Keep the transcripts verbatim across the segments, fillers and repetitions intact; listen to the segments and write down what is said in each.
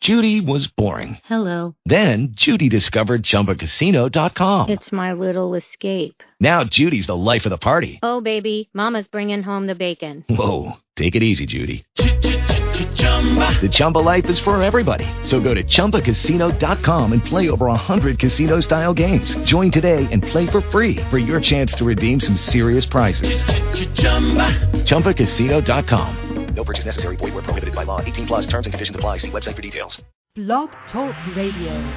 Judy was boring. Hello. Then Judy discovered Chumba Casino dot com. It's my little escape. Now Judy's the life of the party. Oh, baby, mama's bringing home the bacon. Whoa, take it easy, Judy. The Chumba life is for everybody. So go to Chumba Casino dot com and play over one hundred casino-style games. Join today and play for free for your chance to redeem some serious prizes. Chumba Casino dot com. No purchase necessary. Void where prohibited by law. eighteen plus terms and conditions apply. See website for details. Blog Talk Radio.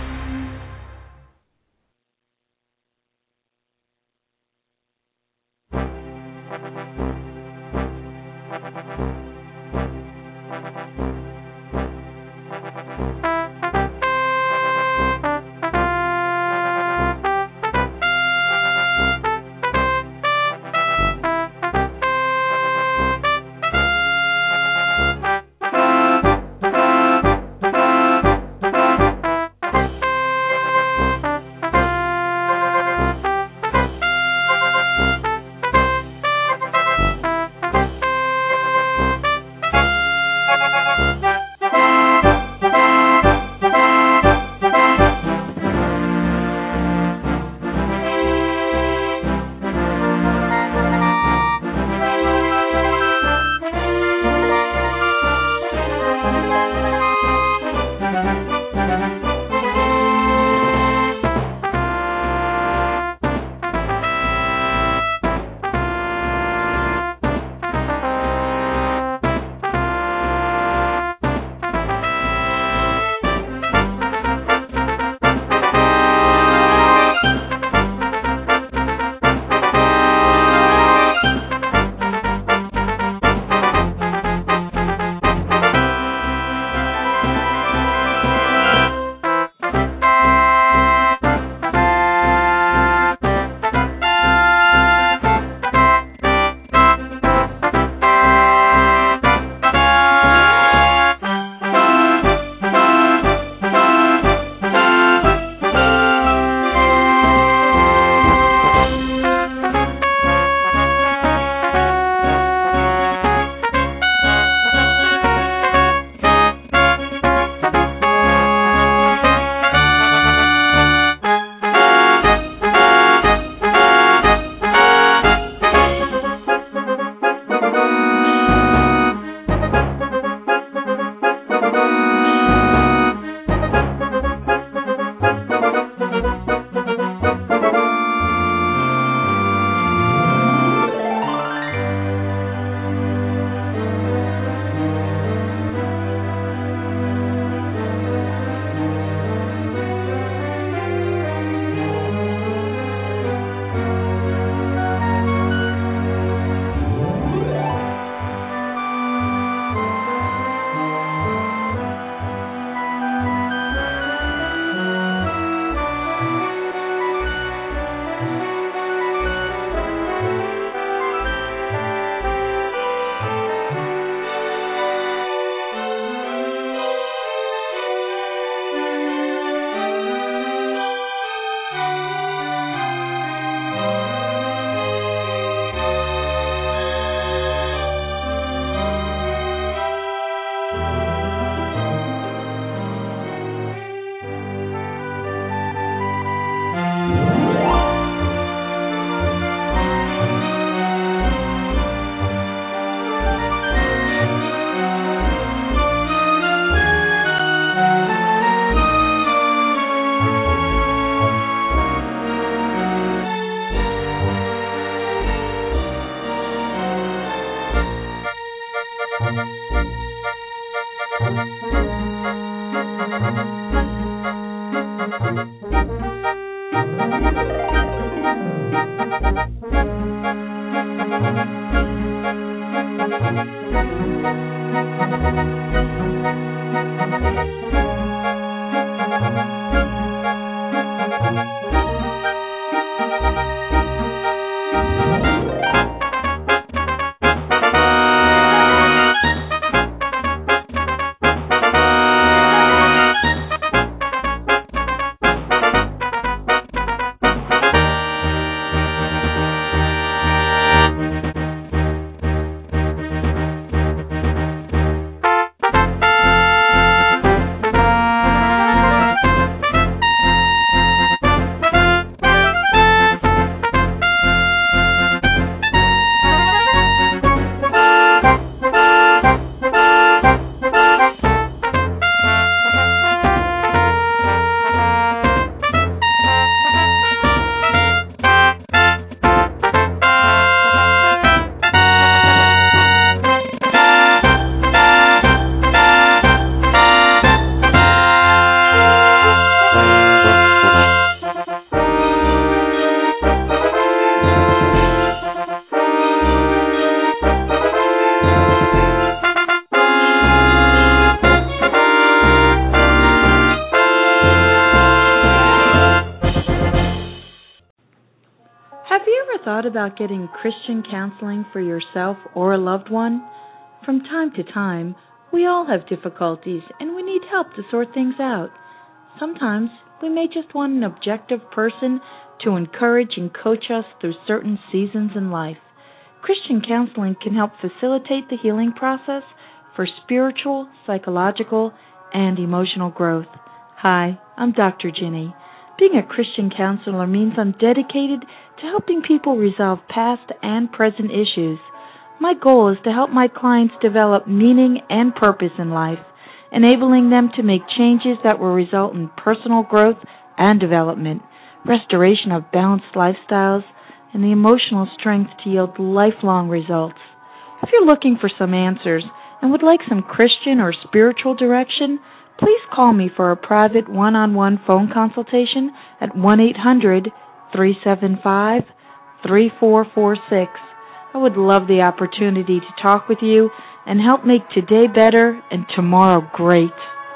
thought about getting Christian counseling for yourself or a loved one? From time to time, we all have difficulties and we need help to sort things out. Sometimes we may just want an objective person to encourage and coach us through certain seasons in life. Christian counseling can help facilitate the healing process for spiritual, psychological, and emotional growth. Hi, I'm Doctor Ginny. Being a Christian counselor means I'm dedicated to helping people resolve past and present issues. My goal is to help my clients develop meaning and purpose in life, enabling them to make changes that will result in personal growth and development, restoration of balanced lifestyles, and the emotional strength to yield lifelong results. If you're looking for some answers and would like some Christian or spiritual direction, please call me for a private one-on-one phone consultation at one eight hundred, three seven five, three four four six. I would love the opportunity to talk with you and help make today better and tomorrow great.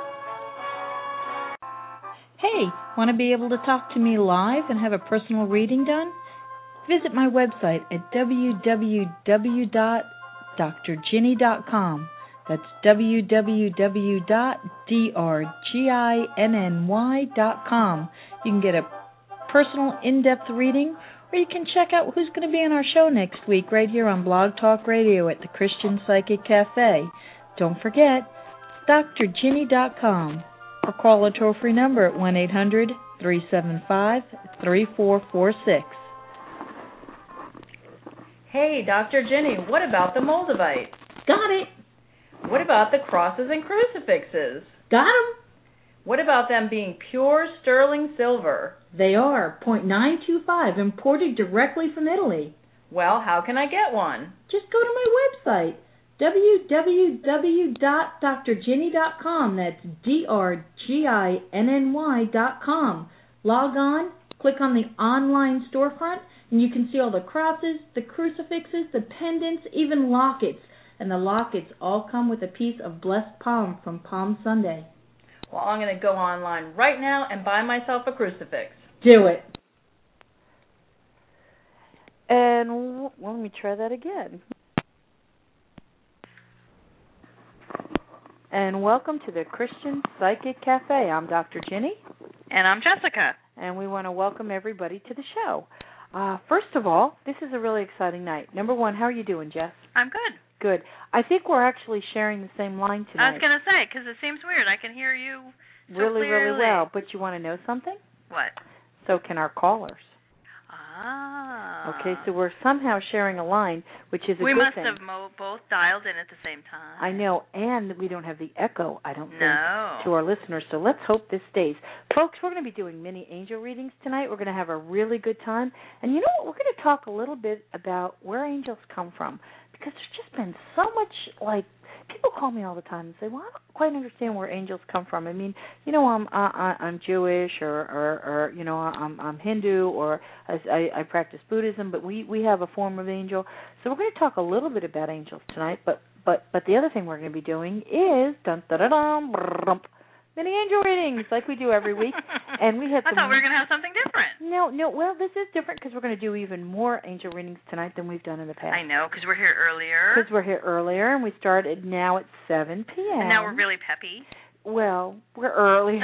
Hey, want to be able to talk to me live and have a personal reading done? Visit my website at w w w dot dr ginny dot com. That's w w w dot dr ginny dot com. You can get a personal in-depth reading, or you can check out who's going to be on our show next week right here on Blog Talk Radio at the Christian Psychic Cafe. Don't forget, it's dr ginny dot com, or call a toll-free number at one eight hundred, three seven five, three four four six. Hey, Doctor Ginny, what about the Moldavite? Got it. What about the crosses and crucifixes? Got 'em. What about them being pure sterling silver? They are point nine two five, imported directly from Italy. Well, how can I get one? Just go to my website, w w w dot dr ginny dot com. That's D R G I N N Y dot com. Log on, click on the online storefront, and you can see all the crosses, the crucifixes, the pendants, even lockets. And the lockets all come with a piece of blessed palm from Palm Sunday. Well, I'm going to go online right now and buy myself a crucifix. Do it. And, well, let me try that again. And welcome to the Christian Psychic Cafe. I'm Doctor Ginny. And I'm Jessica. And we want to welcome everybody to the show. Uh, first of all, this is a really exciting night. Number one, how are you doing, Jess? I'm good. Good. I think we're actually sharing the same line tonight. I was going to say, because it seems weird. I can hear you so really, clearly. really well. But you want to know something? What? So can our callers. Ah. Okay, so we're somehow sharing a line, which is a we good must thing. have mo- both dialed in at the same time. I know, and we don't have the echo, I don't think, No. to our listeners. So let's hope this stays. Folks, we're going to be doing mini angel readings tonight. We're going to have a really good time. And you know what? We're going to talk a little bit about where angels come from. Because there's just been so much, like, people call me all the time and say, well, I don't quite understand where angels come from. I mean, you know, I'm I, I'm Jewish or, or, or, you know, I'm I'm Hindu or I, I practice Buddhism, but we, we have a form of angel. So we're going to talk a little bit about angels tonight, but but, but the other thing we're going to be doing is, dun, dun, dun, dun, brrr, mini angel readings like we do every week. And we had I some, thought we were going to have something different. No, no, well, this is different because we're going to do even more angel readings tonight than we've done in the past. I know, because we're here earlier. Because we're here earlier, and we started now at seven p.m. And now we're really peppy. Well, we're earlier.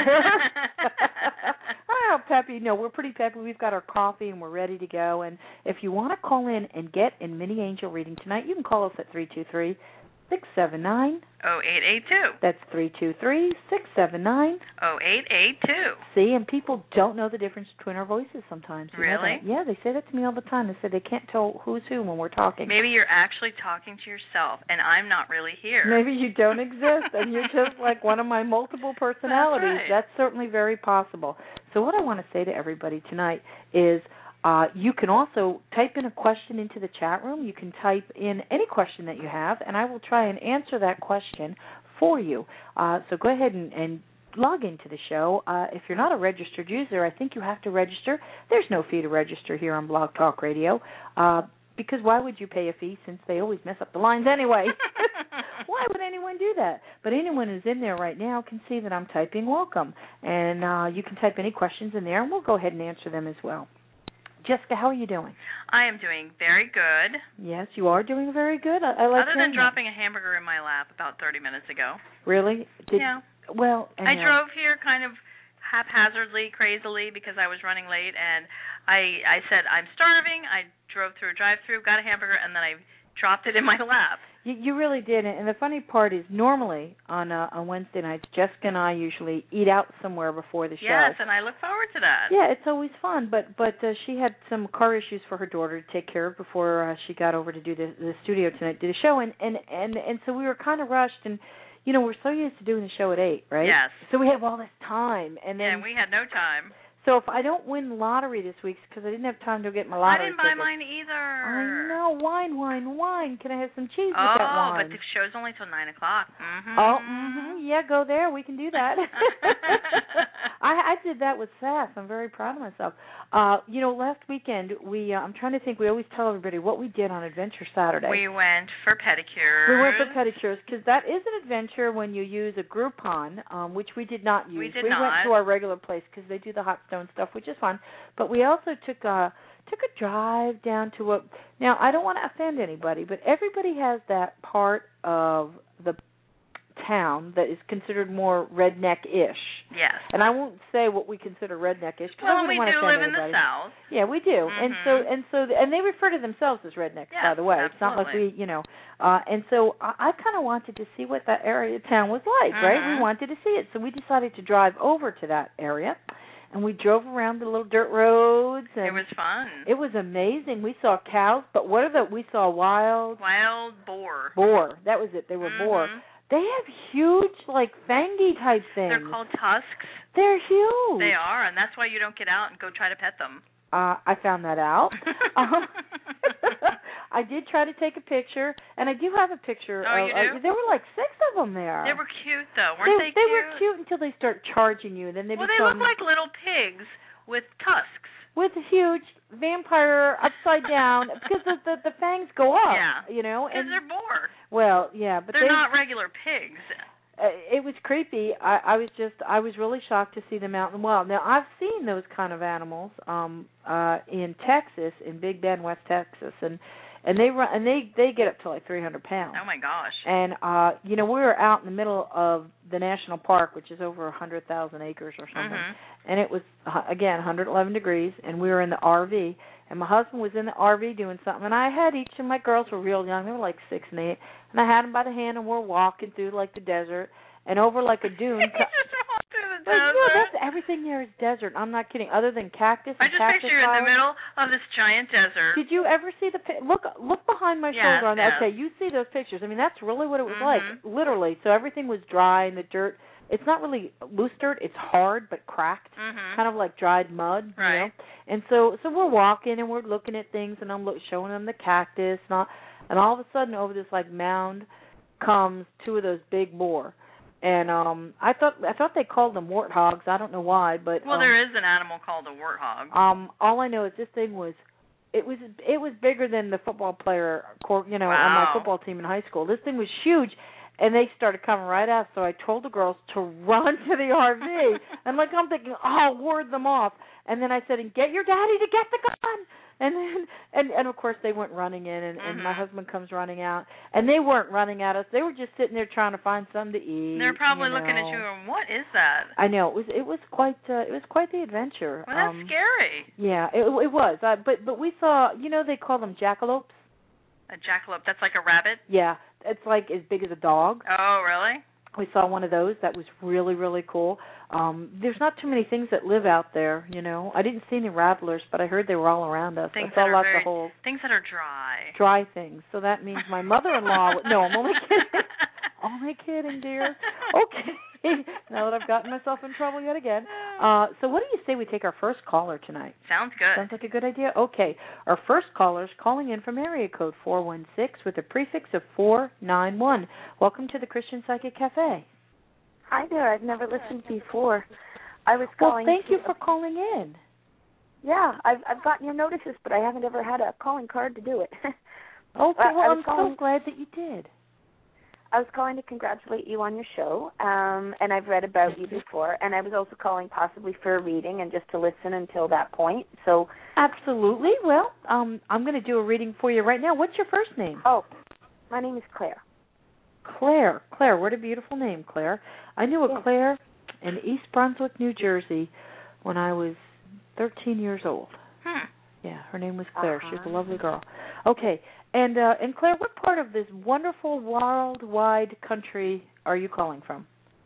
Oh, peppy. No, we're pretty peppy. We've got our coffee, and we're ready to go. And if you want to call in and get a mini angel reading tonight, you can call us at three two three, six seven nine, oh eight eight two. That's three two three, six seven nine, oh eight eight two. See, and people don't know the difference between our voices sometimes. You know Really? that? Yeah, they say that to me all the time. They say they can't tell who's who when we're talking. Maybe you're actually talking to yourself, and I'm not really here. Maybe you don't exist, and you're just like one of my multiple personalities. That's right. That's certainly very possible. So what I want to say to everybody tonight is uh, you can also type in a question into the chat room. You can type in any question that you have, and I will try and answer that question for you. Uh, so go ahead and, and log into the show. Uh, if you're not a registered user, I think you have to register. There's no fee to register here on Blog Talk Radio. Uh, Because why would you pay a fee since they always mess up the lines anyway? Why would anyone do that? But anyone who's in there right now can see that I'm typing welcome. And uh, you can type any questions in there, and we'll go ahead and answer them as well. Jessica, how are you doing? I am doing very good. Yes, you are doing very good. I, I like Other than that. dropping a hamburger in my lap about thirty minutes ago. Really? Did, yeah. Well, I drove here kind of haphazardly, crazily, because I was running late, and I I said, I'm starving. I drove through a drive-through, got a hamburger, and then I dropped it in my lap. You, you really did, and the funny part is normally on uh, on Wednesday nights, Jessica and I usually eat out somewhere before the show. Yes, and I look forward to that. Yeah, it's always fun, but but uh, she had some car issues for her daughter to take care of before uh, she got over to do the, the studio tonight, do the show, and, and, and, and so we were kind of rushed, and, you know, we're so used to doing the show at eight, right? Yes. So we have all this time, and then... Yeah, and we had no time. So if I don't win lottery this week, because I didn't have time to get my lottery I didn't buy tickets. mine either. I know. Wine, wine, wine. Can I have some cheese oh, with that wine? Oh, but the show's only till nine o'clock. Mm-hmm. Oh, mm-hmm. Yeah, go there. We can do that. I, I did that with Sass. I'm very proud of myself. Uh, you know, last weekend, we uh, I'm trying to think, we always tell everybody what we did on Adventure Saturday. We went for pedicures. We went for pedicures, because that is an adventure when you use a Groupon, um, which we did not use. We did we not. went to our regular place because they do the hot stone stuff, which is fun. But we also took a, took a drive down to a... Now, I don't want to offend anybody, but everybody has that part of the town that is considered more redneck-ish. Yes. And I won't say what we consider redneck-ish. Well, I we want do to live anybody. in the South. Yeah, we do. Mm-hmm. And so and so and they refer to themselves as rednecks, yes, by the way. absolutely. It's not like we, you know. Uh, and so I, I kind of wanted to see what that area of town was like, mm-hmm. right? We wanted to see it. So we decided to drive over to that area. And we drove around the little dirt roads. And it was fun. It was amazing. We saw cows, but what are the, we saw wild... Wild boar. Boar. That was it. They were mm-hmm. boar. They have huge, like, fangy type things. They're called tusks. They're huge. They are, and that's why you don't get out and go try to pet them. Uh, I found that out. um, I did try to take a picture, and I do have a picture. Oh, of, you do? Uh, there were like six of them there. They were cute, though, weren't they, they, they cute? were cute until they start charging you. Then they well, become... they look like little pigs with tusks. With huge vampire upside down, because the, the the fangs go up, yeah. you know. Because and they're boar. Well, yeah, but they're they, not regular pigs. Uh, it was creepy. I, I was just, I was really shocked to see them out in the wild. Now, I've seen those kind of animals um, uh, in Texas, in Big Bend, West Texas, and and they run, and they they get up to like three hundred pounds. Oh my gosh! And uh, you know, we were out in the middle of the national park, which is over a hundred thousand acres or something, mm-hmm. and it was uh, again one hundred eleven degrees, and we were in the R V, and my husband was in the R V doing something, and I had each of my girls were real young, they were like six and eight, and I had them by the hand, and we're walking through like the desert, and over like a dune. Just walk through the Like, desert. yeah, that's everything there is desert. I'm not kidding. Other than cactus and I just cactus picture you in flowers. the middle of this giant desert. Did you ever see the pi- look? Look behind my Yes, shoulder on that. yes. Okay, you see those pictures. I mean, that's really what it was Mm-hmm. like, literally. So everything was dry and the dirt. It's not really loose dirt. It's hard but cracked, mm-hmm. kind of like dried mud. Right. You know? And so, so we're walking and we're looking at things, and I'm look, showing them the cactus, and all, and all of a sudden, over this like mound, comes two of those big boar. And um, I thought I thought they called them warthogs. I don't know why, but well, um, there is an animal called a warthog. Um, all I know is this thing was, it was it was bigger than the football player, you know, on my Wow. football team in high school. This thing was huge, and they started coming right at us. So I told the girls to run to the R V, and like I'm thinking, oh, I'll ward them off. And then I said, and get your daddy to get the gun. And then, and, and of course, they went running in, and, mm-hmm. and my husband comes running out. And they weren't running at us. They were just sitting there trying to find something to eat. They're probably you know. looking at you and, what is that? I know it was. It was quite. Uh, it was quite the adventure. Well, that's um, scary. Yeah, it, it was. Uh, but but we saw. You know, they call them jackalopes. A jackalope. That's like a rabbit? Yeah, it's like as big as a dog. Oh, really? We saw one of those. That was really, really cool. Um, there's not too many things that live out there, you know. I didn't see any rattlers, but I heard they were all around us. Things I saw that are lots very, of holes. Things that are dry. Dry things. So that means my mother-in-law... no, I'm only kidding. Only kidding, dear. Okay. Now that I've gotten myself in trouble yet again. Uh, so what do you say we take our first caller tonight? Sounds good. Sounds like a good idea. Okay. Our first caller is calling in from area code four one six with a prefix of four nine one. Welcome to the Christian Psychic Cafe. Hi there. I've never listened before. I was Well, calling. thank to, you for calling in. Yeah, I've I've gotten your notices, but I haven't ever had a calling card to do it. Okay, I- well, I was I'm calling, so glad that you did. I was calling to congratulate you on your show, um, and I've read about you before, and I was also calling possibly for a reading and just to listen until that point. So, absolutely. Well, um, I'm going to do a reading for you right now. What's your first name? Oh, my name is Claire. Claire. Claire, what a beautiful name, Claire. I knew a Yeah. Claire in East Brunswick, New Jersey, when I was thirteen years old. Hmm. Yeah, her name was Claire. Uh-huh. She was a lovely girl. Okay, and uh, and Claire, what part of this wonderful worldwide country are you calling from?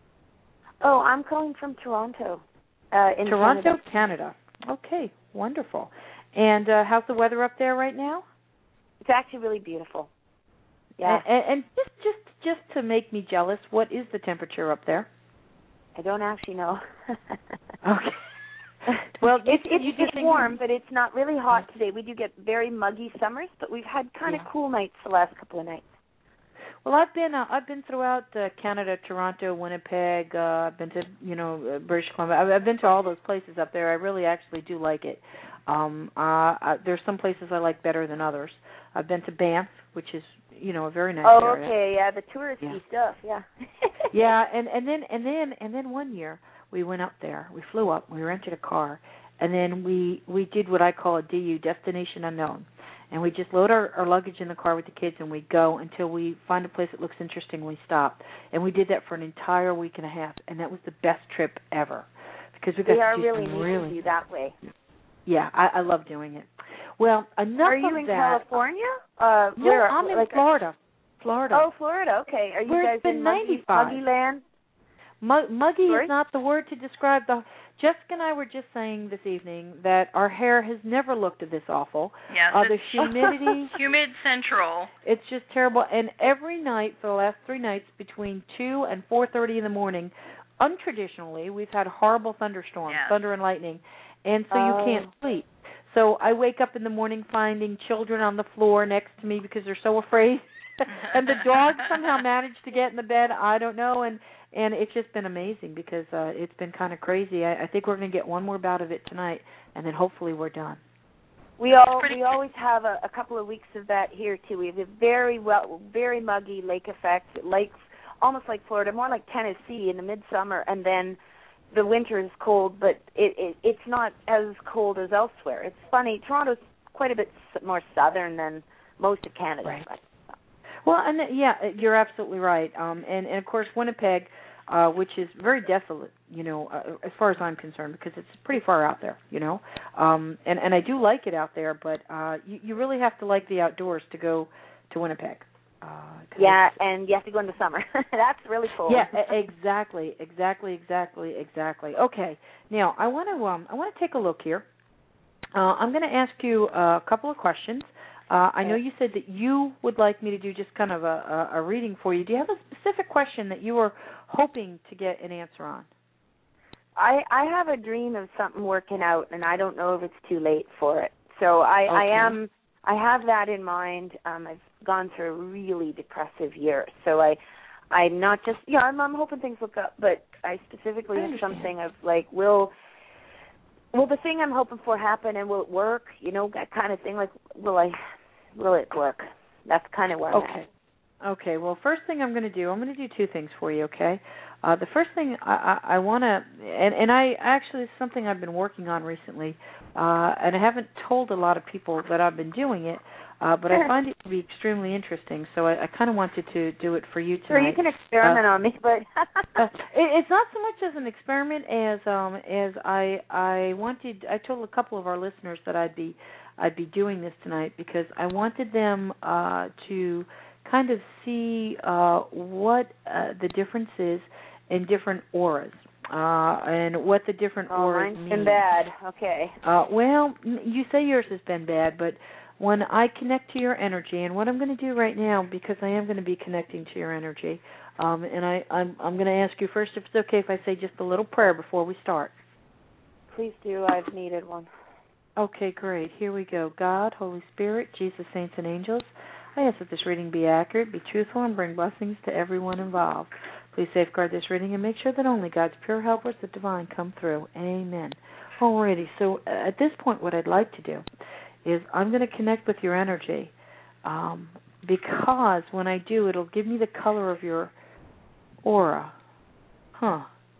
Oh, I'm calling from Toronto, uh, in Toronto, Canada. Canada. Okay, wonderful. And uh, how's the weather up there right now? It's actually really beautiful. Yeah. And, and just just just to make me jealous, what is the temperature up there? I don't actually know. Okay. Well, it's you, it's, you it's just warm, but it's not really hot today. We do get very muggy summers, but we've had kind of Yeah. cool nights the last couple of nights. Well, I've been uh, I've been throughout uh, Canada, Toronto, Winnipeg. Uh, I've been to you know uh, British Columbia. I've, I've been to all those places up there. I really actually do like it. Um, uh, I, there's some places I like better than others. I've been to Banff, which is you know a very nice oh, area. okay, yeah, the touristy Yeah. stuff, yeah. Yeah, and and then and then and then one year we went up there. We flew up. We rented a car, and then we we did what I call a D U, destination unknown. And we just load our, our luggage in the car with the kids, and we go until we find a place that looks interesting. We stop, and we did that for an entire week and a half, and that was the best trip ever because we got they are to do really some neat really to do that way. Yeah, I, I love doing it. Well, enough Are you of in that. California? Uh, No, where, I'm in like, Florida. Florida. Oh, Florida. Okay. Are you Where guys it's been in muggy, ninety-five. muggy land? Mug, muggy Sorry? is not the word to describe the. Jessica and I were just saying this evening that our hair has never looked this awful. Yes, Uh, the it's humidity. humid central. It's just terrible. And every night for the last three nights, between two and four thirty in the morning, untraditionally, we've had horrible thunderstorms, Yes. thunder and lightning, and so Oh. you can't sleep. So I wake up in the morning finding children on the floor next to me because they're so afraid, and the dogs somehow managed to get in the bed. I don't know, and and it's just been amazing because uh, it's been kind of crazy. I, I think we're going to get one more bout of it tonight, and then hopefully we're done. We all pretty we good. always have a, a couple of weeks of that here too. We have a very well, very muggy lake effect, like almost like Florida, more like Tennessee in the midsummer, and then the winter is cold, but it, it it's not as cold as elsewhere. It's funny. Toronto's quite a bit s- more southern than most of Canada. Right. But, Well, and uh, yeah, you're absolutely right. Um, and, and of course, Winnipeg, uh, which is very desolate, you know, uh, as far as I'm concerned, because it's pretty far out there, you know. Um, and, and I do like it out there, but uh, you, you really have to like the outdoors to go to Winnipeg. Uh, 'cause yeah, it's- and you have to go in the summer. That's really cold. Yeah, e- exactly, exactly, exactly, exactly. Okay, now I want to um, I want to take a look here. Uh, I'm going to ask you a couple of questions. Uh, I know you said that you would like me to do just kind of a, a, a reading for you. Do you have a specific question that you were hoping to get an answer on? I I have a dream of something working out, and I don't know if it's too late for it. So I, Okay. I am I have that in mind. Um, I've gone through a really depressive year, so I I'm not just yeah I'm I'm hoping things look up, but I specifically I have understand. something of like will will the thing I'm hoping for happen, and will it work? You know, that kind of thing. Like will I will it work? That's kind of where I'm Okay. at. Okay. Well, first thing I'm going to do, I'm going to do two things for you. Okay. Uh, the first thing I, I, I want to, and, and I actually it's something I've been working on recently, uh, and I haven't told a lot of people that I've been doing it, uh, but I find it to be extremely interesting. So I, I kind of wanted to do it for you tonight. Sure, you can experiment Uh, on me, but uh, it, it's not so much as an experiment as um, as I I wanted. I told a couple of our listeners that I'd be I'd be doing this tonight because I wanted them uh, to kind of see uh, what uh, the difference is in different auras uh, and what the different oh, auras mine's mean. been bad. Okay. Uh, well, m- you say yours has been bad, but when I connect to your energy, and what I'm going to do right now, because I am going to be connecting to your energy, um, and I, I'm, I'm going to ask you first if it's okay if I say just a little prayer before we start. Please do. I've needed one. Okay, great. Here we go. God, Holy Spirit, Jesus, saints, and angels, I ask that this reading be accurate, be truthful, and bring blessings to everyone involved. Please safeguard this reading and make sure that only God's pure helpers, the divine, come through. Amen. Alrighty, so at this point what I'd like to do is I'm going to connect with your energy um, because when I do, it'll give me the color of your aura. Huh.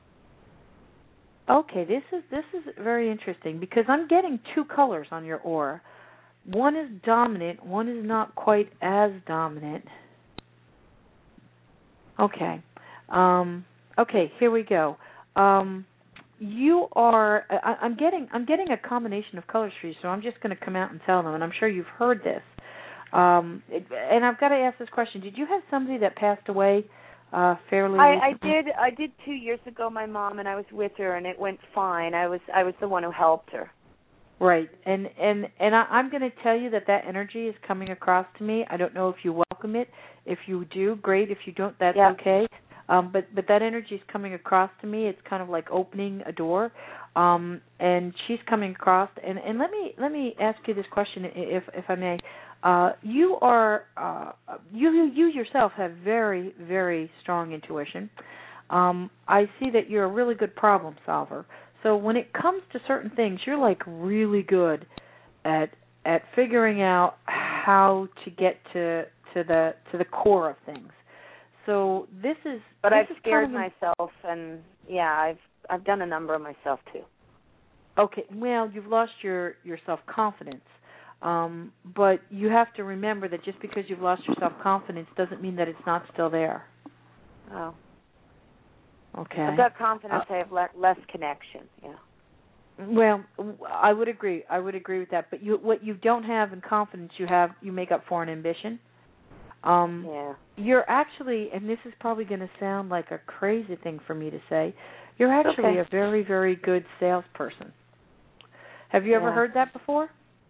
Okay, this is this is very interesting because I'm getting two colors on your aura. One is dominant, one is not quite as dominant. Okay. Um, okay, here we go. Um, you are. I, I'm getting. I'm getting a combination of colors for you, so I'm just going to come out and tell them. And I'm sure you've heard this. Um, it, and I've got to ask this question: did you have somebody that passed away uh, fairly? I, I did. I did two years ago. My mom and I was with her, and it went fine. I was. I was the one who helped her. Right, and and and I, I'm going to tell you that that energy is coming across to me. I don't know if you welcome it. If you do, great. If you don't, that's yeah. okay. Um, but but that energy is coming across to me. It's kind of like opening a door, um, and she's coming across. And, and let me let me ask you this question, if if I may. Uh, you are uh, you you yourself have very very strong intuition. Um, I see that you're a really good problem solver. So when it comes to certain things, you're like really good at at figuring out how to get to to the to the core of things. So this is. But this I've is scared kind of myself, and yeah, I've I've done a number of myself too. Okay, well, you've lost your your self confidence, um, but you have to remember that just because you've lost your self confidence doesn't mean that it's not still there. Oh. Okay. I've got confidence. Uh, I have le- less connection. Yeah. Well, I would agree. I would agree with that. But you, what you don't have in confidence, you have you make up for in ambition. Um, yeah. You're actually, and this is probably going to sound like a crazy thing for me to say, you're actually okay. a very, very good salesperson. Have you yeah. ever heard that before?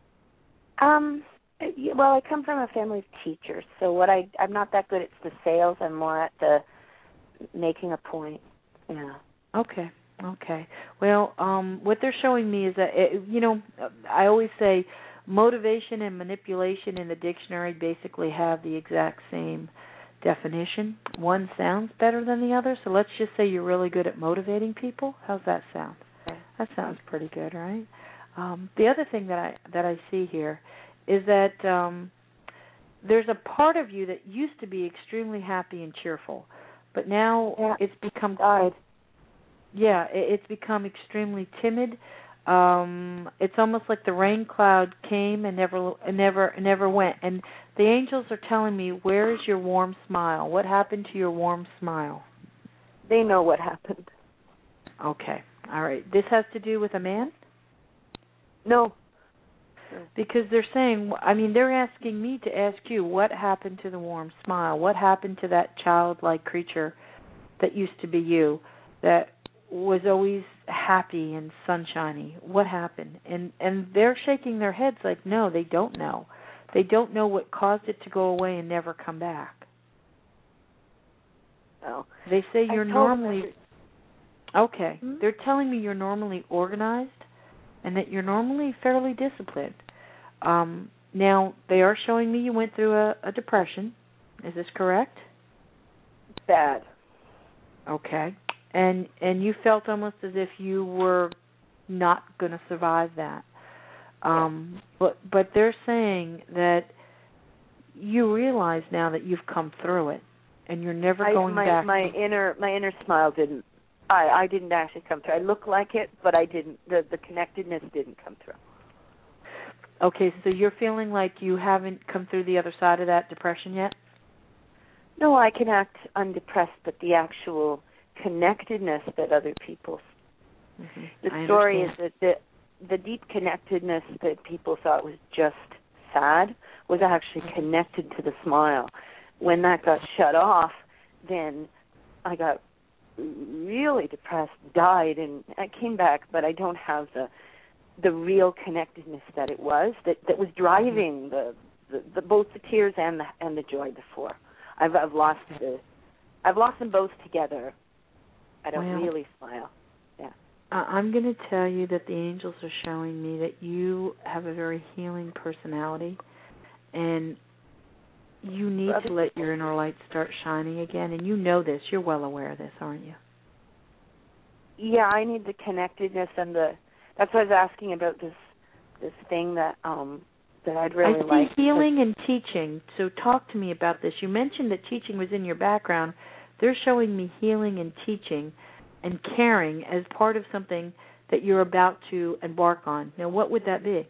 Um. Well, I come from a family of teachers, so what I I'm not that good at the sales. I'm more at the making a point. Yeah. Okay. Okay. Well, um, what they're showing me is that, it, you know, I always say motivation and manipulation in the dictionary basically have the exact same definition. One sounds better than the other, so let's just say you're really good at motivating people. How's that sound? Okay. That sounds pretty good, right? Um, the other thing that I that I see here is that um, there's a part of you that used to be extremely happy and cheerful, but now yeah. it's become died. Yeah, it's become extremely timid. Um, it's almost like the rain cloud came and never, and never, and never went. And the angels are telling me, "Where is your warm smile? What happened to your warm smile?" They know what happened. Okay, all right. This has to do with a man? No. Because they're saying, I mean, they're asking me to ask you, what happened to the warm smile? What happened to that childlike creature that used to be you, that was always happy and sunshiny? What happened? And and they're shaking their heads like, no, they don't know. They don't know what caused it to go away and never come back. Oh. They say you're normally... Okay. Hmm? They're telling me you're normally organized and that you're normally fairly disciplined. Um, now, they are showing me you went through a, a depression. Is this correct? Bad. Okay. And and you felt almost as if you were not going to survive that. Um, but but they're saying that you realize now that you've come through it, and you're never I, going my, back. My to... inner my inner smile didn't. I I didn't actually come through. I looked like it, but I didn't. The the connectedness didn't come through. Okay, so you're feeling like you haven't come through the other side of that depression yet? No, I can act undepressed, but the actual connectedness that other people. Mm-hmm. The I story understand. is that the the deep connectedness that people thought was just sad was actually connected to the smile. When that got shut off, then I got really depressed, died, and I came back, but I don't have the the real connectedness that it was that, that was driving the, the, the both the tears and the and the joy before. I've I've lost the I've lost them both together. I don't Well, really smile. Yeah. I'm going to tell you that the angels are showing me that you have a very healing personality, and you need Well, to let your inner light start shining again. And you know this. You're well aware of this, aren't you? Yeah, I need the connectedness and the. That's why I was asking about this this thing that um that I'd really I see like. healing and teaching. So talk to me about this. You mentioned that teaching was in your background. They're showing me healing and teaching and caring as part of something that you're about to embark on. Now, what would that be?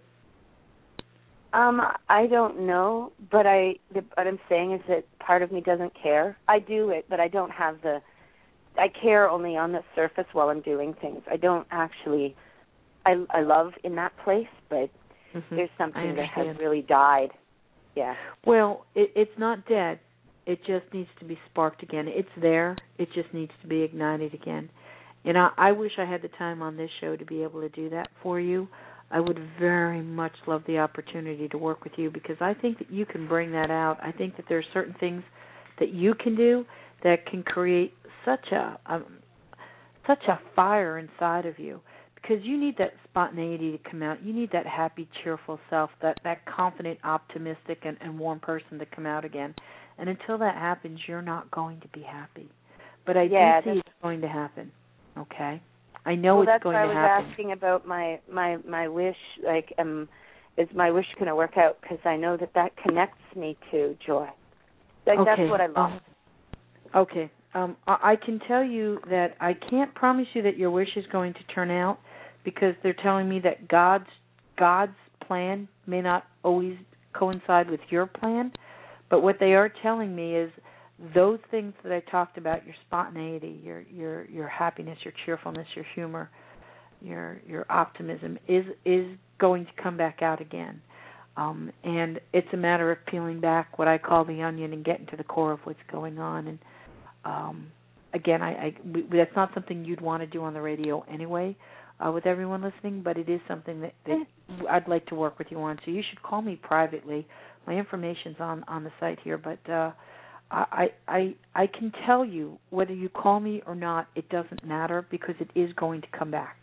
Um, I don't know, but I the, what I'm saying is that part of me doesn't care. I do it, but I don't have the. I care only on the surface while I'm doing things. I don't actually. I I love in that place, but mm-hmm. there's something that has really died. Yeah. Well, it, it's not dead. It just needs to be sparked again. It's there. It just needs to be ignited again. And I, I wish I had the time on this show to be able to do that for you. I would very much love the opportunity to work with you because I think that you can bring that out. I think that there are certain things that you can do that can create such a um, such a fire inside of you because you need that spontaneity to come out. You need that happy, cheerful self, that, that confident, optimistic, and, and warm person to come out again. And until that happens, you're not going to be happy. But I yeah, do see it's going to happen, okay? I know well, it's that's going why to happen. I was asking about my, my, my wish, like, um, is my wish going to work out? Because I know that that connects me to joy. Like, okay. That's what I love. Um, okay. Um, I, I can tell you that I can't promise you that your wish is going to turn out because they're telling me that God's God's plan may not always coincide with your plan. But what they are telling me is those things that I talked about, your spontaneity, your your your happiness, your cheerfulness, your humor, your your optimism is is going to come back out again. Um, and it's a matter of peeling back what I call the onion and getting to the core of what's going on. And um, again, I, I we, that's not something you'd want to do on the radio anyway uh, with everyone listening, but it is something that, that I'd like to work with you on. So you should call me privately. My information's on, on the site here, but uh, I, I I can tell you whether you call me or not, it doesn't matter because it is going to come back.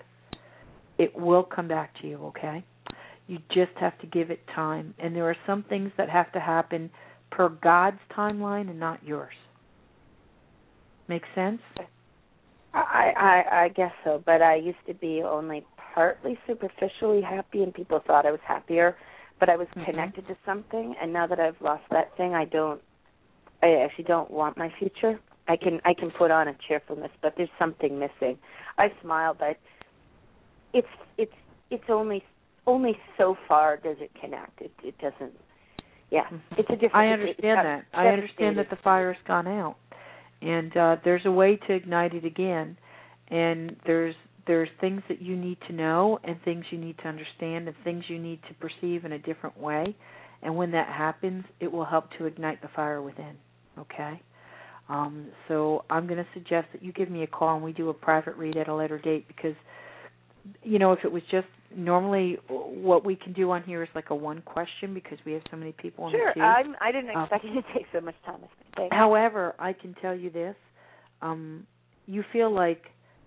It will come back to you, okay? You just have to give it time. And there are some things that have to happen per God's timeline and not yours. Make sense? I, I, I guess so, but I used to be only partly superficially happy, and people thought I was happier, but I was mm-hmm. connected to something, and now that I've lost that thing, I don't, I actually don't want my future. I can I can put on a cheerfulness, but there's something missing. I smile, but it's it's it's only only so far does it connect. It it doesn't. Yeah, it's a different. I understand that. I understand that the fire's gone out, and uh, there's a way to ignite it again. And there's there's things that you need to know, and things you need to understand, and things you need to perceive in a different way. And when that happens, it will help to ignite the fire within. Okay. Um, so I'm going to suggest that you give me a call and we do a private read at a later date because, you know, if it was just normally what we can do on here is like a one question because we have so many people in sure, the queue. Sure, I didn't expect uh, you to take so much time. Thanks. However, I can tell you this. Um, you feel like,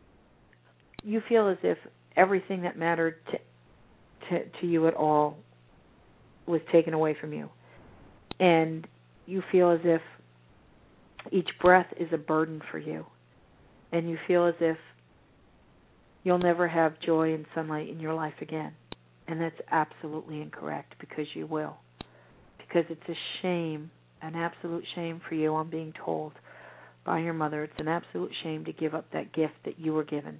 you feel as if everything that mattered to, to, to you at all was taken away from you. And you feel as if each breath is a burden for you. And you feel as if you'll never have joy and sunlight in your life again. And that's absolutely incorrect because you will. Because it's a shame, an absolute shame for you on being told by your mother. It's an absolute shame to give up that gift that you were given.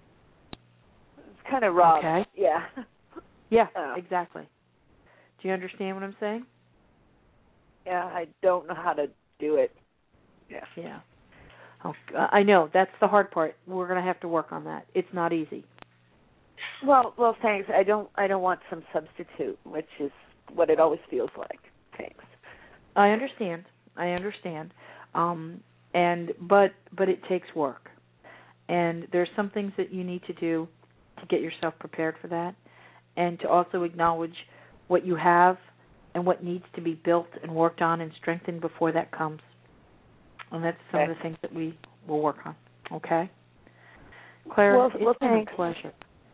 It's kind of wrong. Okay? Yeah. Yeah, oh. Exactly. Do you understand what I'm saying? Yeah, I don't know how to do it. Yeah. Yeah. Oh, I know. That's the hard part. We're going to have to work on that. It's not easy. Well, well, thanks. I don't I don't want some substitute, which is what it always feels like. Thanks. I understand. I understand. Um, and but but it takes work. And there's some things that you need to do to get yourself prepared for that and to also acknowledge what you have and what needs to be built and worked on and strengthened before that comes. And that's some okay. of the things that we will work on. Okay? Claire, well, it's well, been thanks. a pleasure.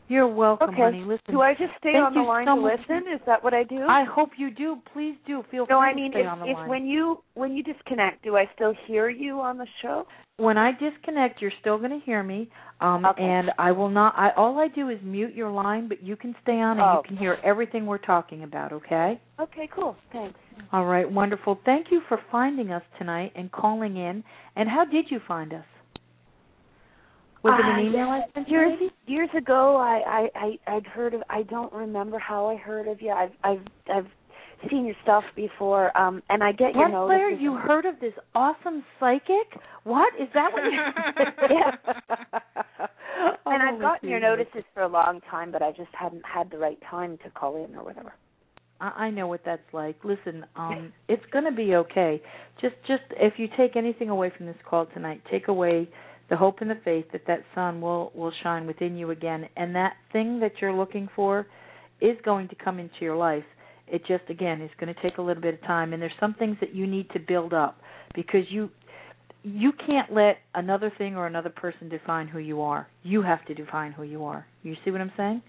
You're welcome, okay. honey. Listen. Do I just stay thank on the you line so to much. listen? Is that what I do? I hope you do. Please do. Feel no, free I mean, to stay if, on the if line. when you when you disconnect, do I still hear you on the show? When I disconnect, you're still going to hear me, um, okay. and I will not. I, all I do is mute your line, but you can stay on and oh. you can hear everything we're talking about. Okay? Okay, cool. Thanks. All right, wonderful. Thank you for finding us tonight and calling in. And how did you find us? Was it an email I sent you? Years, years ago, I, I, I, I'd heard of. I don't remember how I heard of you. I've, I've, I've seen your stuff before, um, and I get your what, notices. Claire, you heard of this awesome psychic? What is that? What you? yeah. oh, and I've gotten your you. notices for a long time, but I just hadn't had the right time to call in or whatever. I, I know what that's like. Listen, um, it's going to be okay. Just, just if you take anything away from this call tonight, take away the hope and the faith that that sun will, will shine within you again, and that thing that you're looking for is going to come into your life. It just, again, is going to take a little bit of time, and there's some things that you need to build up because you you can't let another thing or another person define who you are. You have to define who you are. You see what I'm saying?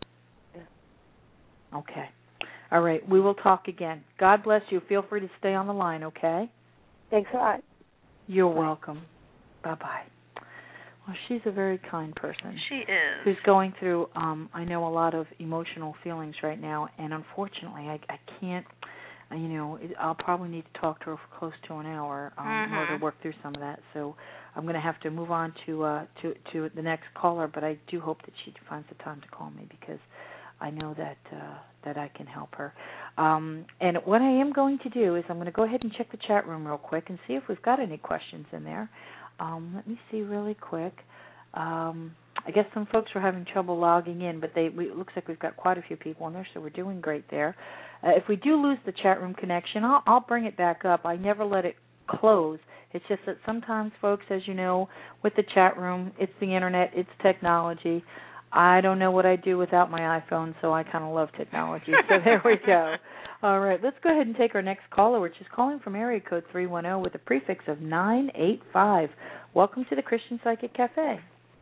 Yeah. Okay. All right. We will talk again. God bless you. Feel free to stay on the line, okay? Thanks a lot. You're welcome. Bye-bye. Well, she's a very kind person. She is. Who's going through, um, I know, a lot of emotional feelings right now, and unfortunately, I, I can't, uh, you know, it, I'll probably need to talk to her for close to an hour um, mm-hmm. in order to work through some of that. So I'm going to have to move on to uh, to to the next caller, but I do hope that she finds the time to call me because I know that uh, that I can help her. Um, and what I am going to do is I'm going to go ahead and check the chat room real quick and see if we've got any questions in there. Um, let me see really quick. Um, I guess some folks were having trouble logging in, but they we, it looks like we've got quite a few people in there, so we're doing great there. Uh, if we do lose the chat room connection, I'll, I'll bring it back up. I never let it close. It's just that sometimes, folks, as you know, with the chat room, it's the Internet, it's technology. I don't know what I'd do without my iPhone, so I kind of love technology. So there we go. All right, let's go ahead and take our next caller, which is calling from area code three one zero with a prefix of nine eight five. Welcome to the Christian Psychic Cafe.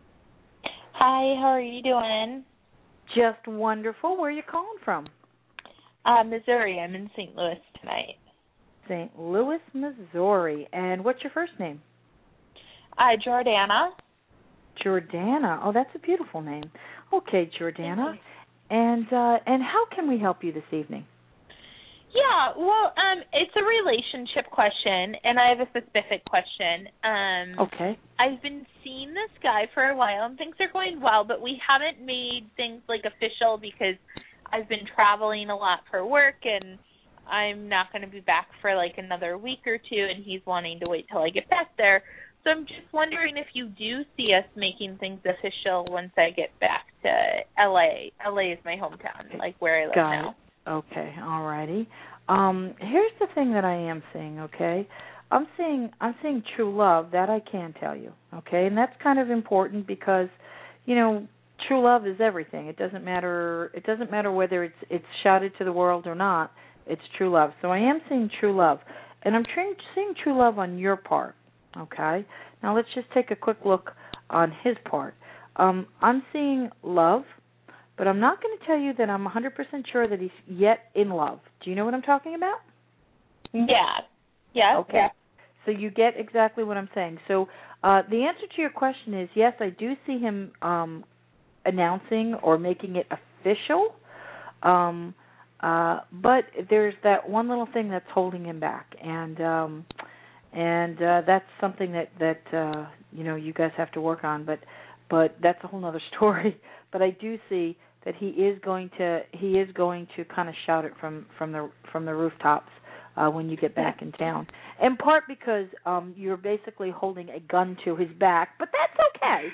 Hi, how are you doing? Just wonderful. Where are you calling from? Uh, Missouri. I'm in Saint Louis tonight. Saint Louis, Missouri. And what's your first name? Uh, Jordana. Jordana. Oh, that's a beautiful name. Okay, Jordana. And uh, and how can we help you this evening? Yeah, well, um, it's a relationship question, and I have a specific question. Um, okay. I've been seeing this guy for a while, and things are going well, but we haven't made things, like, official because I've been traveling a lot for work, and I'm not going to be back for, like, another week or two, and he's wanting to wait till I get back there. So I'm just wondering if you do see us making things official once I get back to L A. L A is my hometown, like where I live Got now. It. Okay, all righty. Um, here's the thing that I am seeing, okay? I'm seeing I'm seeing true love, that I can tell you, okay? And that's kind of important because, you know, true love is everything. It doesn't matter it doesn't matter whether it's it's shouted to the world or not. It's true love. So I am seeing true love. And I'm trying, seeing true love on your part, okay? Now let's just take a quick look on his part. Um, I'm seeing love. But I'm not going to tell you that I'm one hundred percent sure that he's yet in love. Do you know what I'm talking about? Yeah. Yeah. Okay. Yeah. So you get exactly what I'm saying. So uh, the answer to your question is yes, I do see him um, announcing or making it official. Um, uh, but there's that one little thing that's holding him back, and um, and uh, that's something that that uh, you know you guys have to work on. But but that's a whole other story. But I do see that he is going to he is going to kind of shout it from, from the from the rooftops uh, when you get back in town. In part because um, you're basically holding a gun to his back, but that's okay.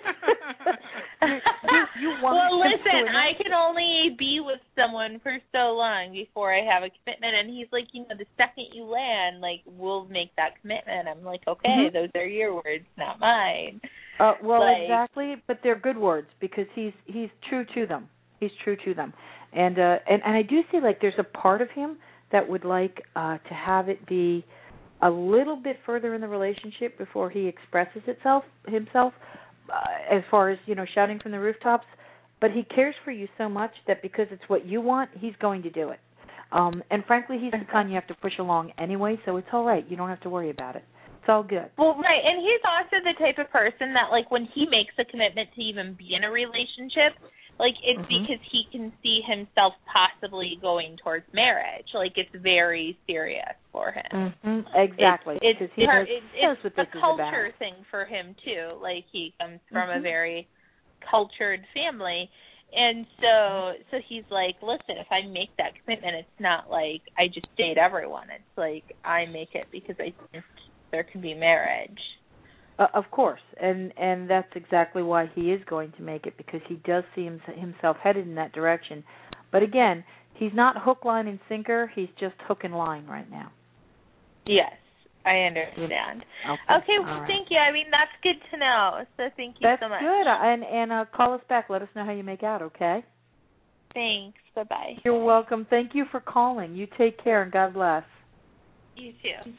you, you, you want well, listen, to I can only be with someone for so long before I have a commitment. And he's like, you know, the second you land, like, we'll make that commitment. I'm like, okay, mm-hmm. Those are your words, not mine. Uh, well, like, exactly, but they're good words because he's he's true to them. He's true to them, and uh, and and I do see like there's a part of him that would like uh, to have it be a little bit further in the relationship before he expresses itself himself. Uh, as far as you know, shouting from the rooftops, but he cares for you so much that because it's what you want, he's going to do it. Um, and frankly, he's the kind you have to push along anyway, so it's all right. You don't have to worry about it. It's all good. Well, right, and he's also the type of person that, like, when he makes a commitment to even be in a relationship, like, it's mm-hmm. because he can see himself possibly going towards marriage. Like, it's very serious for him. Mm-hmm. Exactly. It's, it's, he knows, it's, it's, what it's this a culture is about. thing for him, too. Like, he comes from mm-hmm. a very cultured family. And so so he's like, listen, if I make that commitment, it's not like I just date everyone. It's like I make it because I think there can be marriage. Uh, of course, and and that's exactly why he is going to make it, because he does see him, himself headed in that direction. But again, he's not hook, line, and sinker. He's just hook and line right now. Yes, I understand. Okay, okay well, right. Thank you. I mean, that's good to know. So thank you that's so much. That's good. And, and uh, call us back. Let us know how you make out, okay? Thanks. Bye-bye. You're welcome. Thank you for calling. You take care, and God bless. You too.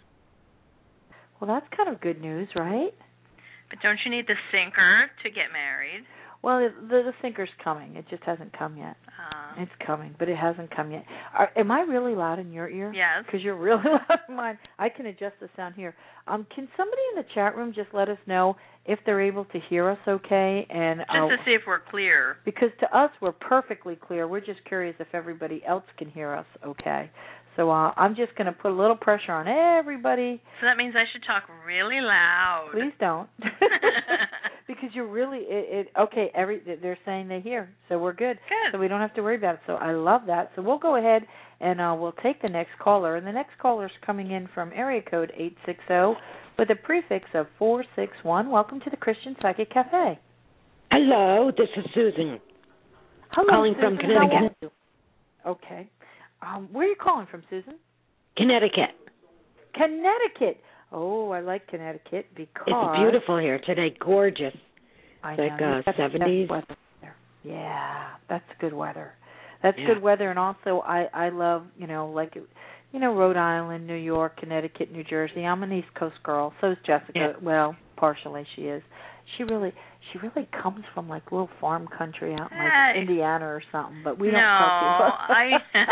Well, that's kind of good news, right? But don't you need the sinker to get married? Well, the, the sinker's coming. It just hasn't come yet. Uh, it's coming, but it hasn't come yet. Are, am I really loud in your ear? Yes. Because you're really loud in mine. I can adjust the sound here. Um, can somebody in the chat room just let us know if they're able to hear us okay? And Just uh, to see if we're clear. Because to us, we're perfectly clear. We're just curious if everybody else can hear us okay. So uh, I'm just going to put a little pressure on everybody. So that means I should talk really loud. Please don't. Because you're really, it, it, okay, every they're saying they hear, so we're good. Good. So we don't have to worry about it. So I love that. So we'll go ahead and uh, we'll take the next caller. And the next caller is coming in from area code eight six zero with a prefix of four six one. Welcome to the Christian Psychic Cafe. Hello, this is Susan. Hello, calling Susan. from Connecticut. Okay. Um, where are you calling from, Susan? Connecticut. Connecticut. Oh, I like Connecticut because it's beautiful here today. Gorgeous. I know. Like uh, that's, seventies. That's weather there. Yeah, that's good weather. That's yeah. good weather, and also I I love you know like you know Rhode Island, New York, Connecticut, New Jersey. I'm an East Coast girl. So is Jessica. Yeah. Well, partially she is. She really she really comes from like little farm country out in like hey. Indiana or something. But we don't no, tell people. I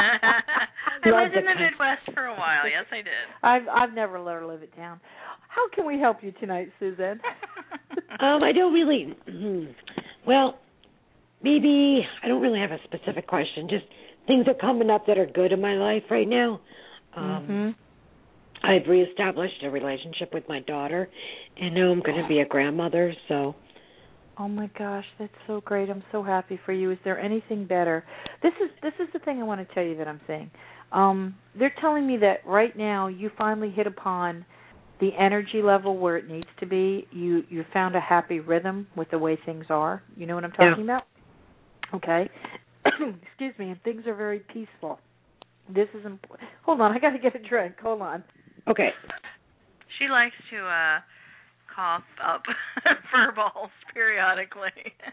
I lived the in the Midwest for a while. Yes, I did. I've I've never let her live it down. How can we help you tonight, Suzanne? um, I don't really. Well, maybe I don't really have a specific question. Just things are coming up that are good in my life right now. Um, mm-hmm. I've reestablished a relationship with my daughter, and now I'm going to be a grandmother. So. Oh my gosh, that's so great! I'm so happy for you. Is there anything better? This is this is the thing I want to tell you that I'm saying. Um, they're telling me that right now you finally hit upon the energy level where it needs to be. You you found a happy rhythm with the way things are. You know what I'm talking yeah. about? Okay. Excuse me. And things are very peaceful. This is important. Hold on, I got to get a drink. Hold on. Okay. She likes to uh, cough up furballs periodically.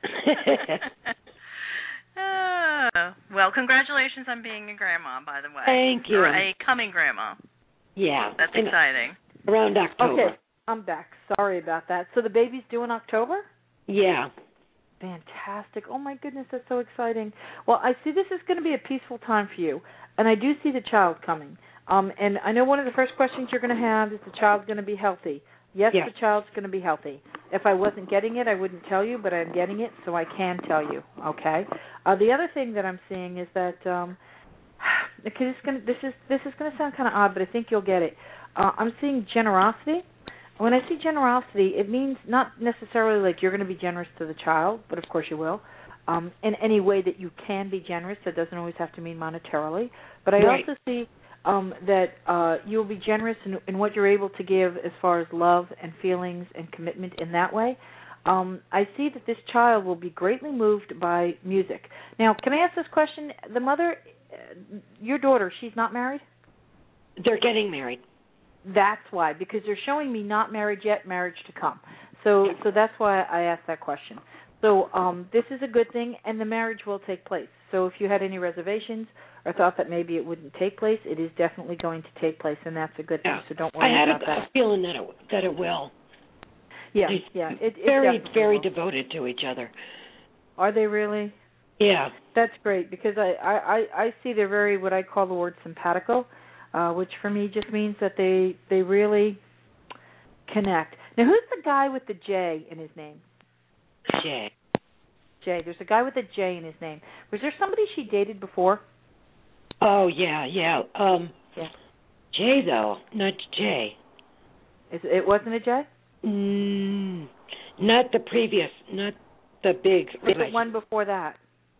uh, well, congratulations on being a grandma, by the way. Thank you. Or a coming grandma. Yeah. That's and exciting. Around October. Okay, I'm back. Sorry about that. So the baby's due in October? Yeah. Fantastic. Oh, my goodness, that's so exciting. Well, I see this is going to be a peaceful time for you, and I do see the child coming. Um, and I know one of the first questions you're going to have is the child's going to be healthy. Yes, yeah. the child's going to be healthy. If I wasn't getting it, I wouldn't tell you, but I'm getting it, so I can tell you, okay? Uh, the other thing that I'm seeing is that, um, okay, this is going to, this is, this is going to sound kind of odd, but I think you'll get it. Uh, I'm seeing generosity. When I see generosity, it means not necessarily like you're going to be generous to the child, but of course you will, um, in any way that you can be generous. That doesn't always have to mean monetarily. But I right. also see um, that uh, you'll be generous in, in what you're able to give as far as love and feelings and commitment in that way. Um, I see that this child will be greatly moved by music. Now, can I ask this question? The mother, uh, your daughter, she's not married? They're getting married. That's why, because they're showing me not married yet, marriage to come. So so that's why I asked that question. So um, this is a good thing, and the marriage will take place. So if you had any reservations or thought that maybe it wouldn't take place, it is definitely going to take place, and that's a good thing. Yeah. So don't worry I had about a, that. a feeling that it, that it will. Yeah, They're yeah. It, it very, very will. devoted to each other. Are they really? Yeah. That's great because I, I, I, I see they're very, what I call the word simpatico, uh, which for me just means that they, they really connect. Now, who's the guy with the J in his name? Jay. Jay. There's a guy with a J in his name. Was there somebody she dated before? Oh, yeah, yeah. Um, yeah. Jay, though, not Jay. Is, it wasn't a Jay? Mm, not the previous, not the big. There's the one before that.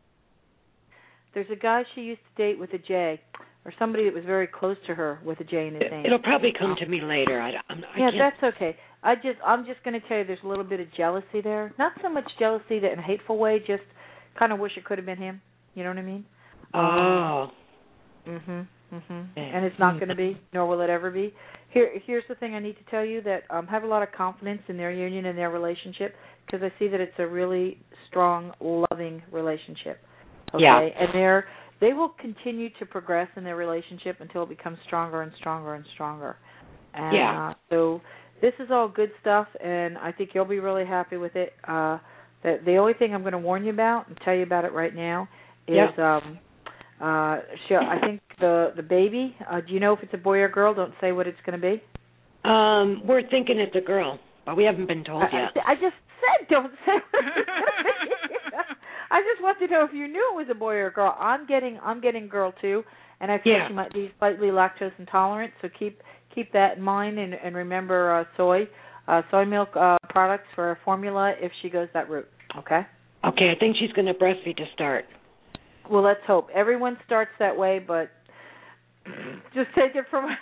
There's a guy she used to date with a J, or somebody that was very close to her with a J in his name. It'll probably come to me later. I, I'm, I yeah, can't... that's okay. I just, I'm just going to tell you, there's a little bit of jealousy there. Not so much jealousy that in a hateful way, just kind of wish it could have been him. You know what I mean? Oh. Um, mhm, mhm. And it's not going to be, nor will it ever be. Here, here's the thing I need to tell you, that um, have a lot of confidence in their union and their relationship, because I see that it's a really strong, loving relationship. Okay? Yeah. And they're, they will continue to progress in their relationship until it becomes stronger and stronger and stronger. And, yeah. Uh, so this is all good stuff, and I think you'll be really happy with it. Uh, the, the only thing I'm going to warn you about and tell you about it right now is, yeah. um, uh, she, I think the the baby. Uh, do you know if it's a boy or girl? Don't say what it's going to be. Um, we're thinking it's a girl, but we haven't been told I, yet. I, I just said don't say what it's going to be. I just want to know if you knew it was a boy or a girl. I'm getting I'm getting girl too, and I feel yeah. she might be slightly lactose intolerant. So keep keep that in mind, and, and remember uh, soy uh, soy milk uh, products for a formula if she goes that route. Okay. Okay, I think she's going to breastfeed to start. Well, let's hope. Everyone starts that way, but just take it from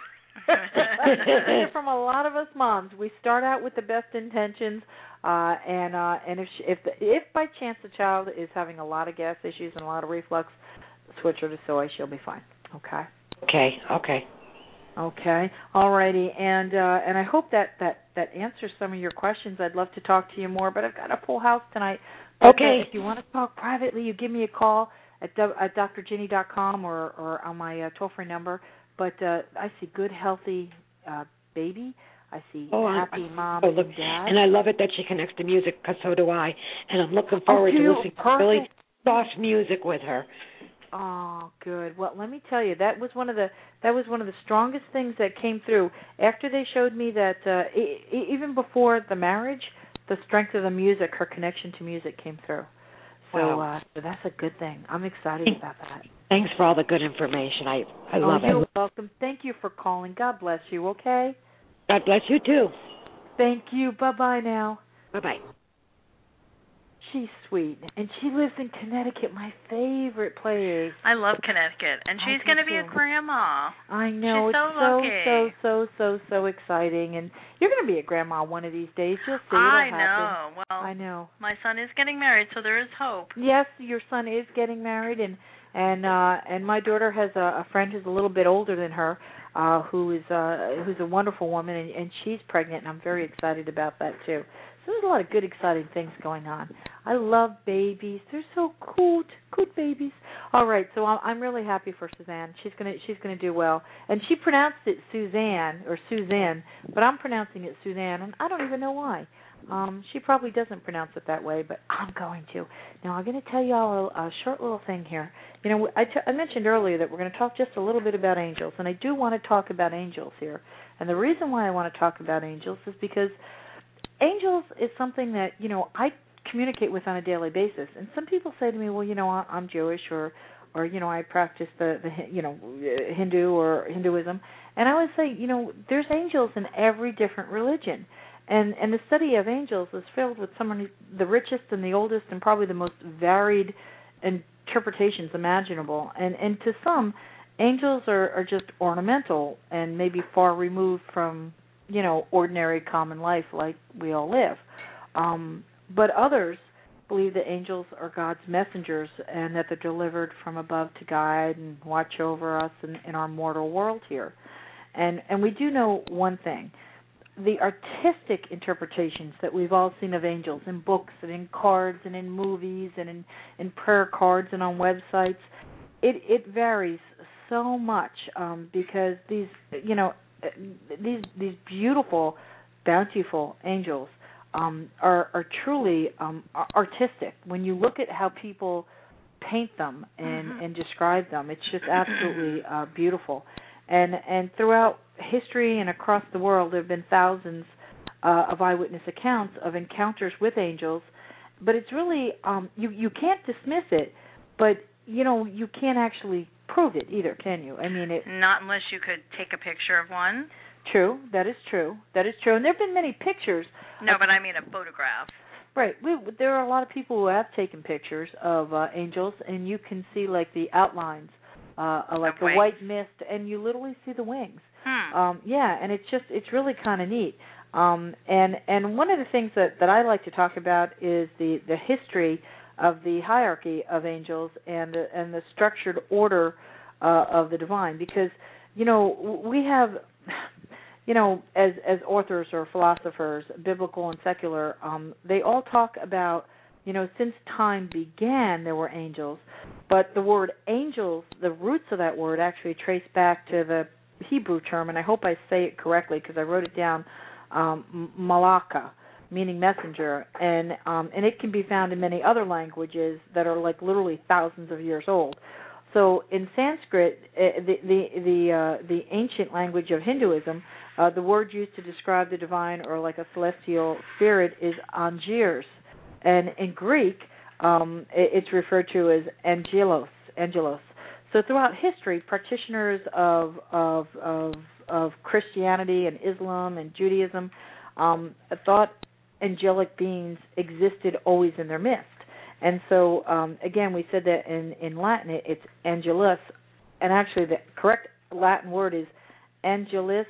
take it from a lot of us moms. We start out with the best intentions, uh, and uh, and if she, if the, if by chance the child is having a lot of gas issues and a lot of reflux, switch her to soy. She'll be fine. Okay. Okay. Okay. Okay. All righty. And uh, and I hope that, that, that answers some of your questions. I'd love to talk to you more, but I've got a full house tonight. But, okay. Uh, if you want to talk privately, you give me a call at, at d r ginny dot com or, or on my uh, toll-free number. But uh, I see good, healthy uh, baby. I see oh, happy I, mom oh, look, and dad. And I love it that she connects to music, because so do I. And I'm looking forward oh, to listening perfect. to really soft music with her. Oh, good. Well, let me tell you, that was one of the that was one of the strongest things that came through after they showed me that uh, e- even before the marriage, the strength of the music, her connection to music came through. So, wow. uh, so that's a good thing. I'm excited about that. Thanks for all the good information. I I oh, love you're it. welcome. Thank you for calling. God bless you. Okay. God bless you too. Thank you. Bye bye now. Bye bye. She's sweet, and she lives in Connecticut, my favorite place. I love Connecticut, and she's going to be a grandma. I know. She's so it's so, lucky. so, so, so, so exciting, and you're going to be a grandma one of these days. You'll see. I It'll know. happen. Well, I know. My son is getting married, so there is hope. Yes, your son is getting married, and and uh, and my daughter has a, a friend who's a little bit older than her, uh, who is uh, who's a wonderful woman, and, and she's pregnant, and I'm very excited about that too. So there's a lot of good, exciting things going on. I love babies. They're so cute, cute babies. All right, so I'm really happy for Suzanne. She's gonna she's gonna do well. And she pronounced it Suzanne or Suzanne, but I'm pronouncing it Suzanne, and I don't even know why. Um, she probably doesn't pronounce it that way, but I'm going to. Now I'm going to tell you all a, a short little thing here. You know, I, t- I mentioned earlier that we're going to talk just a little bit about angels, and I do want to talk about angels here. And the reason why I want to talk about angels is because angels is something that, you know, I communicate with on a daily basis. And some people say to me, well, you know, I'm Jewish or, or you know, I practice the, the you know, Hindu or Hinduism. And I always say, you know, there's angels in every different religion. And and the study of angels is filled with some of the richest and the oldest and probably the most varied interpretations imaginable. And, and to some, angels are, are just ornamental and maybe far removed from, you know, ordinary common life like we all live. Um, but others believe that angels are God's messengers and that they're delivered from above to guide and watch over us in, in our mortal world here. And and we do know one thing. The artistic interpretations that we've all seen of angels in books and in cards and in movies and in, in prayer cards and on websites, it, it varies so much um, because these, you know, these these beautiful, bountiful angels um, are, are truly um, artistic. When you look at how people paint them and, mm-hmm. and describe them, it's just absolutely uh, beautiful. And and throughout history and across the world, there have been thousands uh, of eyewitness accounts of encounters with angels. But it's really, um, you, you can't dismiss it, but, you know, you can't actually prove it either, can you? I mean, it... Not unless you could take a picture of one. True, that is true. That is true. And there have been many pictures. No, of, but I mean a photograph. Right. We, there are a lot of people who have taken pictures of uh, angels, and you can see, like, the outlines, uh, like of the wings. white mist, and you literally see the wings. Hmm. Um, yeah, and it's just, it's really kind of neat. Um, and, and one of the things that, that I like to talk about is the, the history of the hierarchy of angels and the, and the structured order uh, of the divine. Because, you know, we have, you know, as, as authors or philosophers, biblical and secular, um, they all talk about, you know, since time began there were angels. But the word angels, the roots of that word actually trace back to the Hebrew term, and I hope I say it correctly because I wrote it down, Um, malaka, meaning messenger, and um, and it can be found in many other languages that are like literally thousands of years old. So in Sanskrit, uh, the the the, uh, the ancient language of Hinduism, uh, the word used to describe the divine or like a celestial spirit is angirs, and in Greek, um, it, it's referred to as angelos. Angelos. So throughout history, practitioners of of of of Christianity and Islam and Judaism um, thought angelic beings existed always in their midst. And so, um, again, we said that in, in Latin it, it's angelus, and actually the correct Latin word is angelis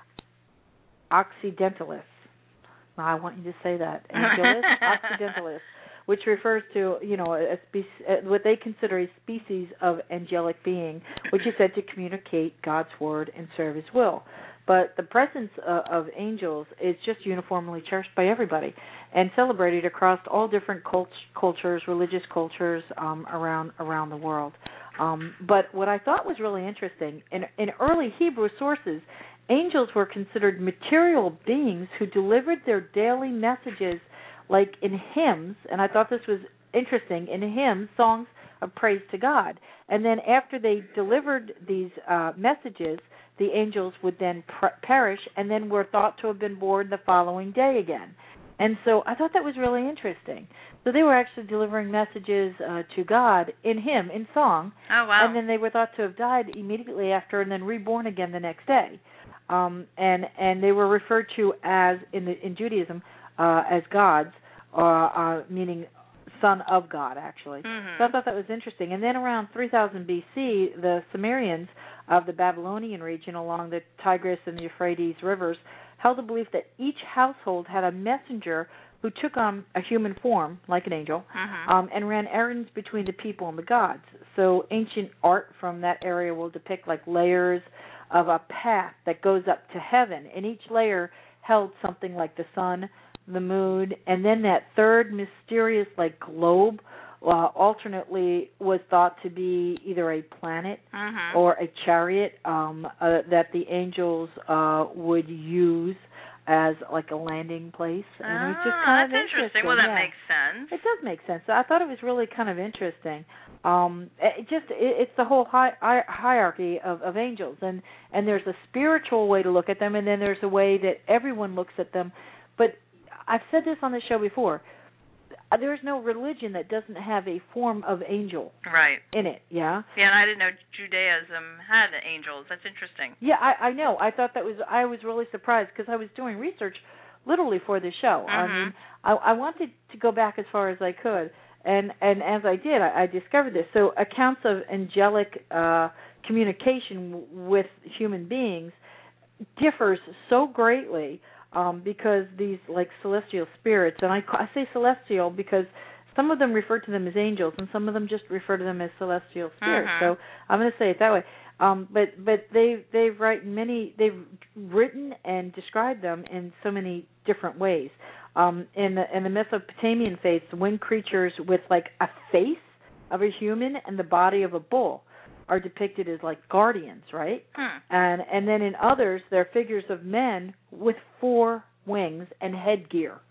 occidentalis. Now, I want you to say that, angelis occidentalis, which refers to, you know, a spe- what they consider a species of angelic being, which is said to communicate God's word and serve His will. But the presence uh, of angels is just uniformly cherished by everybody and celebrated across all different cult- cultures, religious cultures um, around around the world. Um, but what I thought was really interesting, in, in early Hebrew sources, angels were considered material beings who delivered their daily messages like in hymns, and I thought this was interesting, in hymns, songs of praise to God. And then after they delivered these uh, messages, the angels would then pr- perish and then were thought to have been born the following day again. And so I thought that was really interesting. So they were actually delivering messages uh, to God in hymn, in song. Oh, wow. And then they were thought to have died immediately after and then reborn again the next day. Um, and, and they were referred to as, in, the, in Judaism, Uh, as gods, uh, uh, meaning son of God, actually. Mm-hmm. So I thought that was interesting. And then around three thousand B C, the Sumerians of the Babylonian region along the Tigris and the Euphrates rivers held the belief that each household had a messenger who took on a human form, like an angel, mm-hmm. um, and ran errands between the people and the gods. So ancient art from that area will depict like layers of a path that goes up to heaven, and each layer held something like the sun, the moon, and then that third mysterious like globe uh, alternately was thought to be either a planet mm-hmm. or a chariot um, uh, that the angels uh, would use as like a landing place. Ah, and it was just kind that's of interesting. Well, that yeah. makes sense. It does make sense. I thought it was really kind of interesting. Um, it just it, it's the whole hi- hi- hierarchy of, of angels, and, and there's a spiritual way to look at them, and then there's a way that everyone looks at them. But I've said this on the show before. There's no religion that doesn't have a form of angel right. in it, yeah? Yeah, and I didn't know Judaism had angels. That's interesting. Yeah, I, I know. I thought that was, I was really surprised because I was doing research literally for the show. Mm-hmm. I mean, I, I wanted to go back as far as I could, and, and as I did, I, I discovered this. So accounts of angelic uh, communication with human beings differs so greatly Um, because these like celestial spirits, and I, I say celestial because some of them refer to them as angels, and some of them just refer to them as celestial spirits. Mm-hmm. So I'm going to say it that way. Um, but but they they've written many they've written and described them in so many different ways. Um, in the in the Mesopotamian faiths, winged creatures with like a face of a human and the body of a bull are depicted as like guardians, right? Hmm. And and then in others, they're figures of men with four wings and headgear.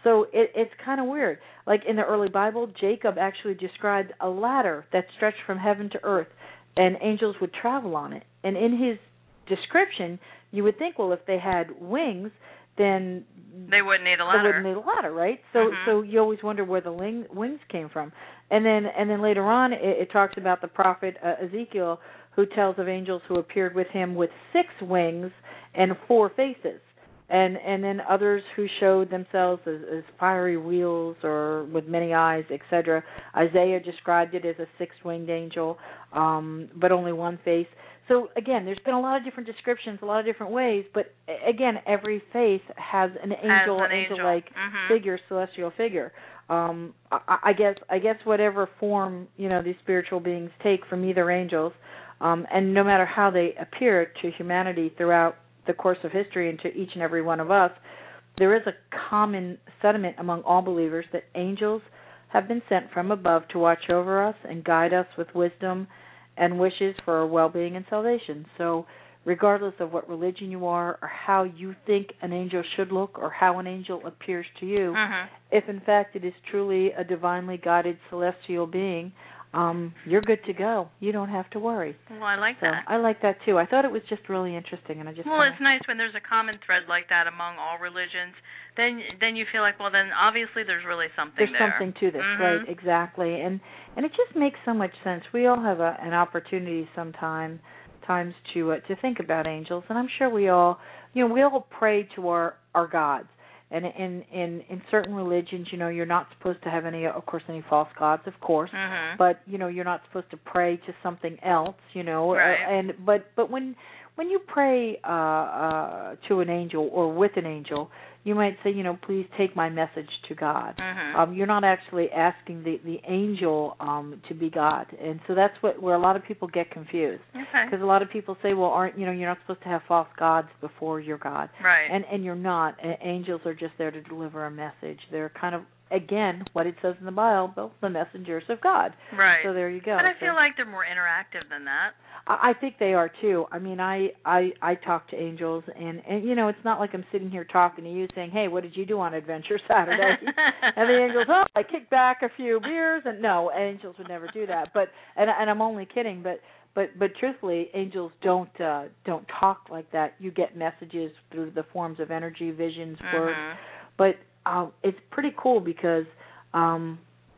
So it, it's kind of weird. Like in the early Bible, Jacob actually described a ladder that stretched from heaven to earth, and angels would travel on it. And in his description, you would think, well, if they had wings, then they wouldn't need a ladder. They wouldn't need a ladder, right? So, mm-hmm. so you always wonder where the ling- wings came from. And then, and then later on, it, it talks about the prophet uh, Ezekiel, who tells of angels who appeared with him with six wings and four faces. And and then others who showed themselves as, as fiery wheels or with many eyes, et cetera. Isaiah described it as a six-winged angel, um, but only one face. So, again, there's been a lot of different descriptions, a lot of different ways, but, again, every faith has an angel, has an angel-like angel. Mm-hmm. figure, celestial figure. Um, I, I guess I guess whatever form, you know, these spiritual beings take from either angels, um, and no matter how they appear to humanity throughout the course of history and to each and every one of us, there is a common sentiment among all believers that angels have been sent from above to watch over us and guide us with wisdom and wishes for our well-being and salvation. So regardless of what religion you are or how you think an angel should look or how an angel appears to you, mm-hmm. if in fact it is truly a divinely guided celestial being, Um, you're good to go. You don't have to worry. Well, I like so that. I like that too. I thought it was just really interesting, and I just well, kinda... it's nice when there's a common thread like that among all religions. Then, then you feel like, well, then obviously there's really something there's there. something to this, mm-hmm. right? Exactly, and and it just makes so much sense. We all have a, an opportunity sometime times to uh, to think about angels, and I'm sure we all, you know, we all pray to our our gods. And in, in in certain religions, you know, you're not supposed to have any, of course, any false gods, of course. Mm-hmm. But you know, you're not supposed to pray to something else, you know. Right. And but but when when you pray uh, uh, to an angel or with an angel, you might say, you know, please take my message to God. Mm-hmm. Um, you're not actually asking the the angel um, to be God, and so that's what where a lot of people get confused. Okay. Because a lot of people say, well, aren't you know, you're not supposed to have false gods before your God. Right. And and you're not. Angels are just there to deliver a message. They're kind of, again, what it says in the Bible, the messengers of God. Right. So there you go. But I so, feel like they're more interactive than that. I think they are too. I mean, I, I I talk to angels, and, and you know, it's not like I'm sitting here talking to you saying, hey, what did you do on Adventure Saturday? And the angels, oh, I kicked back a few beers, and no, angels would never do that. But and and I'm only kidding, but but but truthfully, angels don't uh, don't talk like that. You get messages through the forms of energy, visions, mm-hmm. words. But um, it's pretty cool because. Um,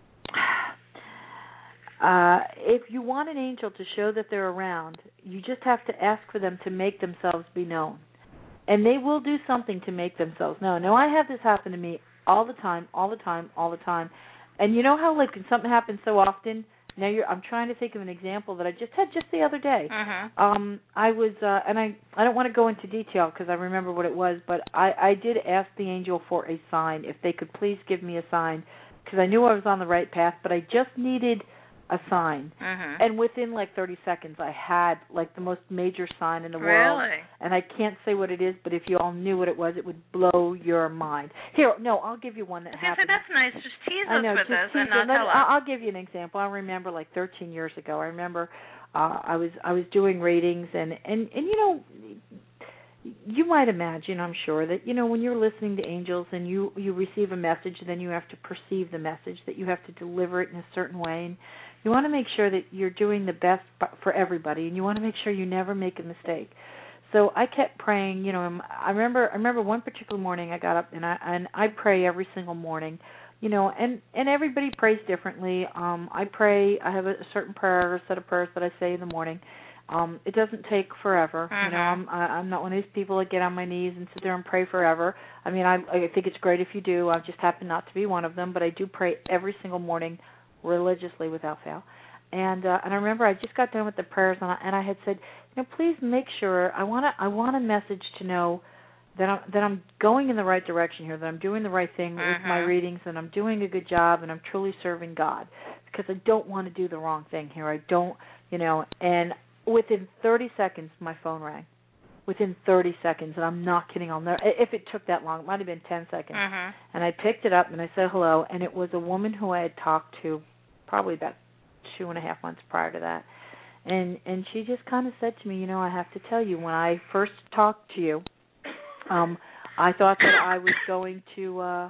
Uh, if you want an angel to show that they're around, you just have to ask for them to make themselves be known. And they will do something to make themselves known. Now, I have this happen to me all the time, all the time, all the time. And you know how, like, when something happens so often, now you're, I'm trying to think of an example that I just had just the other day. Mm-hmm. Um, I was, uh, and I, I don't want to go into detail because I remember what it was, but I, I did ask the angel for a sign, if they could please give me a sign, because I knew I was on the right path, but I just needed a sign. Mm-hmm. And within like thirty seconds I had like the most major sign in the world. Really? And I can't say what it is, but if you all knew what it was, it would blow your mind. Here, no, I'll give you one that okay, happened. So that's nice. Just tease I us know, with just this tease and not it. tell us. I'll give you an example. I remember like thirteen years ago. I remember uh, I was I was doing readings and, and, and you know, you might imagine, I'm sure, that, you know, when you're listening to angels and you, you receive a message, then you have to perceive the message, that you have to deliver it in a certain way. And you want to make sure that you're doing the best for everybody, and you want to make sure you never make a mistake. So I kept praying, you know, I remember I remember one particular morning I got up, and I and I pray every single morning, you know, and, and everybody prays differently. Um, I pray, I have a certain prayer, a set of prayers that I say in the morning. Um, it doesn't take forever. Mm-hmm. You know, I'm I'm not one of these people that get on my knees and sit there and pray forever. I mean, I I think it's great if you do. I just happen not to be one of them, but I do pray every single morning, religiously without fail. And uh, and I remember I just got done with the prayers, and I, and I had said, you know, please make sure I want to I want a message to know that I'm that I'm going in the right direction here, that I'm doing the right thing mm-hmm. with my readings, and I'm doing a good job, and I'm truly serving God, because I don't want to do the wrong thing here. I don't, you know, and within thirty seconds, my phone rang. Within thirty seconds, and I'm not kidding. I'll never, if it took that long, it might have been ten seconds. Mm-hmm. And I picked it up, and I said hello, and it was a woman who I had talked to probably about two and a half months prior to that. And and she just kind of said to me, you know, I have to tell you, when I first talked to you, um, I thought that I was going to uh,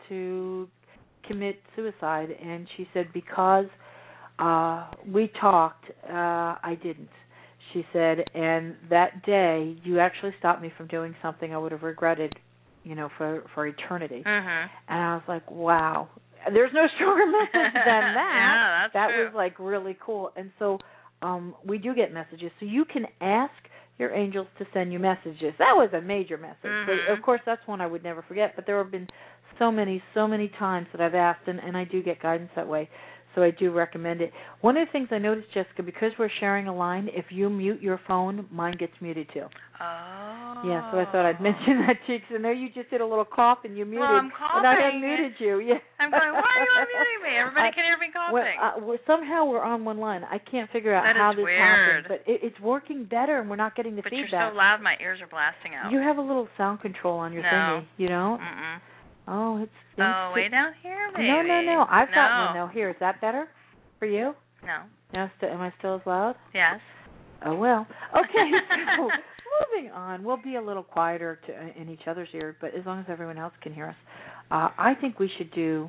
to commit suicide, and she said because uh, we talked, uh, I didn't. She said, and that day you actually stopped me from doing something I would have regretted, you know, for for eternity. Mm-hmm. And I was like, wow. There's no stronger message than that. Yeah, that's that true. was like really cool. And so um, we do get messages. So you can ask your angels to send you messages. That was a major message. Mm-hmm. But of course, that's one I would never forget. But there have been so many, so many times that I've asked, and, and I do get guidance that way. So I do recommend it. One of the things I noticed, Jessica, because we're sharing a line, if you mute your phone, mine gets muted too. Oh. Yeah, so I thought I'd mention that to you, because I know you just did a little cough and you muted. Well, I'm coughing. And I had muted you. Yeah. I'm going, why are you unmuting me? Everybody can hear me coughing. Well, uh, we're, somehow we're on one line. I can't figure out that how is this weird. happened. But it, it's working better, and we're not getting the but feedback. But you're so loud, my ears are blasting out. You have a little sound control on your no. thingy, you know? Mm-mm. Oh, it's... Oh, way down here, maybe? No, no, no. I've no. got one, though. Here, is that better for you? No. No, st- am I still as loud? Yes. Oh, well. Okay, so moving on. We'll be a little quieter to, in each other's ear, but as long as everyone else can hear us. Uh, I think we should do...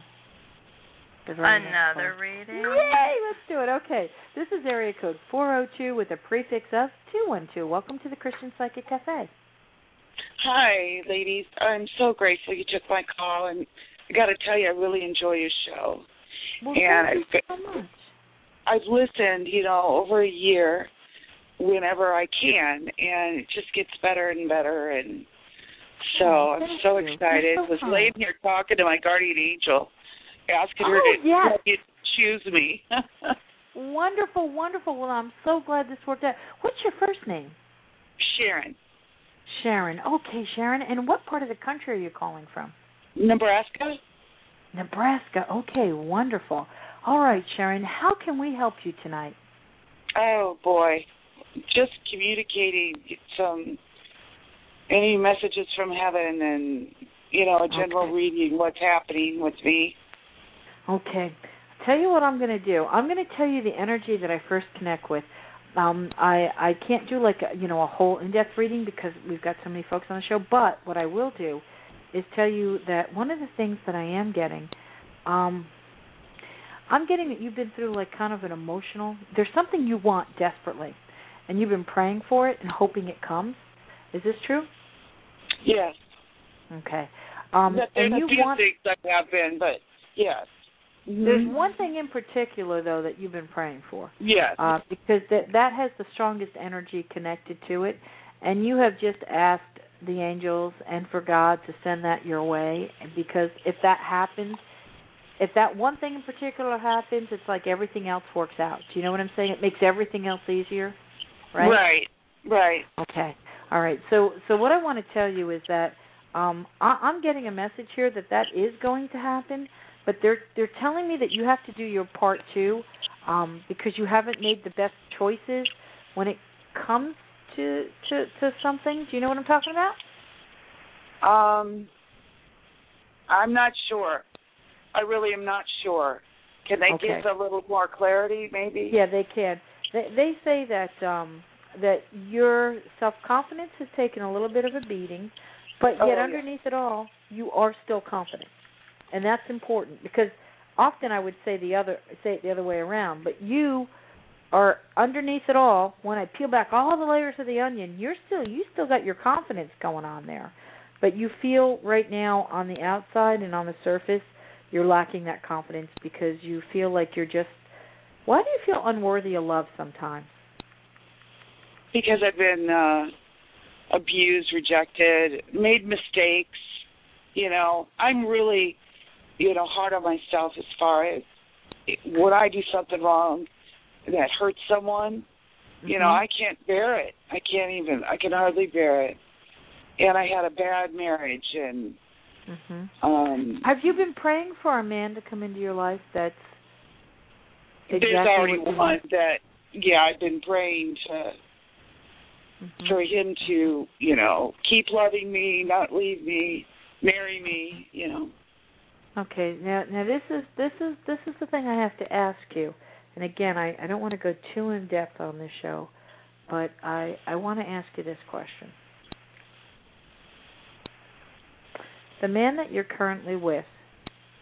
Another reading? Yay, let's do it. Okay, this is area code four oh two with a prefix of two one two. Welcome to the Christian Psychic Cafe. Hi, ladies. I'm so grateful you took my call, and I got to tell you, I really enjoy your show. Well, and thank you I've, so much. I've listened, you know, over a year whenever I can, and it just gets better and better. And so oh, I'm so you. excited. So I was fun. laying here talking to my guardian angel, asking oh, her to yes. let you choose me. Wonderful, wonderful. Well, I'm so glad this worked out. What's your first name? Sharon. Sharon. Okay, Sharon. And what part of the country are you calling from? Nebraska. Nebraska. Okay, wonderful. All right, Sharon, how can we help you tonight? Oh, boy. Just communicating some, any messages from heaven and, you know, a general okay. reading, what's happening with me. Okay. I'll tell you what I'm going to do. I'm going to tell you the energy that I first connect with. Um, I, I can't do like a, you know, a whole in-depth reading because we've got so many folks on the show, but what I will do is tell you that one of the things that I am getting, um, I'm getting that you've been through like kind of an emotional, there's something you want desperately, and you've been praying for it and hoping it comes. Is this true? Yes. Okay. Um, There's and a you few want, things I have been, but yes. There's one thing in particular, though, that you've been praying for. Yes. Uh, because that that has the strongest energy connected to it, and you have just asked the angels and for God to send that your way, because if that happens, if that one thing in particular happens, it's like everything else works out. Do you know what I'm saying? It makes everything else easier, right? Right, right. Okay. All right. So so what I want to tell you is that um, I, I'm getting a message here that that is going to happen, but they're they're telling me that you have to do your part too, um, because you haven't made the best choices when it comes to, to to something. Do you know what I'm talking about? Um, I'm not sure. I really am not sure. Can they Okay. give a little more clarity, maybe? Yeah, they can. They, they say that um, that your self-confidence has taken a little bit of a beating, but Oh, yet yeah. underneath it all, you are still confident, and that's important because often I would say the other say it the other way around. But you are underneath it all. When I peel back all the layers of the onion, you're still you still got your confidence going on there, but you feel right now on the outside and on the surface you're lacking that confidence because you feel like you're just. Why do you feel unworthy of love sometimes? Because I've been uh, abused, rejected, made mistakes. You know, I'm really, you know, hard on myself as far as when I do something wrong that hurts someone, mm-hmm. you know, I can't bear it. I can't even, I can hardly bear it. And I had a bad marriage. And mm-hmm. um, have you been praying for a man to come into your life that's exactly there's already what you one want? that, yeah, I've been praying to, mm-hmm. for him to, you know, keep loving me, not leave me, marry me, you know. Okay, now now this is this is this is the thing I have to ask you. And again, I, I don't want to go too in depth on this show, but I, I want to ask you this question. The man that you're currently with,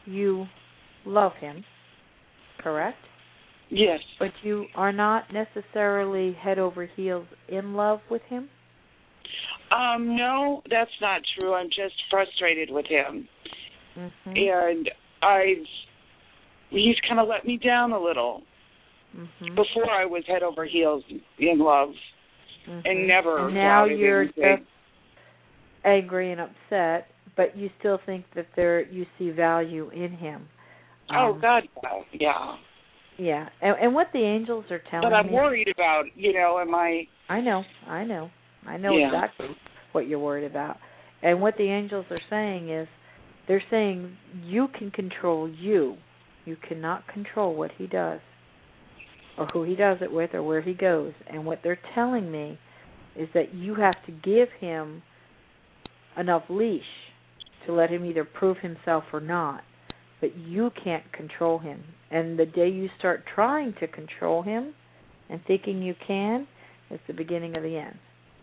you love him, correct? Yes. But you are not necessarily head over heels in love with him? Um, no, that's not true. I'm just frustrated with him. Mm-hmm. And I've, he's kind of let me down a little. Mm-hmm. Before I was head over heels in love, mm-hmm. and never. And now doubted you're anything. just angry and upset, but you still think that there you see value in him. Um, oh God, yeah. Yeah, and, and what the angels are telling me. But I'm me, worried about, you know, am I? I know, I know, I know yeah. exactly what you're worried about. And what the angels are saying is, they're saying you can control you. You cannot control what he does, or who he does it with, or where he goes. And what they're telling me is that you have to give him enough leash to let him either prove himself or not. But you can't control him. And the day you start trying to control him and thinking you can, it's the beginning of the end.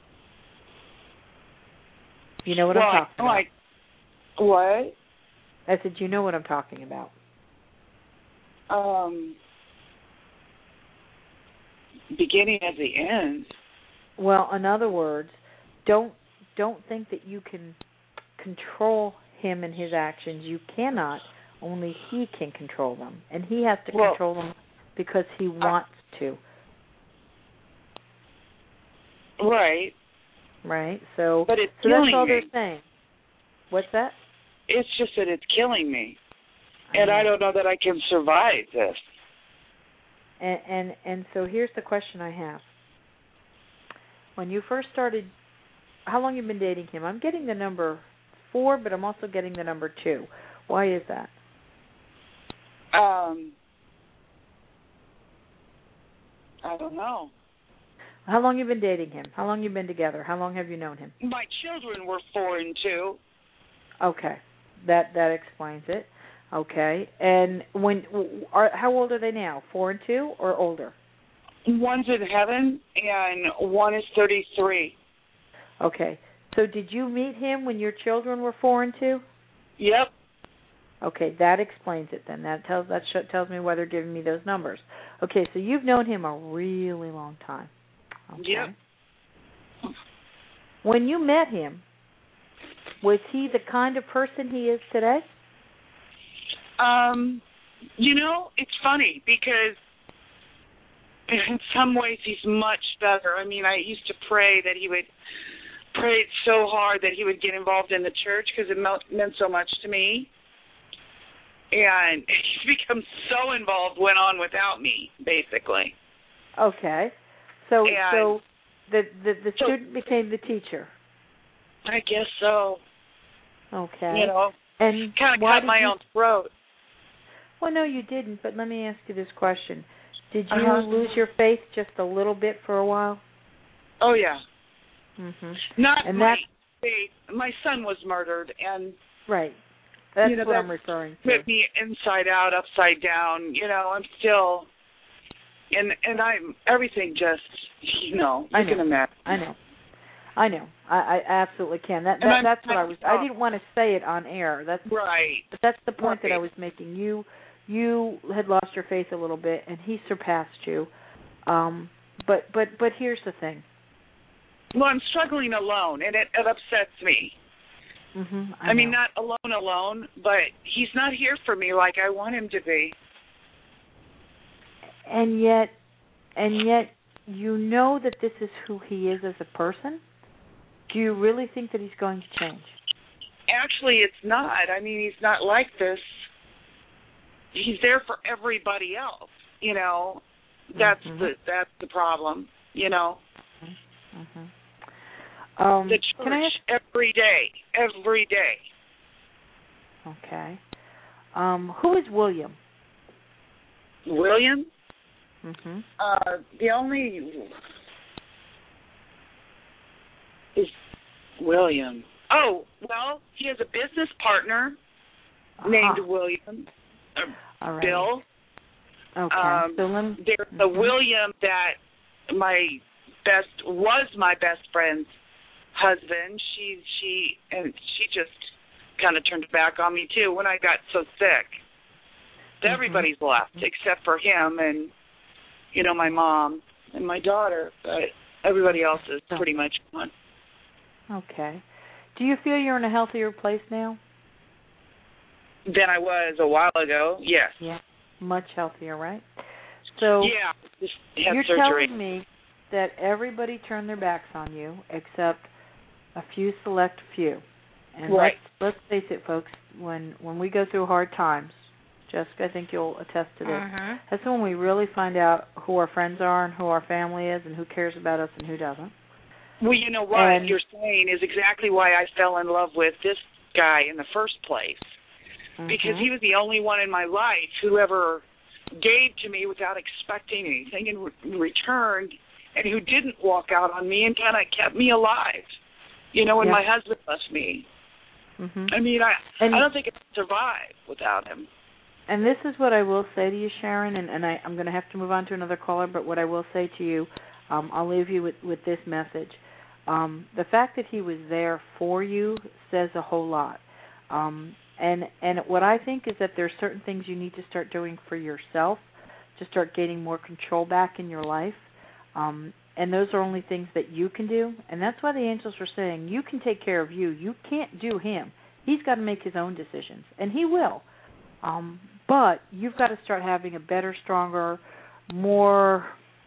You know what well, I'm talking about? Like, what? I said, you know what I'm talking about. Um, beginning of the end. Well, in other words, don't don't think that you can control him and his actions. You cannot. Only he can control them, and he has to well, control them because he wants uh, to. Right. Right. So, but it's so killing that's all me. they're saying. What's that? It's just that it's killing me, and I don't know that I can survive this. And and and so here's the question I have. When you first started, how long have you been dating him? I'm getting the number four, but I'm also getting the number two. Why is that? Um, I don't know. How long have you been dating him? How long have you been together? How long have you known him? My children were four and two. Okay, that that explains it. Okay, and when are how old are they now? Four and two, or older? One's in heaven, and one is thirty-three. Okay, so did you meet him when your children were four and two? Yep. Okay, that explains it then. That tells that sh- tells me why they're giving me those numbers. Okay, so you've known him a really long time. Okay. Yep. When you met him, was he the kind of person he is today? Um, you know, it's funny because in some ways he's much better. I mean, I used to pray that he would pray so hard that he would get involved in the church because it meant so much to me. And he's become so involved, went on without me, basically. Okay. So and so the the, the so, student became the teacher. I guess so. Okay. You know, and kind of cut my you, own throat. Well, no, you didn't, but let me ask you this question. Did you uh-huh. lose your faith just a little bit for a while? Oh, yeah. Mm-hmm. Not and my that, faith. My son was murdered, and... Right. That's you know, what that I'm referring to. Put me inside out, upside down. You know, I'm still... And and I'm... Everything just, you know, you I know. can imagine. I know. I know. I, I absolutely can. That, that that's what I was... I didn't want to say it on air. That's right. But that's the point right. that I was making. You you had lost your faith a little bit, and he surpassed you. Um, but but but here's the thing. Well, I'm struggling alone, and it, it upsets me. Mm-hmm, I, I mean, not alone, alone, but he's not here for me like I want him to be. And yet, and yet, you know that this is who he is as a person. Do you really think that he's going to change? Actually, it's not. I mean, he's not like this. He's there for everybody else. You know, that's mm-hmm. the that's the problem. You know. Mm-hmm. Um, the church can I ask- every day, every day. Okay. Um, who is William? William? Mm-hmm. Uh, the only is William. Oh, well, he has a business partner uh-huh. named William. Uh, All right. Bill. Okay. Um, so let me, there's mm-hmm. the William that my best was my best friend's husband. She she and she just kind of turned back on me, too, when I got so sick. Mm-hmm. Everybody's left except for him and, you know, my mom and my daughter. But everybody else is pretty much gone. Okay. Do you feel you're in a healthier place now? Than I was a while ago, yes. Yeah, much healthier, right? So yeah, just had you're surgery. telling me that everybody turned their backs on you except a few select few. And right. let's, let's face it, folks, when, when we go through hard times, Jessica, I think you'll attest to this, mm-hmm. that's when we really find out who our friends are and who our family is and who cares about us and who doesn't. Well, you know what and, you're saying is exactly why I fell in love with this guy in the first place. Mm-hmm. Because he was the only one in my life who ever gave to me without expecting anything in re- return, and who didn't walk out on me and kind of kept me alive. You know, when yeah. my husband left me. Mm-hmm. I mean, I and, I don't think I could survive without him. And this is what I will say to you, Sharon, and, and I, I'm going to have to move on to another caller, but what I will say to you, um, I'll leave you with, with this message. Um, the fact that he was there for you says a whole lot. Um, and and what I think is that there are certain things you need to start doing for yourself to start gaining more control back in your life. Um, and those are only things that you can do. And that's why the angels were saying, you can take care of you. You can't do him. He's got to make his own decisions, and he will. Um, but you've got to start having a better, stronger, more,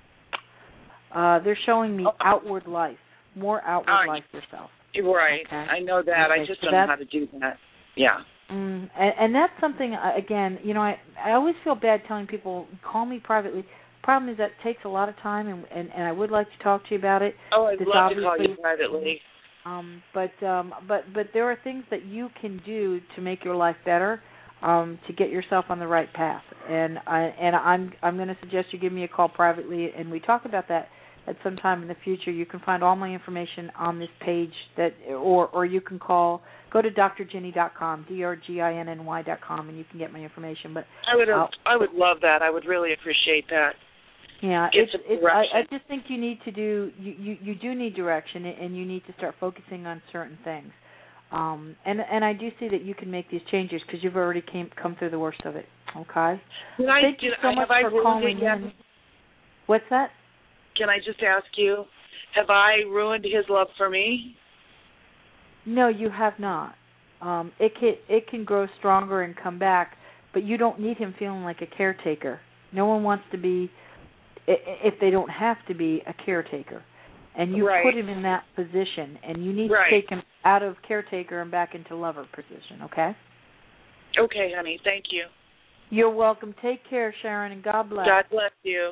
uh, they're showing me outward life, more outward uh, life yourself. Right. Okay? I know that. Okay. I just so don't know how to do that. Yeah. Mm, and, and that's something, uh, again, you know, I, I always feel bad telling people, call me privately. The problem is that takes a lot of time, and, and, and I would like to talk to you about it. Oh, I'd This love to call you privately. Um, but um, but but there are things that you can do to make your life better, um, to get yourself on the right path. And I and I'm I'm going to suggest you give me a call privately, and we talk about that at some time in the future. You can find all my information on this page, that or or you can call. Go to D R ginny dot com, D R G I N N Y dot com, and you can get my information. But I would uh, I would love that. I would really appreciate that. Yeah, Get it's, some it's, direction. I, I just think you need to do, you, you, you do need direction, and you need to start focusing on certain things. Um, and and I do see that you can make these changes because you've already came come through the worst of it. Okay. Can I, Thank did, you so I, much have for I calling in. What's that? Can I just ask you, have I ruined his love for me? No, you have not. Um, it can it can grow stronger and come back, but you don't need him feeling like a caretaker. No one wants to be, if they don't have to be, a caretaker. And you right. put him in that position, and you need right. to take him out of caretaker and back into lover position, okay? Okay, honey. Thank you. You're welcome. Take care, Sharon, and God bless. God bless you.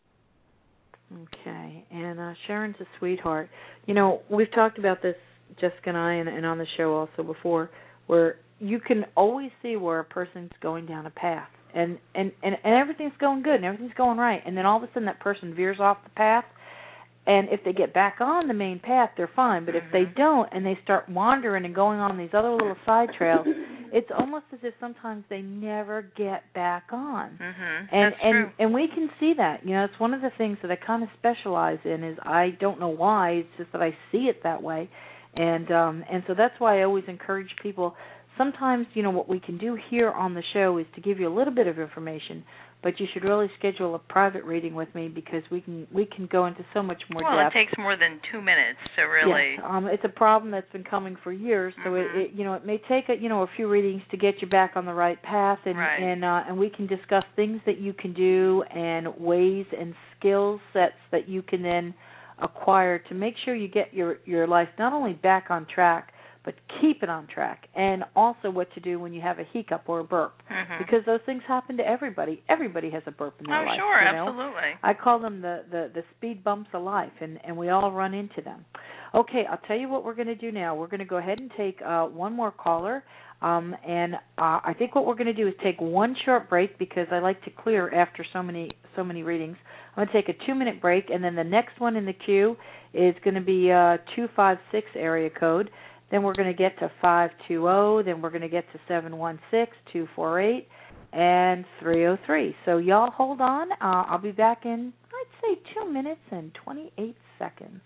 Okay, and uh, Sharon's a sweetheart. You know, we've talked about this, Jessica and I, and, and on the show also before, where you can always see where a person's going down a path. And, and, and, and everything's going good and everything's going right. And then all of a sudden that person veers off the path. And if they get back on the main path, they're fine. But mm-hmm. if they don't and they start wandering and going on these other little side trails, it's almost as if sometimes they never get back on. Mm-hmm. And That's and true. and we can see that. You know, it's one of the things that I kind of specialize in. Is I don't know why. It's just that I see it that way. And um, and so that's why I always encourage people. Sometimes, you know, what we can do here on the show is to give you a little bit of information, but you should really schedule a private reading with me because we can we can go into so much more well, depth. Well, it takes more than two minutes to really. Yes, um, it's a problem that's been coming for years, so mm-hmm. it, it you know it may take a, you know a few readings to get you back on the right path, and right. and uh, and we can discuss things that you can do and ways and skill sets that you can then acquire to make sure you get your your life not only back on track, but keep it on track, and also what to do when you have a hiccup or a burp, mm-hmm. because those things happen to everybody. Everybody has a burp in their oh, life. Oh, sure, you know? absolutely. I call them the, the, the speed bumps of life, and, and we all run into them. Okay, I'll tell you what we're going to do now. We're going to go ahead and take uh, one more caller, um, and uh, I think what we're going to do is take one short break because I like to clear after so many so many readings. I'm going to take a two-minute break, and then the next one in the queue is going to be uh, two five six area code. Then we're going to get to five two zero, then we're going to get to seven one six, two four eight, and three oh three. So y'all hold on. Uh, I'll be back in, I'd say, two minutes and twenty-eight seconds.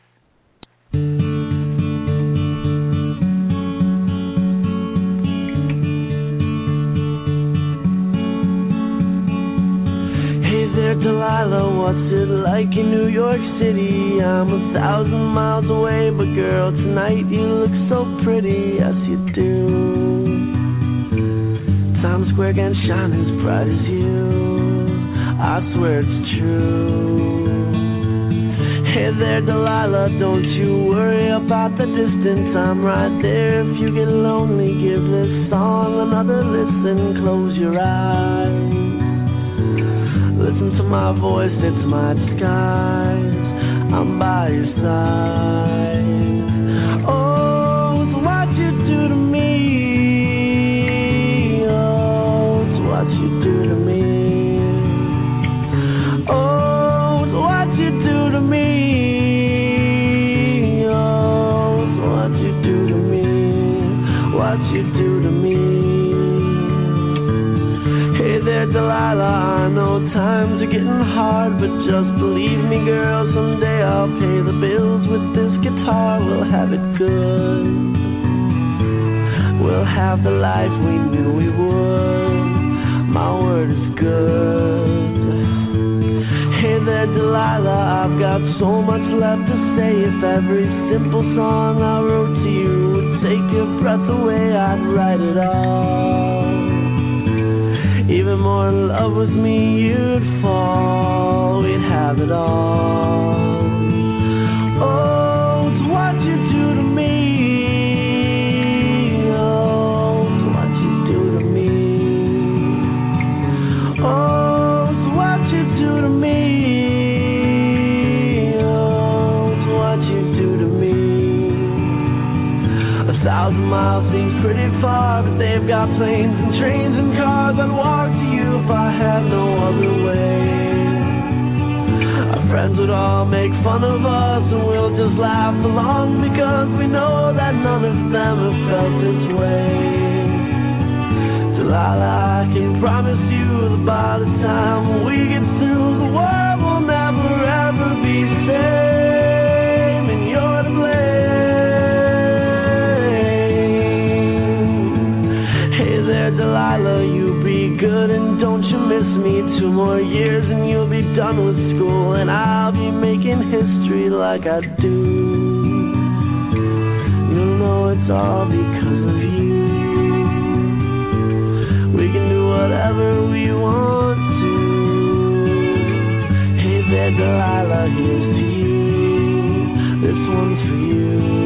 like in New York City. I'm a thousand miles away, but girl, tonight you look so pretty. Yes, you do. Times Square can shine as bright as you. I swear it's true. Hey there, Delilah, don't you worry about the distance. I'm right there if you get lonely. Give this song another listen. Close your eyes. Listen to my voice, it's my disguise. I'm by your side. Oh, it's what you do to me. Oh, it's what you do to me. Oh, it's what you do to me. Oh, it's what you do to me. What you do to me. Hey there, Delilah, I know times are getting hard, but just believe me, girl, someday I'll pay the bills with this guitar. We'll have it good. We'll have the life we knew we would. My word is good. Hey there, Delilah, I've got so much left to say. If every simple song I wrote to you would take your breath away, I'd write it all. Even more in love with me, you'd fall. We'd have it all. Oh, it's what you do to me. Oh, it's what you do to me. Oh, it's what you do to me. Oh, it's what you do to me. A thousand miles seems pretty far, but they've got planes and trains and cars. I'd walk to you if I had no other way. Our friends would all make fun of us, and we'll just laugh along, because we know that none of them have felt this way. Delilah, I can promise you that by the time we get through, the world will never ever be the same, and you're to blame. Hey there, Delilah, you be good and don't you miss me. Two more years and you'll be done with school, and I'll be making history like I do. You'll know it's all because of you. We can do whatever we want to. Hey there, Delilah, here's to you. This one's for you.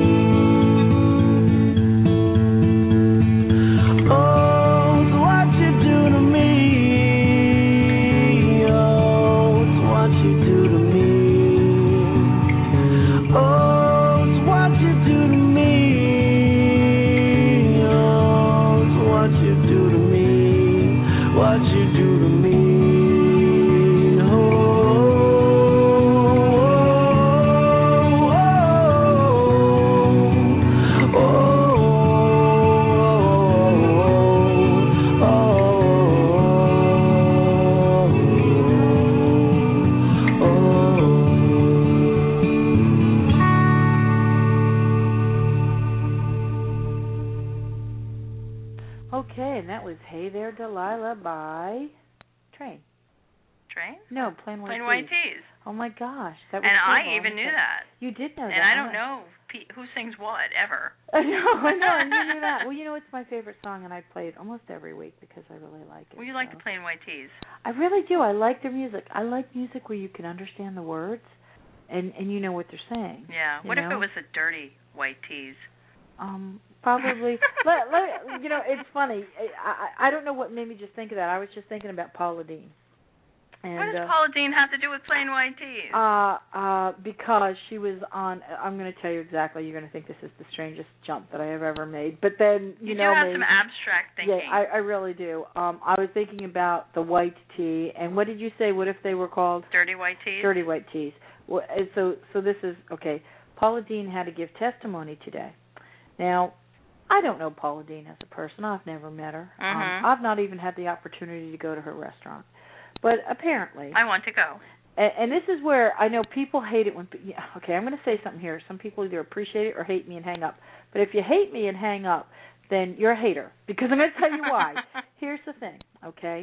Delilah by Train. Train? No, Plain White Plain Tees. White Tees. Oh my gosh, that was and cool. I even knew that. You did know and that. And I don't know pe- who sings what ever. I know, I know, and you knew that. Well, you know, it's my favorite song, and I play it almost every week because I really like it. Well, you like so. the Plain White Tees. I really do. I like their music. I like music where you can understand the words, and and you know what they're saying. Yeah. What know? if it was the Dirty White Tees? Um, probably. let, let, you know, it's funny. I, I I don't know what made me just think of that. I was just thinking about Paula Deen. And, what does uh, Paula Deen have to do with Plain White Tees? Uh, uh, because she was on. I'm going to tell you exactly. You're going to think this is the strangest jump that I have ever made. But then you, you know do have me. some abstract thinking. Yeah, I, I really do. Um, I was thinking about the white tee, and what did you say? What if they were called Dirty White Tees? Dirty White Tees. Well, so so this is okay. Paula Deen had to give testimony today. Now, I don't know Paula Deen as a person. I've never met her. Mm-hmm. Um, I've not even had the opportunity to go to her restaurant. But apparently, I want to go. And, and this is where I know people hate it when. Yeah, okay, I'm going to say something here. Some people either appreciate it or hate me and hang up. But if you hate me and hang up, then you're a hater, because I'm going to tell you why. Here's the thing, okay?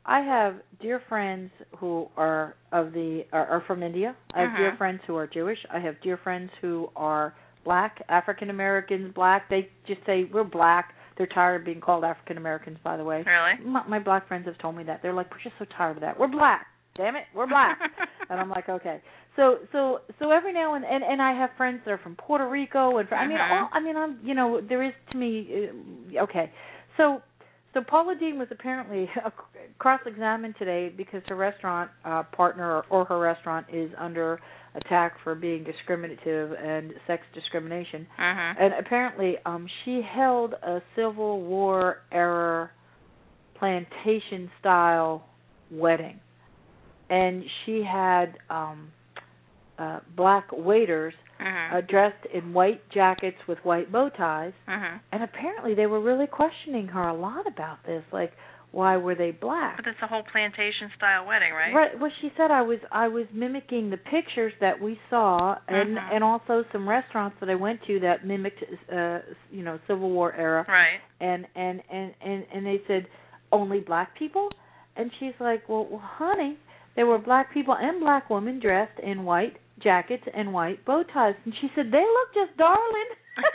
I have dear friends who are of the are, are from India. I have Mhm. dear friends who are Jewish. I have dear friends who are black, African Americans, black. They just say we're black. They're tired of being called African Americans, by the way. Really? My, my black friends have told me that. They're like, we're just so tired of that. We're black. Damn it, we're black. And I'm like, okay. So so so every now and and, and I have friends that are from Puerto Rico and I mean Mhm. all I mean I'm you know there is to me uh, okay. So so Paula Deen was apparently cross-examined today because her restaurant uh, partner or, or her restaurant is under attack for being discriminative and sex discrimination. Mhm. And apparently um, she held a Civil War era plantation style wedding. And she had um, uh, black waiters Mhm. uh, dressed in white jackets with white bow ties. Mhm. And apparently they were really questioning her a lot about this, like why were they black? But it's a whole plantation style wedding, right? Right. Well, she said I was I was mimicking the pictures that we saw, and Mhm. and also some restaurants that I went to that mimicked, uh, you know, Civil War era. Right. And and and and and they said only black people, and she's like, well, well, honey, there were black people and black women dressed in white jackets and white bow ties, and she said they look just darling.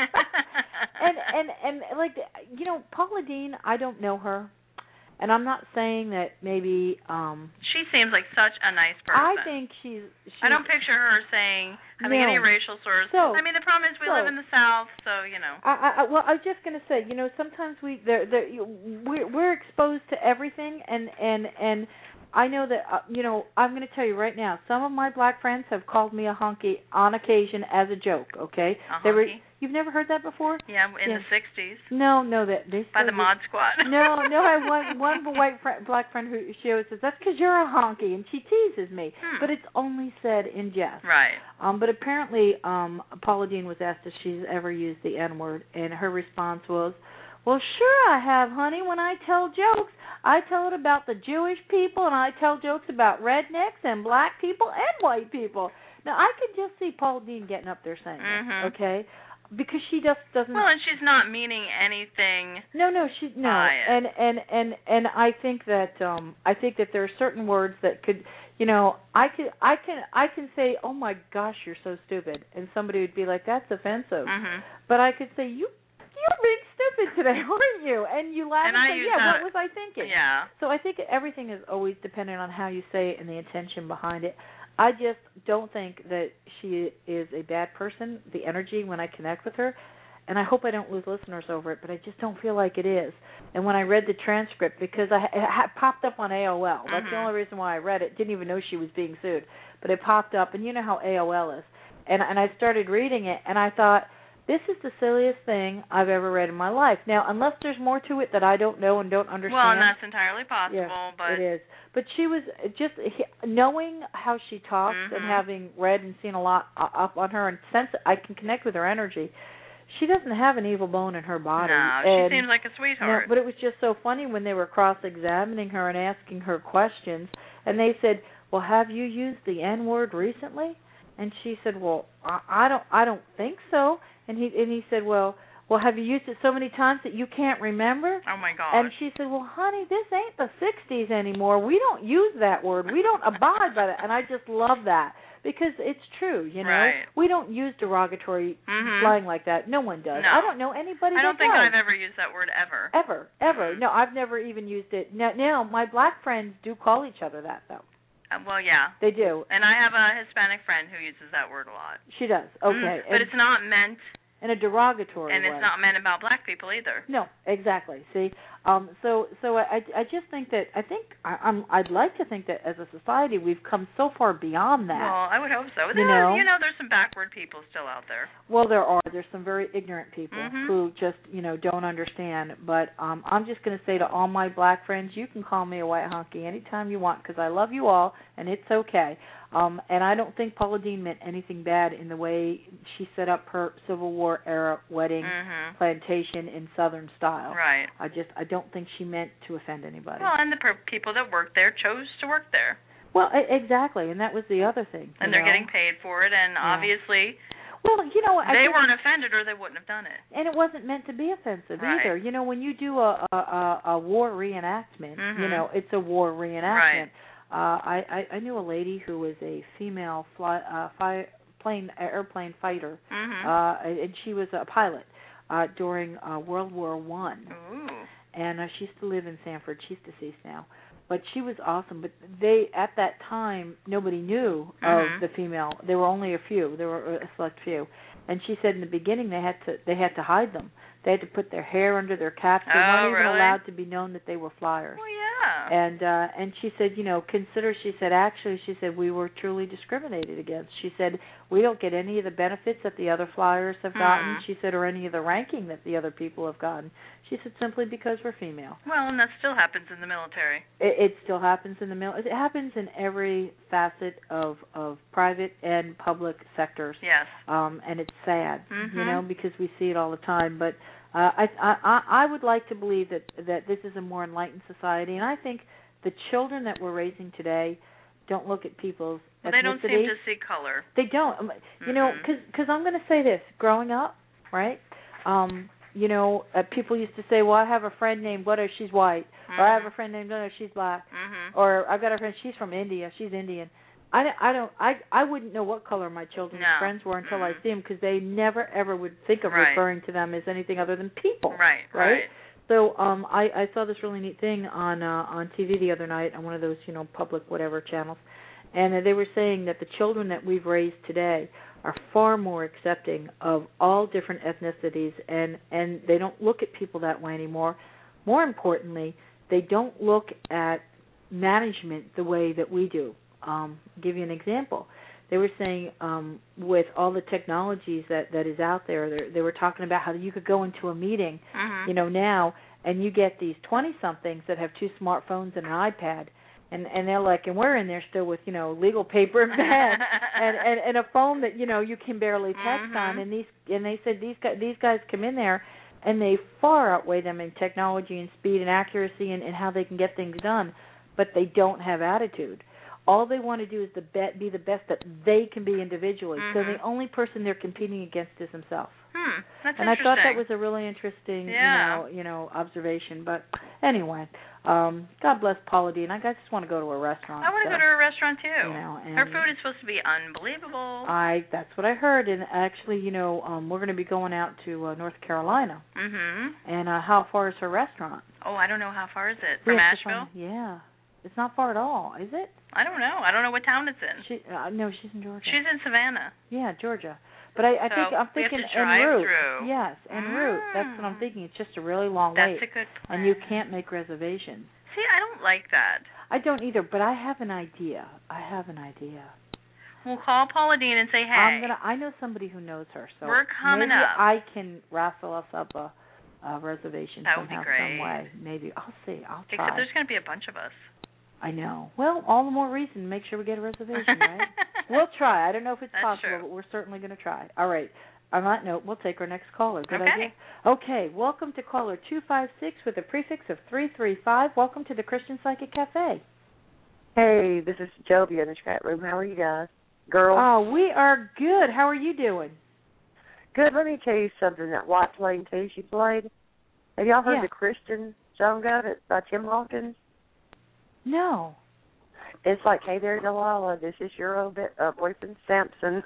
and and and like you know, Paula Deen, I don't know her. And I'm not saying that maybe um She seems like such a nice person. I think she's, she's I don't picture her saying having no. any racial slurs. So, I mean, the problem is we so, live in the South, so you know. I, I, well, I was just going to say, you know, sometimes we there there we're, we're exposed to everything, and and and I know that uh, you know I'm going to tell you right now. Some of my black friends have called me a honky on occasion as a joke. Okay, A they were, honky? you've never heard that before? Yeah, in Yeah. the sixties. No, no, that they By still the do- Mod Squad. No, no, I have one one white friend, black friend who she always says that's because you're a honky, and she teases me, Hmm. but it's only said in jest. Right. Um, but apparently, um, Paula Deen was asked if she's ever used the N word, and her response was, "Well, sure I have, honey. When I tell jokes, I tell it about the Jewish people, and I tell jokes about rednecks and black people and white people." Now I could just see Paula Deen getting up there saying Mhm. that, okay? Because she just doesn't. Well, and she's not meaning anything. No, no, she no, by it. and and and and I think that um I think that there are certain words that could, you know, I could I can I can say, "Oh my gosh, you're so stupid," and somebody would be like, "That's offensive," Mhm. but I could say, "You you're being stupid today, aren't you?" And you laugh And and, I say, use "Yeah, that- what was I thinking?" Yeah. So I think everything is always dependent on how you say it and the intention behind it. I just don't think that she is a bad person. The energy when I connect with her. And I hope I don't lose listeners over it, but I just don't feel like it is. And when I read the transcript, because I, it had popped up on A O L, that's Mhm. the only reason why I read it. Didn't even know she was being sued, but it popped up, and you know how A O L is. And and I started reading it, and I thought, this is the silliest thing I've ever read in my life. Now, unless there's more to it that I don't know and don't understand. Well, and that's entirely possible, yeah, but it is. But she was just knowing how she talks Mhm. and having read and seen a lot up on her, and sense I can connect with her energy. She doesn't have an evil bone in her body. No, she and, seems like a sweetheart. No, but it was just so funny when they were cross-examining her and asking her questions, and they said, "Well, have you used the N-word recently?" And she said, "Well, I, I don't, I don't think so." And he and he said, "Well, well, have you used it so many times that you can't remember?" Oh my gosh. And she said, "Well, honey, this ain't the sixties anymore. We don't use that word. We don't abide by that." And I just love that because it's true, you know. Right. We don't use derogatory Mhm. slang like that. No one does. No. I don't know anybody I don't that think does. I've ever used that word ever. Ever, ever. Mhm. No, I've never even used it. Now, now, my black friends do call each other that, though. Uh, well, yeah. They do. And I have a Hispanic friend who uses that word a lot. She does. Okay. Mm, but and, it's not meant, in a derogatory and way. it's not meant about black people either. No, exactly. See, um, so so I I just think that I think I, I'm I'd like to think that as a society we've come so far beyond that. Well, I would hope so. You There, know? you know, there's some backward people still out there. Well, there are. There's some very ignorant people Mhm. who just, you know, don't understand. But um, I'm just going to say to all my black friends, you can call me a white honky anytime you want because I love you all, and it's okay. Um, and I don't think Paula Deen meant anything bad in the way she set up her Civil War era wedding Mhm. plantation in Southern style. Right. I just I don't think she meant to offend anybody. Well, and the per- people that work there chose to work there. Well, e- exactly, and that was the other thing. And you they're know? getting paid for it, and Yeah. obviously Well, you know, I they think, weren't offended, or they wouldn't have done it. and it wasn't meant to be offensive Right. either. You know, when you do a a, a, a war reenactment, Mm-hmm. you know, it's a war reenactment. Right. Uh, I, I I knew a lady who was a female fly, uh, fly, plane airplane fighter, Mm-hmm. uh, and she was a pilot uh, during uh, World War One. Ooh. And uh, she used to live in Sanford. She's deceased now, but she was awesome. But they, at that time, nobody knew Mm-hmm. of the female. There were only a few. There were a select few. And she said in the beginning they had to they had to hide them. They had to put their hair under their caps. They Oh, weren't even really? allowed to be known that they were flyers. Well, yeah. And uh, and she said, you know, consider. She said, actually, she said we were truly discriminated against. She said we don't get any of the benefits that the other flyers have gotten. Hmm. She said, or any of the ranking that the other people have gotten. She said simply because we're female. Well, and that still happens in the military. It, it still happens in the mil. It happens in every facet of of private and public sectors. Yes. Um, and it's sad, Mm-hmm. you know, because we see it all the time. But uh, I, I I would like to believe that that this is a more enlightened society, and I think the children that we're raising today don't look at people's Well, ethnicity. they don't seem to see color. They don't. Um, You know, Mhm. because I'm going to say this. Growing up, right, um, you know, uh, people used to say, well, I have a friend named what if she's white, Mm-hmm. or I have a friend named what if she's black, Mm-hmm. or I've got a friend, she's from India, she's Indian. I, I don't I I wouldn't know what color my children's No. friends were until Mm-mm. I see them, because they never ever would think of Right. referring to them as anything other than people. Right. Right. Right. So um, I, I saw this really neat thing on uh, on T V the other night on one of those, you know, public whatever channels, and uh, they were saying that the children that we've raised today are far more accepting of all different ethnicities, and and they don't look at people that way anymore. More importantly, they don't look at management the way that we do. Um, give you an example. They were saying um, with all the technologies that, that is out there, they were talking about how you could go into a meeting, Mm-hmm. you know, now, and you get these twenty-somethings that have two smartphones and an iPad, and and they're like, and we're in there still with, you know, legal paper and pen, and, and and a phone that, you know, you can barely text Mhm. on, and these and they said these guys these guys come in there, and they far outweigh them in technology and speed and accuracy and, and how they can get things done, but they don't have attitude. All they want to do is the be, be the best that they can be individually. So Mhm. the only person they're competing against is themselves. Hmm. That's And I interesting. thought that was a really interesting, Yeah. you know, you know, observation. But anyway, um, God bless Paula Deen. I just want to go to a restaurant. I want to so, go to a restaurant too. You know, and Her food is supposed to be unbelievable. I that's what I heard. And actually, you know, um, we're going to be going out to uh, North Carolina. Mhm. And uh, how far is her restaurant? Oh, I don't know how far is it We from have to Asheville. find- yeah, it's not far at all, is it? I don't know. I don't know what town it's in. She uh, no, she's in Georgia. She's in Savannah. Yeah, Georgia. But I, I So think I'm we have thinking to drive en route. through. Yes, en route. That's what I'm Mm. thinking. It's just a really long That's wait, a good plan. and you can't make reservations. See, I don't like that. I don't either, but I have an idea. I have an idea. We'll call Paula Deen and say, hey, I'm gonna. I know somebody who knows her, so We're coming maybe up. I can raffle us up a, a reservation That would be somehow, great. some way. Maybe I'll see. I'll except try. there's going to be a bunch of us. I know. Well, all the more reason to make sure we get a reservation, right? We'll try. I don't know if it's That's possible, true. but we're certainly going to try. All right. On that note, we'll take our next caller. Good Okay. idea? Okay. Welcome to caller two five six with a prefix of three three five. Welcome to the Christian Psychic Cafe. Hey, this is Joby in the chat room. How are you guys? Girls? Oh, we are good. How are you doing? Good. Let me tell you something. That White Flame too she played. Have y'all heard Yeah. the Christian song of it by Tim Hawkins? No. It's like, hey there, Delilah. This is your old bit, uh, boyfriend, Samson.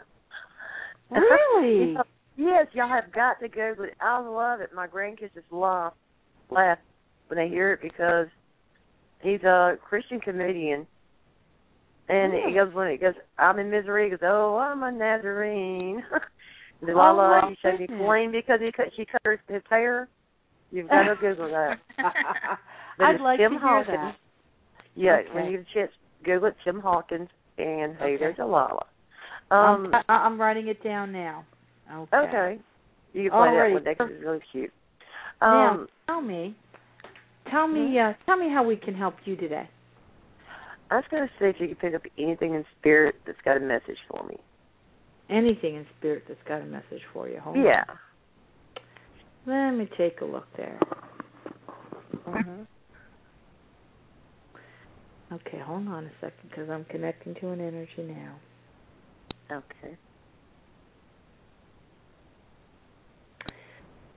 Really? Yes, y'all have got to Google it. I love it. My grandkids just laugh, laugh when they hear it because he's a Christian comedian. And Oh. he goes, when it goes, I'm in misery, he goes, oh, I'm a Nazarene. Delilah, Oh, you showed me goodness. flame because he cut, she cut her, his hair. You've got to Google that. But I'd it's like Tim to hear Hawkins. that. Yeah, Okay. when you get a chance, Google it, Tim Hawkins, and hey, Okay. there's Delilah. Um, Um, I, I'm writing it down now. Okay. okay. You can play Alrighty. that one next. It's really cute. Now, Um, tell me, tell me, uh, tell me how we can help you today. I was going to see if you could pick up anything in spirit that's got a message for me. Anything in spirit that's got a message for you. Hold Yeah. on. Let me take a look there. Mm-hmm. Okay, hold on a second because I'm connecting to an energy now. Okay.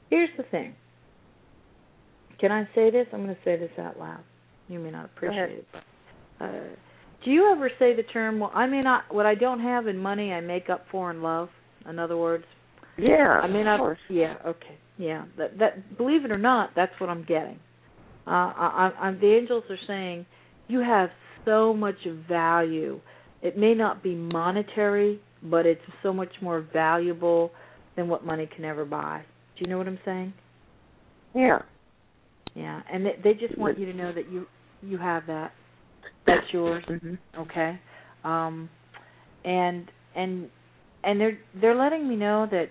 Here's the thing. Can I say this? I'm going to say this out loud. You may not appreciate it, but uh, do you ever say the term, well, I may not, what I don't have in money, I make up for in love? In other words, yeah, I may not, of course. yeah, okay, yeah. That, that, believe it or not, that's what I'm getting. Uh, I, I, the angels are saying, you have so much value. It may not be monetary, but it's so much more valuable than what money can ever buy. Do you know what I'm saying? Yeah. Yeah, and they, they just want you to know that you you have that. That's yours. Mm-hmm. Okay. Um, and and and they're they're letting me know that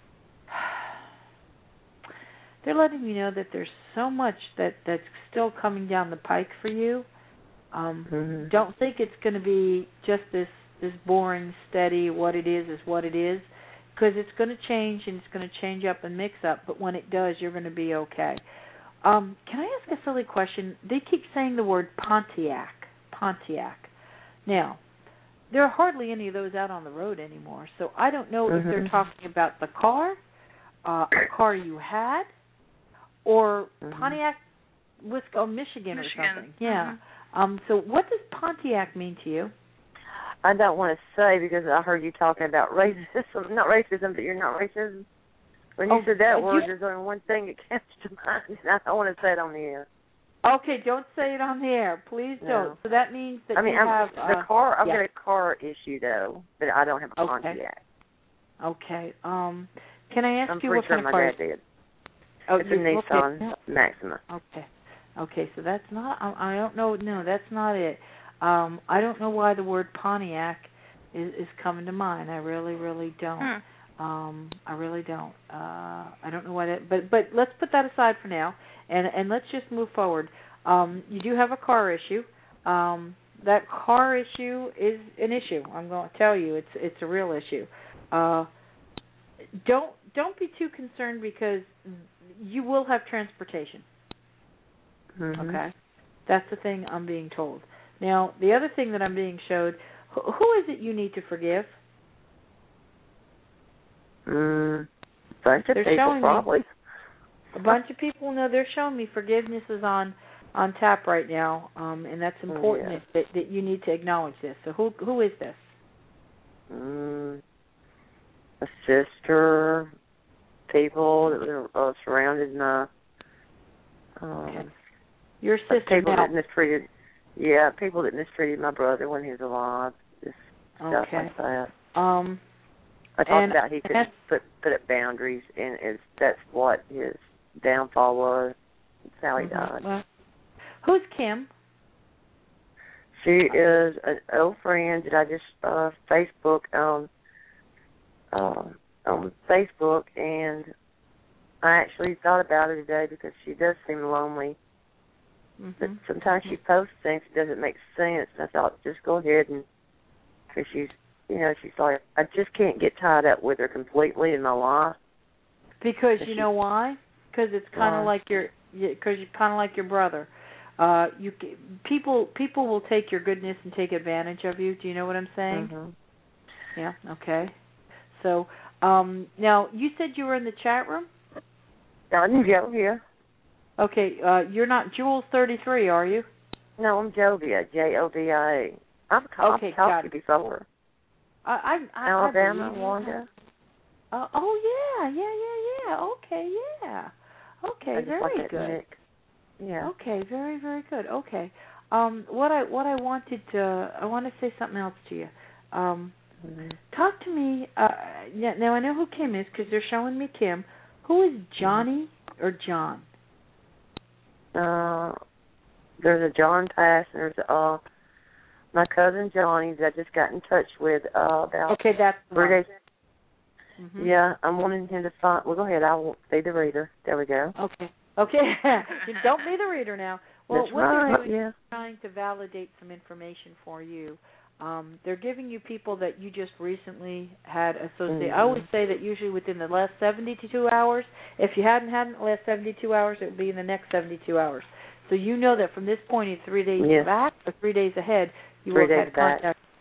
they're letting me know that there's so much that that's still coming down the pike for you. Um, mm-hmm. Don't think it's going to be just this this boring, steady. What it is is what it is, because it's going to change and it's going to change up and mix up. But when it does, you're going to be okay. Um, can I ask a silly question? They keep saying the word Pontiac. Pontiac. Now, there are hardly any of those out on the road anymore, so I don't know mm-hmm. if they're talking about the car, uh, a car you had, or mm-hmm. Pontiac, Wisconsin, Michigan, Michigan, or something. Yeah. Mm-hmm. Um, so what does Pontiac mean to you? I don't want to say because I heard you talking about racism. Not racism, but you're not racism. When you oh, said that word, you... there's only one thing that comes to mind, and I don't want to say it on the air. Okay, don't say it on the air. Please don't. No. So that means that I mean, you I'm, have... the uh, car, I've yeah. got a car issue, though, but I don't have a Okay. Pontiac. Okay. Um, can I ask I'm you pretty what sure kind my of car... dad did. Oh, it's a you, Nissan okay. Maxima. Okay. Okay, so that's not... I, I don't know. No, that's not it. Um, I don't know why the word Pontiac is, is coming to mind. I really, really don't. Hmm. Um, I really don't. Uh, I don't know why that... But, but let's put that aside for now, and, and let's just move forward. Um, you do have a car issue. Um, that car issue is an issue. I'm going to tell you, it's it's a real issue. Uh, don't don't be too concerned because you will have transportation. Mm-hmm. Okay, that's the thing I'm being told. Now, the other thing that I'm being showed, who, who is it you need to forgive? Mm, bunch of They're people, showing probably. Me, a bunch of people. No, they're showing me forgiveness is on. on tap right now, um, and that's important oh, yeah. that, that you need to acknowledge this. So who who is this? Mm, a sister, people that were uh, surrounded in a... Um, okay. Your sister people now. that mistreated... Yeah, people that mistreated my brother when he was alive. Just stuff okay. like that. Um, I talked and, about he couldn't put, put up boundaries, and it's, that's what his downfall was. That's how he mm-hmm. died. Well, who's Kim? She is an old friend that I just uh, Facebook on uh, on Facebook, and I actually thought about her today because she does seem lonely. Mm-hmm. But sometimes she posts things that doesn't make sense, and I thought just go ahead and because she's you know she's like I just can't get tied up with her completely in my life. Because you know why? Because it's kind of like your because you're kind of like your brother. Uh, you people people will take your goodness and take advantage of you. Do you know what I'm saying? Mm-hmm. Yeah. Okay. So um, now you said you were in the chat room. I'm Joe here. Okay. Uh, you're not Jules thirty-three, are you? No, I'm Jovia. J O V I A. I've, I've okay, talked to you before. I, I, I Alabama, I Wanda. Uh, oh yeah, yeah, yeah, yeah. Okay, yeah. Okay, very like good. Nick. Yeah. Okay, very, very good. Okay. Um, what I what I wanted to I want to say something else to you. Um, mm-hmm. Talk to me. Uh, now, now I know who Kim is because they're showing me Kim. Who is Johnny mm-hmm. or John? Uh, there's a John Pass. And there's uh my cousin Johnny that I just got in touch with uh, about okay, that's three days. Mm-hmm. Yeah, I'm wanting him to find. Well, go ahead. I won't be the reader. There we go. Okay. Okay. Don't be the reader now. Well, That's what right, they're doing yeah. is trying to validate some information for you. Um, they're giving you people that you just recently had associated. Mm-hmm. I always say that usually within the last seventy-two hours. If you hadn't had in the last seventy-two hours, it would be in the next seventy-two hours. So you know that from this point in three days yeah. back or three days ahead, you three will have days had back. contact.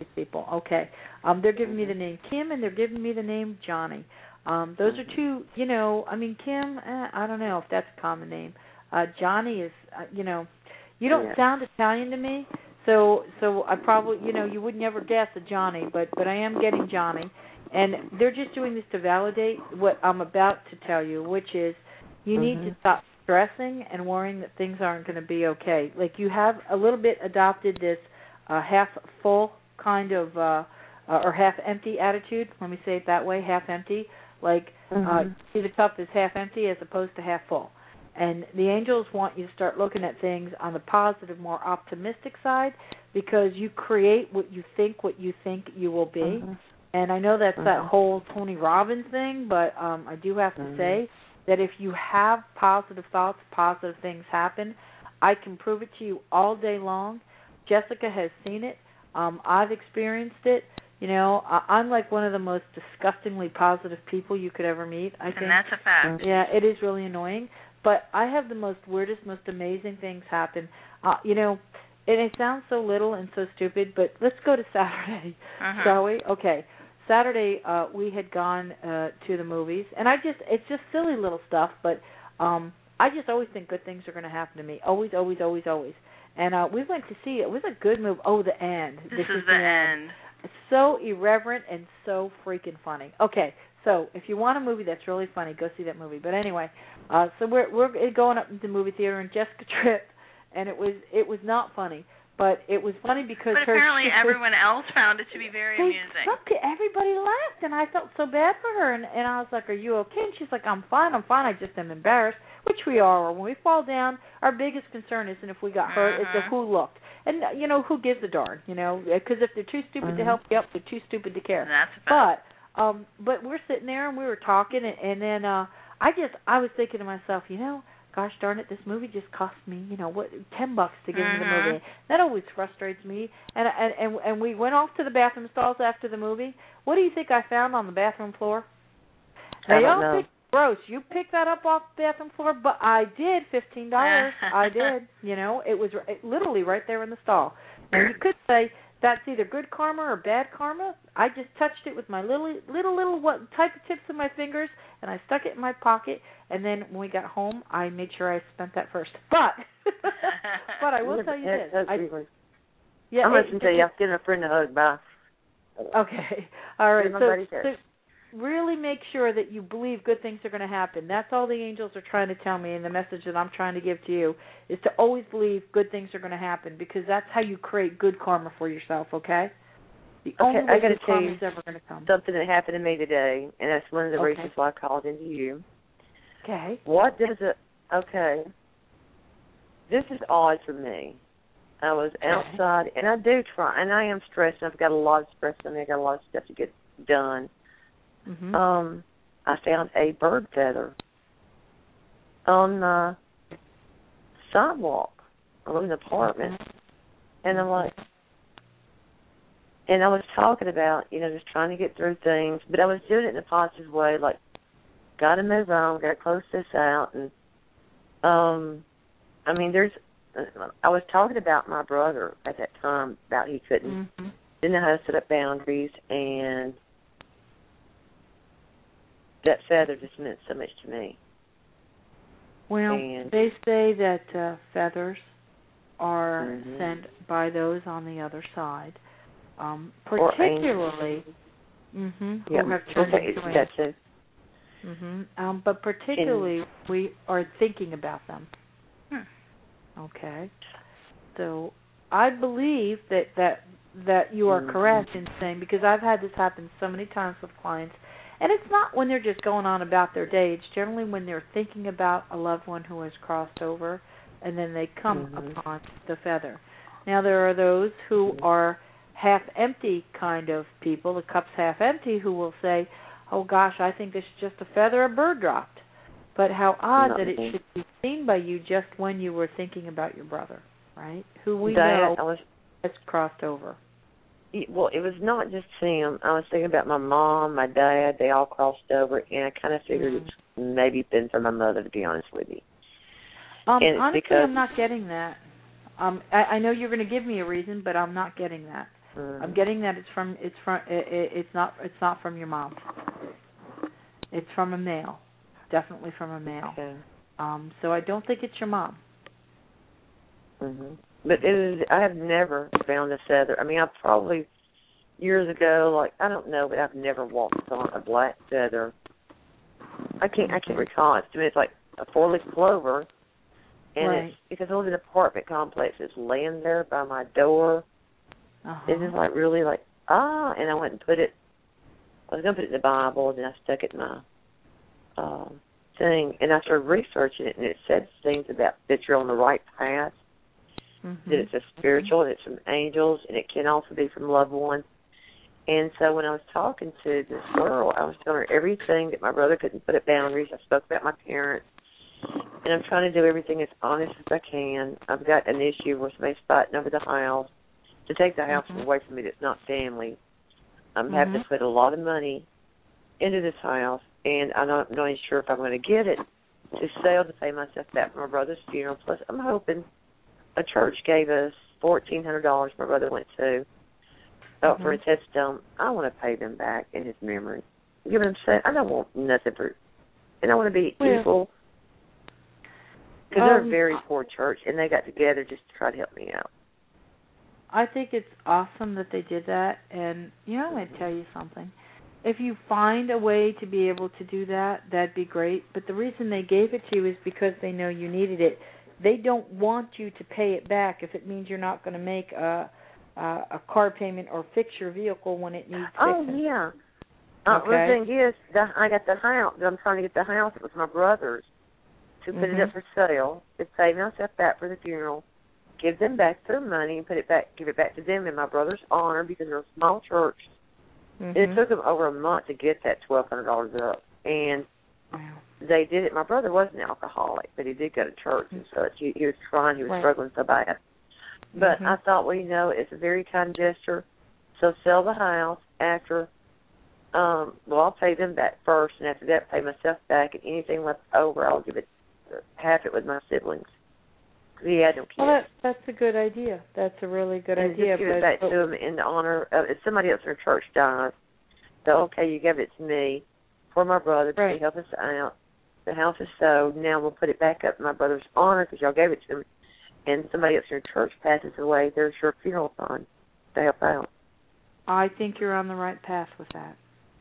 these people. Okay. Um, they're giving me the name Kim, and they're giving me the name Johnny. Um, those are two, you know, I mean, Kim, eh, I don't know if that's a common name. Uh, Johnny is, uh, you know, you don't yeah. sound Italian to me, so so I probably, you know, you would never guess a Johnny, but, but I am getting Johnny. And they're just doing this to validate what I'm about to tell you, which is you mm-hmm. need to stop stressing and worrying that things aren't going to be okay. Like you have a little bit adopted this uh, half full kind of, uh, uh, or half empty attitude. Let me say it that way, half empty. Like, mm-hmm. uh, see the cup is half empty as opposed to half full. And the angels want you to start looking at things on the positive, more optimistic side, because you create what you think, what you think you will be. Mm-hmm. And I know that's mm-hmm. that whole Tony Robbins thing, but um, I do have to mm-hmm. say that if you have positive thoughts, positive things happen. I can prove it to you all day long. Jessica has seen it. Um, I've experienced it. You know, I'm like one of the most disgustingly positive people you could ever meet, I think. And that's a fact. Yeah, it is really annoying. But I have the most weirdest, most amazing things happen. Uh, you know, and it sounds so little and so stupid, but let's go to Saturday, uh-huh. shall we? Okay. Saturday, uh, we had gone uh, to the movies, and I just, it's just silly little stuff, but um, I just always think good things are going to happen to me. Always, always, always, always. And uh, we went to see it. It was a good movie. Oh, The End. This, this is, is the, the end. end. It's so irreverent and so freaking funny. Okay, so if you want a movie that's really funny, go see that movie. But anyway, uh, so we're we're going up to the movie theater, and Jessica tripped, and it was it was not funny, but it was funny because but her apparently sister, everyone else found it to be very they, amusing. Some, everybody laughed, and I felt so bad for her, and, and I was like, "Are you okay?" And she's like, "I'm fine, I'm fine. I just am embarrassed," which we are. When we fall down, our biggest concern isn't if we got hurt; uh-huh. it's if who looked. And, you know, who gives a darn, you know, because if they're too stupid mm-hmm. to help you up, they're too stupid to care. That's a fact. But, um, but we're sitting there and we were talking, and, and then uh, I just, I was thinking to myself, you know, gosh darn it, this movie just cost me, you know, what, ten bucks to get mm-hmm. into the movie. That always frustrates me. And, and and and we went off to the bathroom stalls after the movie. What do you think I found on the bathroom floor? I They don't all know. picked gross. You picked that up off the bathroom floor, but I did fifteen dollars. I did. You know, it was it, literally right there in the stall. And you could say that's either good karma or bad karma. I just touched it with my little, little, little what type of tips of my fingers, and I stuck it in my pocket. And then when we got home, I made sure I spent that first. But, but I will tell you this. That's I, really, yeah, I'm it, listening to you. I'm getting a friend a hug. Bye. Okay. All right. Nobody So, cares. so really make sure that you believe good things are going to happen. That's all the angels are trying to tell me, and the message that I'm trying to give to you is to always believe good things are going to happen, because that's how you create good karma for yourself, okay? The Okay, only way I got to good tell karma you is ever going to come. something that happened to me today, and that's one of the Okay. reasons why I called into you. Okay. What does it, okay, this is odd for me. I was outside, and I do try, and I am stressed, and I've got a lot of stress on me. I've got a lot of stuff to get done. Mm-hmm. Um, I found a bird feather on the sidewalk. I live in an apartment, and I'm like, and I was talking about, you know, just trying to get through things, but I was doing it in a positive way, like, got to move on, got to close this out, and, um, I mean, there's, I was talking about my brother at that time, about he couldn't, Mm-hmm. didn't know how to set up boundaries, and that feather just meant so much to me. Well, and, they say that uh, feathers are mm-hmm. sent by those on the other side, um, Or particularly mm-hmm, yeah, who have okay, chosen it's twins. that too. Mm-hmm. Um, but particularly, And, we are thinking about them. Hmm. Okay. So I believe that, that, that you are mm-hmm. correct in saying, because I've had this happen so many times with clients, and it's not when they're just going on about their day. It's generally when they're thinking about a loved one who has crossed over, and then they come mm-hmm. upon the feather. Now, there are those who mm-hmm. are half-empty kind of people, the cup's half-empty, who will say, oh, gosh, I think this is just a feather a bird dropped. But how odd Not that it me. should be seen by you just when you were thinking about your brother, right? Who we Dad, know I was, has crossed over. well, it was not just him. I was thinking about my mom, my dad. They all crossed over, and I kind of figured Mm-hmm. it's maybe been for my mother, to be honest with you. Um, And it's honestly, because, I'm not getting that. Um, I, I know you're going to give me a reason, but I'm not getting that. Mm-hmm. I'm getting that it's from it's from it, it, it's not it's not from your mom. It's from a male, definitely from a male. Okay. Um, so I don't think it's your mom. Mhm. But it is. I have never found a feather. I mean, I probably years ago, like I don't know, but I've never walked on a black feather. I can't. I can't recall it. To me, it's like a four-leaf clover, and right. it's because I live in an apartment complex. It's laying there by my door. Uh-huh. It's just like really like ah, and I went and put it. I was gonna put it in the Bible, and then I stuck it in my um, thing, and I started researching it, and it said things about that you're on the right path. Mm-hmm. That it's a spiritual, and it's from angels, and it can also be from loved ones. And so when I was talking to this girl, I was telling her everything that my brother couldn't put at boundaries. I spoke about my parents, and I'm trying to do everything as honest as I can. I've got an issue where somebody's fighting over the house. To take the house mm-hmm. away from me that's not family, I'm mm-hmm. having to put a lot of money into this house, and I'm not, I'm not even sure if I'm going to get it to sell to pay myself back for my brother's funeral. Plus, I'm hoping a church gave us fourteen hundred dollars my brother went to uh, mm-hmm. for his headstone. I want to pay them back in his memory. You know what I'm saying? I don't want nothing for, and I want to be well, evil. Because um, they're a very poor church, and they got together just to try to help me out. I think it's awesome that they did that, and you know, I'm going to tell you something. If you find a way to be able to do that, that'd be great. But the reason they gave it to you is because they know you needed it. They don't want you to pay it back if it means you're not going to make a, a a car payment or fix your vehicle when it needs oh, fixing. Oh yeah. Uh, okay. Well, the thing is, the, I got the house. I'm trying to get the house. It was my brother's to put mm-hmm. it up for sale. To pay myself back for the funeral. Give them back their money and put it back, give it back to them in my brother's honor because they're a small church. Mm-hmm. And it took them over a month to get that twelve hundred dollars up, and wow. they did it. My brother wasn't an alcoholic, but he did go to church and such. He, he was trying, he was right. struggling so bad. But mm-hmm. I thought, well, you know, it's a very kind gesture. So sell the house after. Um, well, I'll pay them back first, and after that, pay myself back, and anything left over, I'll give it half it with my siblings. Yeah, I don't care. Well, that, that's a good idea. That's a really good and idea. Just give but, it back but, to them in the honor of if somebody else in their church dies. So, okay, you gave it to me for my brother to right. help us out. The house is sold. Now we'll put it back up in my brother's honor because y'all gave it to him. And somebody else in your church passes away, there's your funeral fund to help out. I think you're on the right path with that.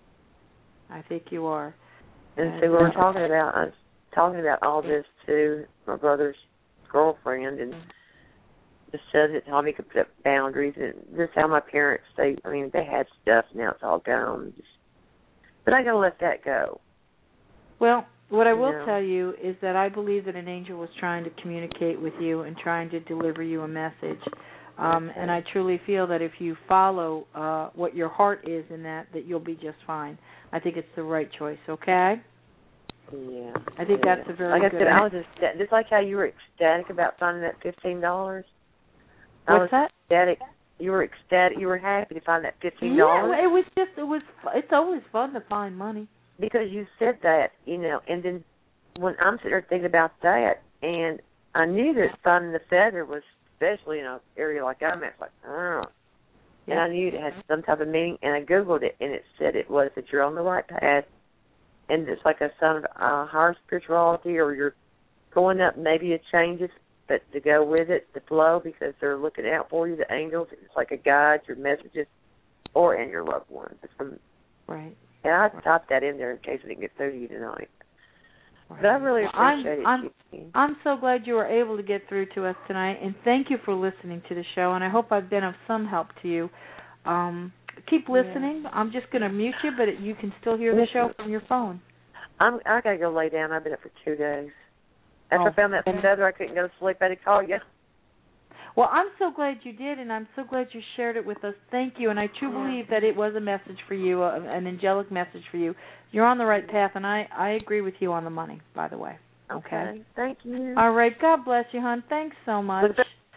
I think you are. And, and see what we're talking about. I was talking about all this to my brother's girlfriend, and just said that how he could put up boundaries, and just how my parents, they, I mean, they had stuff, now it's all gone. Just, but I got to let that go. Well, what I will you know? tell you is that I believe that an angel was trying to communicate with you and trying to deliver you a message. Um, okay. And I truly feel that if you follow uh, what your heart is in that, that you'll be just fine. I think it's the right choice, okay? Yeah. I think yeah. that's a very like good Like I said, I was just, just like how you were ecstatic about finding that fifteen dollars. I What's was that? Ecstatic. You were ecstatic. You were happy to find that fifteen dollars. Yeah, it was just, it was, it's always fun to find money. Because you said that, you know, and then when I'm sitting there thinking about that, and I knew that finding the feather was, especially in an area like I'm at, like, oh. Yeah. And I knew it had some type of meaning, and I Googled it, and it said it was that you're on the right path, and it's like a sign of uh, higher spirituality, or you're going up, maybe it changes, but to go with it, to flow, because they're looking out for you, the angels. It's like a guide, your messages, or and your loved ones. It's from, right. And I right. typed that in there in case we didn't get through to you tonight. Right. But I really well, appreciate I'm, it. I'm, I'm so glad you were able to get through to us tonight, and thank you for listening to the show, and I hope I've been of some help to you. Um, keep listening. Yeah. I'm just going to mute you, but it, you can still hear the show from your phone. I'm, I got to go lay down. I've been up for two days. After oh. I found that feather, I couldn't go to sleep. I had to call you. Well, I'm so glad you did, and I'm so glad you shared it with us. Thank you, and I truly believe that it was a message for you, a, an angelic message for you. You're on the right path, and I, I agree with you on the money, by the way. Okay? Okay. Thank you. All right. God bless you, hon. Thanks so much.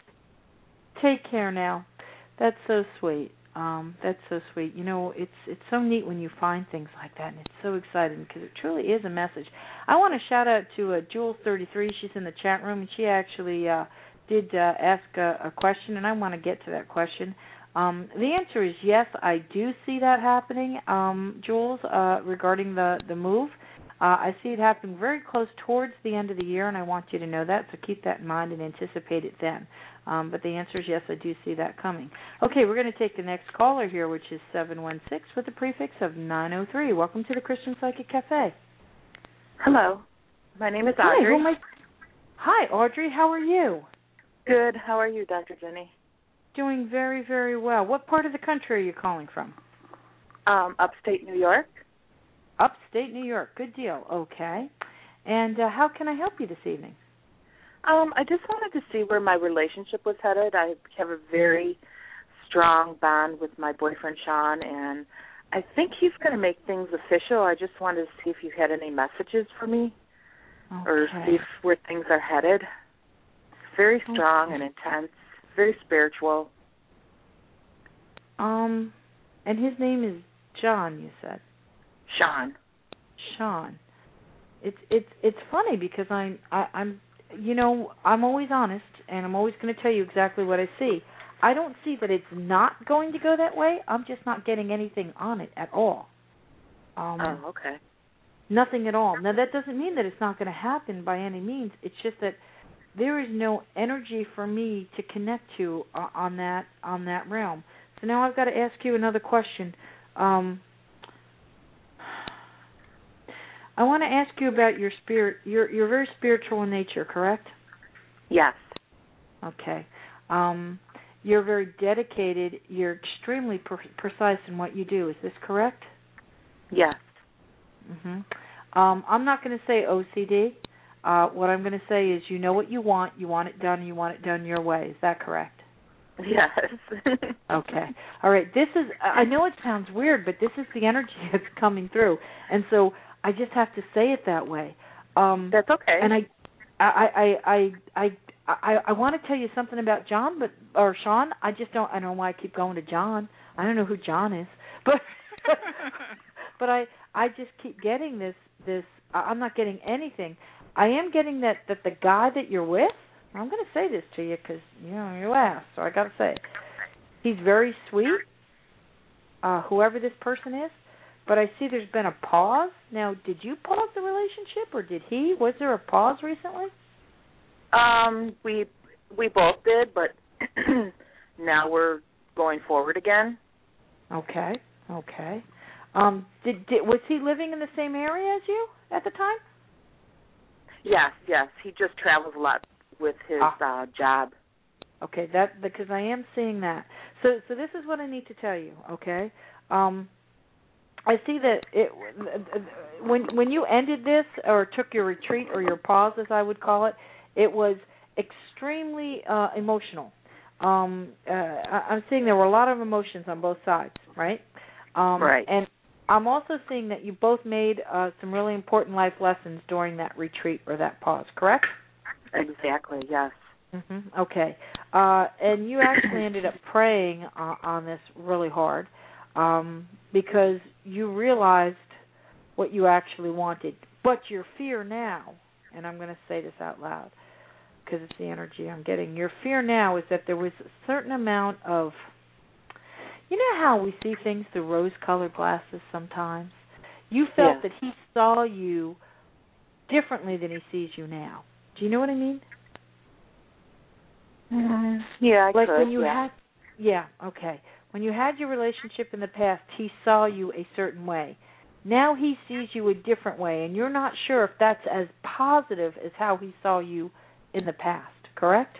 Take care now. That's so sweet. Um, that's so sweet. You know, it's it's so neat when you find things like that, and it's so exciting because it truly is a message. I want to shout out to uh, Jules thirty-three. She's in the chat room, and she actually uh, did uh, ask a, a question, and I want to get to that question. Um, the answer is yes, I do see that happening, um, Jules, uh, regarding the, the move. Uh, I see it happening very close towards the end of the year, and I want you to know that, so keep that in mind and anticipate it then. Um, but the answer is yes, I do see that coming. Okay, we're going to take the next caller here, which is seven one six with the prefix of nine oh three. Welcome to the Christian Psychic Cafe. Hello. My name is Hi, Audrey. who am I? Hi, Audrey. How are you? Good. How are you, Doctor Jenny? Doing very, very well. What part of the country are you calling from? Um, upstate New York. Upstate New York. Good deal. Okay. And uh, how can I help you this evening? Um, I just wanted to see where my relationship was headed. I have a very strong bond with my boyfriend, Sean, and I think he's going to make things official. I just wanted to see if you had any messages for me okay. or see if, where things are headed. Very strong okay. and intense, very spiritual. Um, and his name is John, you said? Sean. Sean. It's it's it's funny because I'm I, I'm you know I'm always honest and I'm always going to tell you exactly what I see. I don't see that it's not going to go that way. I'm just not getting anything on it at all. Um, oh, okay. Nothing at all. Now that doesn't mean that it's not going to happen by any means. It's just that there is no energy for me to connect to uh, on that on that realm. So now I've got to ask you another question. Um, I want to ask you about your spirit. You're you're very spiritual in nature, correct? Yes. Okay. Um, you're very dedicated. You're extremely pre- precise in what you do. Is this correct? Yes. Mm-hmm. Um, I'm not going to say O C D. Uh, what I'm going to say is you know what you want. You want it done. You want it done your way. Is that correct? Yes. Okay. All right. This is. I know it sounds weird, but this is the energy that's coming through, and so I just have to say it that way. Um, That's okay. And I, I, I, I, I, I, I want to tell you something about John, but or Sean. I just don't. I don't know why I keep going to John. I don't know who John is, but but I, I just keep getting this. This. I'm not getting anything. I am getting that that the guy that you're with. I'm going to say this to you because you know you asked, so I got to say it. He's very sweet. Uh, whoever this person is. But I see there's been a pause. Now, did you pause the relationship, or did he? Was there a pause recently? Um, we we both did, but now we're going forward again. Okay, okay. Um, did, did was he living in the same area as you at the time? Yes, yes. He just travels a lot with his ah. uh, job. Okay, that because I am seeing that. So, so this is what I need to tell you. Okay. Um, I see that it when when you ended this or took your retreat or your pause, as I would call it, it was extremely uh, emotional. Um, uh, I'm seeing there were a lot of emotions on both sides, right? Um, right. And I'm also seeing that you both made uh, some really important life lessons during that retreat or that pause, correct? Exactly. Yes. Mm-hmm. Okay. Uh, and you actually ended up praying uh, on this really hard. Um, because you realized what you actually wanted. But your fear now, and I'm going to say this out loud because it's the energy I'm getting, your fear now is that there was a certain amount of, you know how we see things through rose-colored glasses sometimes? You felt yeah. that he saw you differently than he sees you now. Do you know what I mean? Mm-hmm. Yeah, I like could, when you yeah. had, yeah, okay. When you had your relationship in the past, he saw you a certain way. Now he sees you a different way, and you're not sure if that's as positive as how he saw you in the past, correct?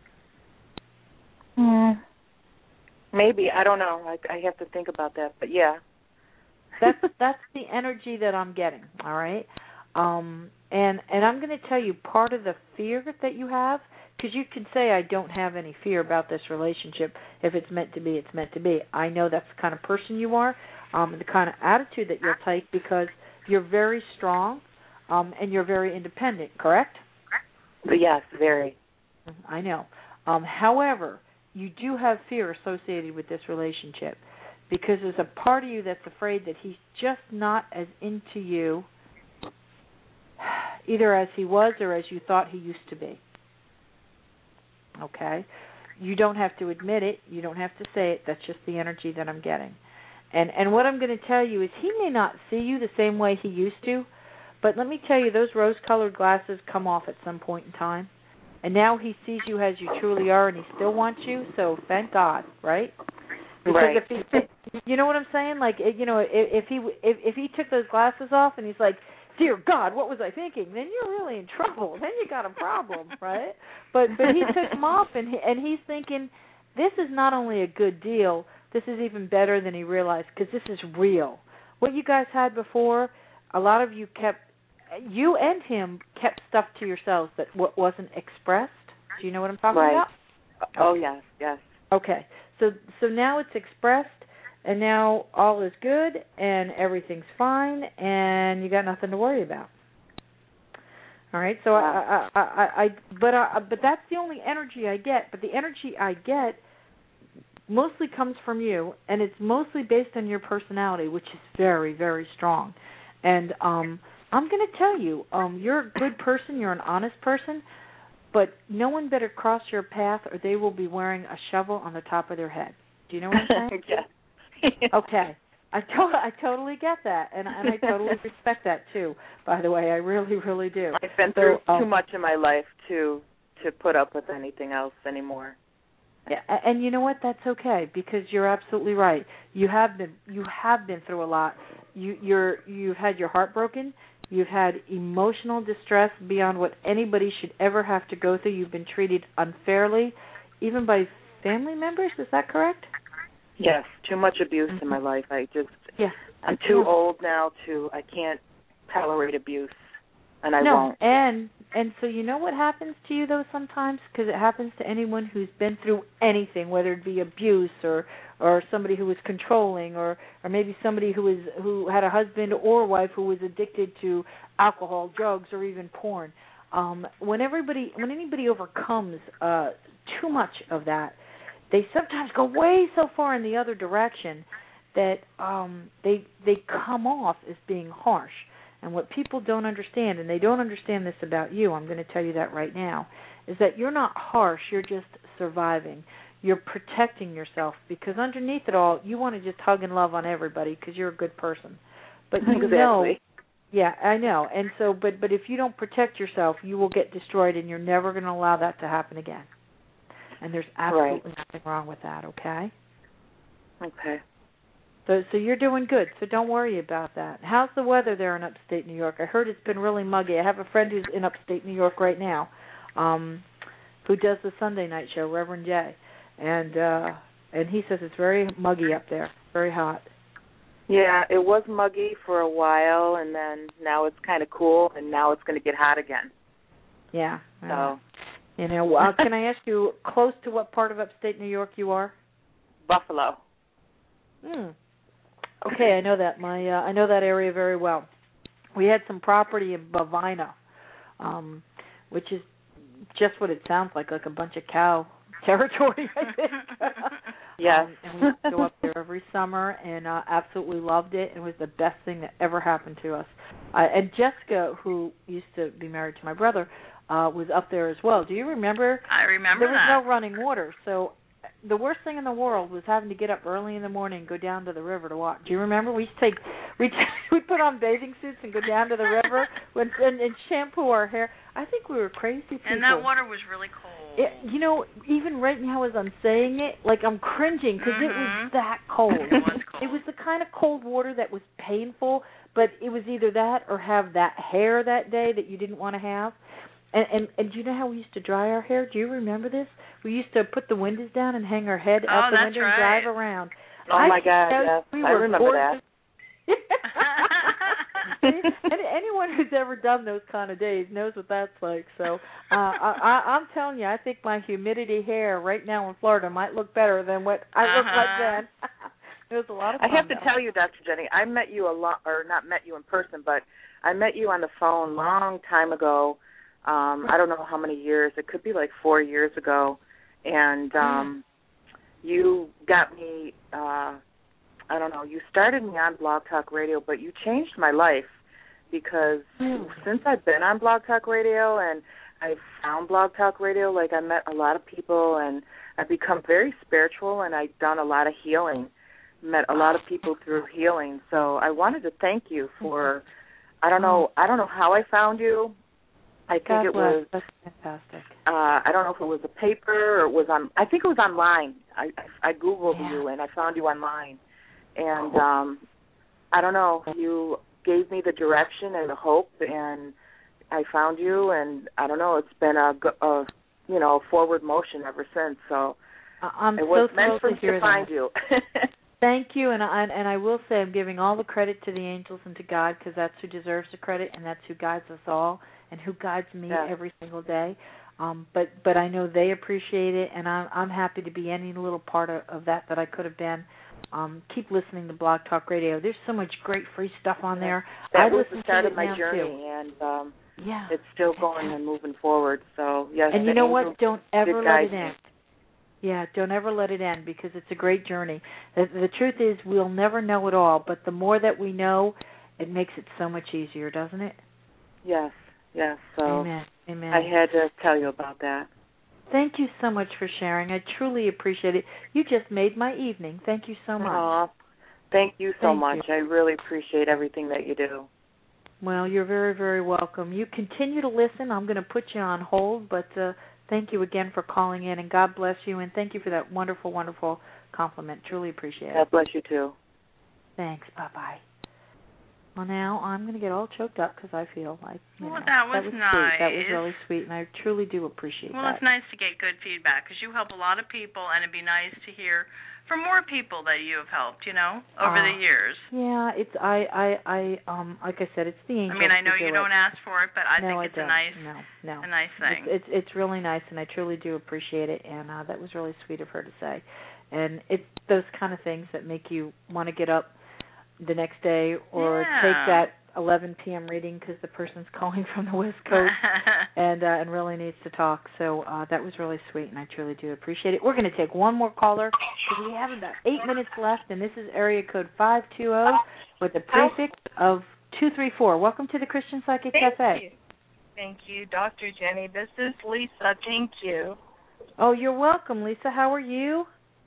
Mm. Maybe. I don't know. I, I have to think about that, but yeah. that's that's the energy that I'm getting, all right? Um, and, and I'm going to tell you part of the fear that you have, because you can say I don't have any fear about this relationship. If it's meant to be, it's meant to be. I know that's the kind of person you are, um, and the kind of attitude that you'll take because you're very strong um, and you're very independent, correct? Yes, very. I know. Um, however, you do have fear associated with this relationship because there's a part of you that's afraid that he's just not as into you either as he was or as you thought he used to be. Okay? you don't have to admit it. You don't have to say it. That's just the energy that I'm getting. And and what I'm going to tell you is he may not see you the same way he used to, but let me tell you, those rose-colored glasses come off at some point in time. And now he sees you as you truly are, and he still wants you, so thank God, right? Because right. if he, you know what I'm saying? Like, you know, if, if he if, if he took those glasses off and he's like, dear God, what was I thinking? Then you're really in trouble. Then you got a problem, right? But but he took them off, and he, and he's thinking, this is not only a good deal, this is even better than he realized, because this is real. What you guys had before, a lot of you kept, you and him kept stuff to yourselves that w- wasn't expressed. Do you know what I'm talking right. about? Oh, yes, yes. Okay. So so now it's expressed, and now all is good, and everything's fine, and you got nothing to worry about. All right. So wow. I, I, I, I, but I, but that's the only energy I get. But the energy I get mostly comes from you, and it's mostly based on your personality, which is very, very strong. And um, I'm going to tell you, um, you're a good person. You're an honest person. But no one better cross your path, or they will be wearing a shovel on the top of their head. Do you know what I'm saying? Yeah. Okay. I, to- I totally get that, and, and I totally respect that, too, by the way. I really, really do. I've been so, through um, too much in my life to to put up with anything else anymore. Yeah, and you know what? That's okay, because you're absolutely right. You have been you have been through a lot. You you're you've had your heart broken. You've had emotional distress beyond what anybody should ever have to go through. You've been treated unfairly, even by family members. Is that correct? Yes, too much abuse mm-hmm. in my life. I just, yeah. I'm too yeah. old now to, I can't tolerate abuse, and I no, won't. and and so you know what happens to you, though, sometimes? Because it happens to anyone who's been through anything, whether it be abuse or or somebody who was controlling, or, or maybe somebody who was who had a husband or wife who was addicted to alcohol, drugs, or even porn. Um, when everybody, when anybody overcomes uh, too much of that, they sometimes go way so far in the other direction that um, they they come off as being harsh. And what people don't understand, and they don't understand this about you, I'm going to tell you that right now, is that you're not harsh, you're just surviving. You're protecting yourself, because underneath it all, you want to just hug and love on everybody because you're a good person. But you exactly. know, yeah, I know. And so, but but if you don't protect yourself, you will get destroyed, and you're never going to allow that to happen again. And there's absolutely right. nothing wrong with that, okay? Okay. So so you're doing good, so don't worry about that. How's the weather there in upstate New York? I heard it's been really muggy. I have a friend who's in upstate New York right now um, who does the Sunday night show, Reverend Jay. And uh, and he says it's very muggy up there, very hot. Yeah, it was muggy for a while, and then now it's kind of cool, and now it's going to get hot again. Yeah. So, uh, you know, uh, can I ask you, close to what part of upstate New York you are? Buffalo. Hmm. Okay, I know that. My uh, I know that area very well. We had some property in Bovina, um, which is just what it sounds like, like a bunch of cow territory, I think. Yes. Um, and we used to go up there every summer and uh, absolutely loved it. It was the best thing that ever happened to us. Uh, and Jessica, who used to be married to my brother, uh, was up there as well. Do you remember? I remember there was that. no running water, so the worst thing in the world was having to get up early in the morning and go down to the river to walk. Do you remember? We used to take we we put on bathing suits and go down to the river when, and, and shampoo our hair. I think we were crazy people. And that water was really cold. It, you know, even right now as I'm saying it, like I'm cringing because mm-hmm. it was that cold. It was cold. It was the kind of cold water that was painful, but it was either that or have that hair that day that you didn't want to have. And, and and do you know how we used to dry our hair? Do you remember this? We used to put the windows down and hang our head oh, out the that's window right. and drive around. Oh, I my God, yes. We I remember gorgeous. that. And anyone who's ever done those kind of days knows what that's like. So uh, I, I, I'm telling you, I think my humidity hair right now in Florida might look better than what I uh-huh. looked like then. It was a lot of fun. I have to though. tell you, Doctor Jenny, I met you a lot, or not met you in person, but I met you on the phone a long time ago. Um, I don't know how many years. It could be like four years ago. And um, you got me, uh, I don't know, you started me on Blog Talk Radio, but you changed my life because mm. since I've been on Blog Talk Radio and I found Blog Talk Radio. Like, I met a lot of people, and I've become very spiritual, and I've done a lot of healing, met a lot of people through healing. So I wanted to thank you for, I don't know, I don't know how I found you. I think God it bless. was, That's fantastic. uh, I don't know if it was a paper or it was on, I think it was online. I, I, I Googled Yeah. you, and I found you online. And um, I don't know, you gave me the direction and the hope, and I found you, and I don't know, it's been a, a you know, forward motion ever since. So I'm it was so meant thrilled for to me hear to find that. you. Thank you, and I, and I will say I'm giving all the credit to the angels and to God, because that's who deserves the credit, and that's who guides us all, and who guides me Yeah. every single day. Um, but but I know they appreciate it, and I'm I'm happy to be any little part of, of that that I could have been. Um, keep listening to Blog Talk Radio. There's so much great free stuff on there. That I was listen the start to of it my now journey, too. and um, Yeah, it's still going and moving forward. So yes, and you the know angels what? Don't ever did let guide it me. end. Yeah, don't ever let it end, because it's a great journey. The, the truth is, we'll never know it all, but the more that we know, it makes it so much easier, doesn't it? Yes, yes. So Amen. Amen. I had to tell you about that. Thank you so much for sharing. I truly appreciate it. You just made my evening. Thank you so much. Aw, thank you so Thank much. you. I really appreciate everything that you do. Well, you're very, very welcome. You continue to listen. I'm going to put you on hold, but uh, thank you again for calling in, and God bless you, and thank you for that wonderful, wonderful compliment. Truly appreciate it. God bless you too. Thanks. Bye-bye. Well, now I'm going to get all choked up because I feel like, you Well, know, that was that was nice. sweet. That was really sweet, and I truly do appreciate Well, that. it's nice to get good feedback because you help a lot of people, and it'd be nice to hear from more people that you have helped, you know, over Uh, the years. Yeah, it's I, I, I, um, like I said, it's the angels. I mean, I know who you do don't it. ask for it, but I no, think it's I a don't. nice, no, no. a nice thing. It's, it's it's really nice, and I truly do appreciate it, and uh, that was really sweet of her to say. And it's those kind of things that make you want to get up the next day or Yeah. take that eleven p.m. reading because the person's calling from the West Coast and uh, and really needs to talk. So uh, that was really sweet, and I truly do appreciate it. We're going to take one more caller because we have about eight minutes left, and this is area code five two zero with the prefix of two three four. Welcome to the Christian Psychic Thank Cafe. you. Thank you, Doctor Jenny. This is Lisa. Thank you. Oh, you're welcome, Lisa. How are you?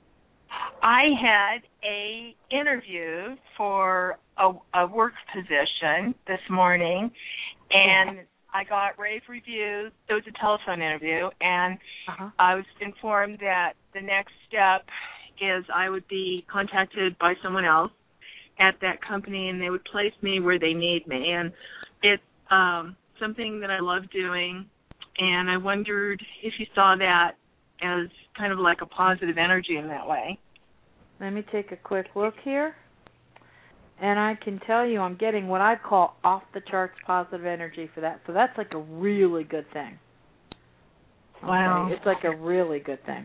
I had a interview for a, a work position this morning, and I got rave reviews. It was a telephone interview, and uh-huh. I was informed that the next step is I would be contacted by someone else at that company, and they would place me where they need me. And it's um, something that I love doing, and I wondered if you saw that as kind of like a positive energy in that way. Let me take a quick look here. And I can tell you I'm getting what I call off-the-charts positive energy for that. So that's like a really good thing. Okay? Wow. It's like a really good thing.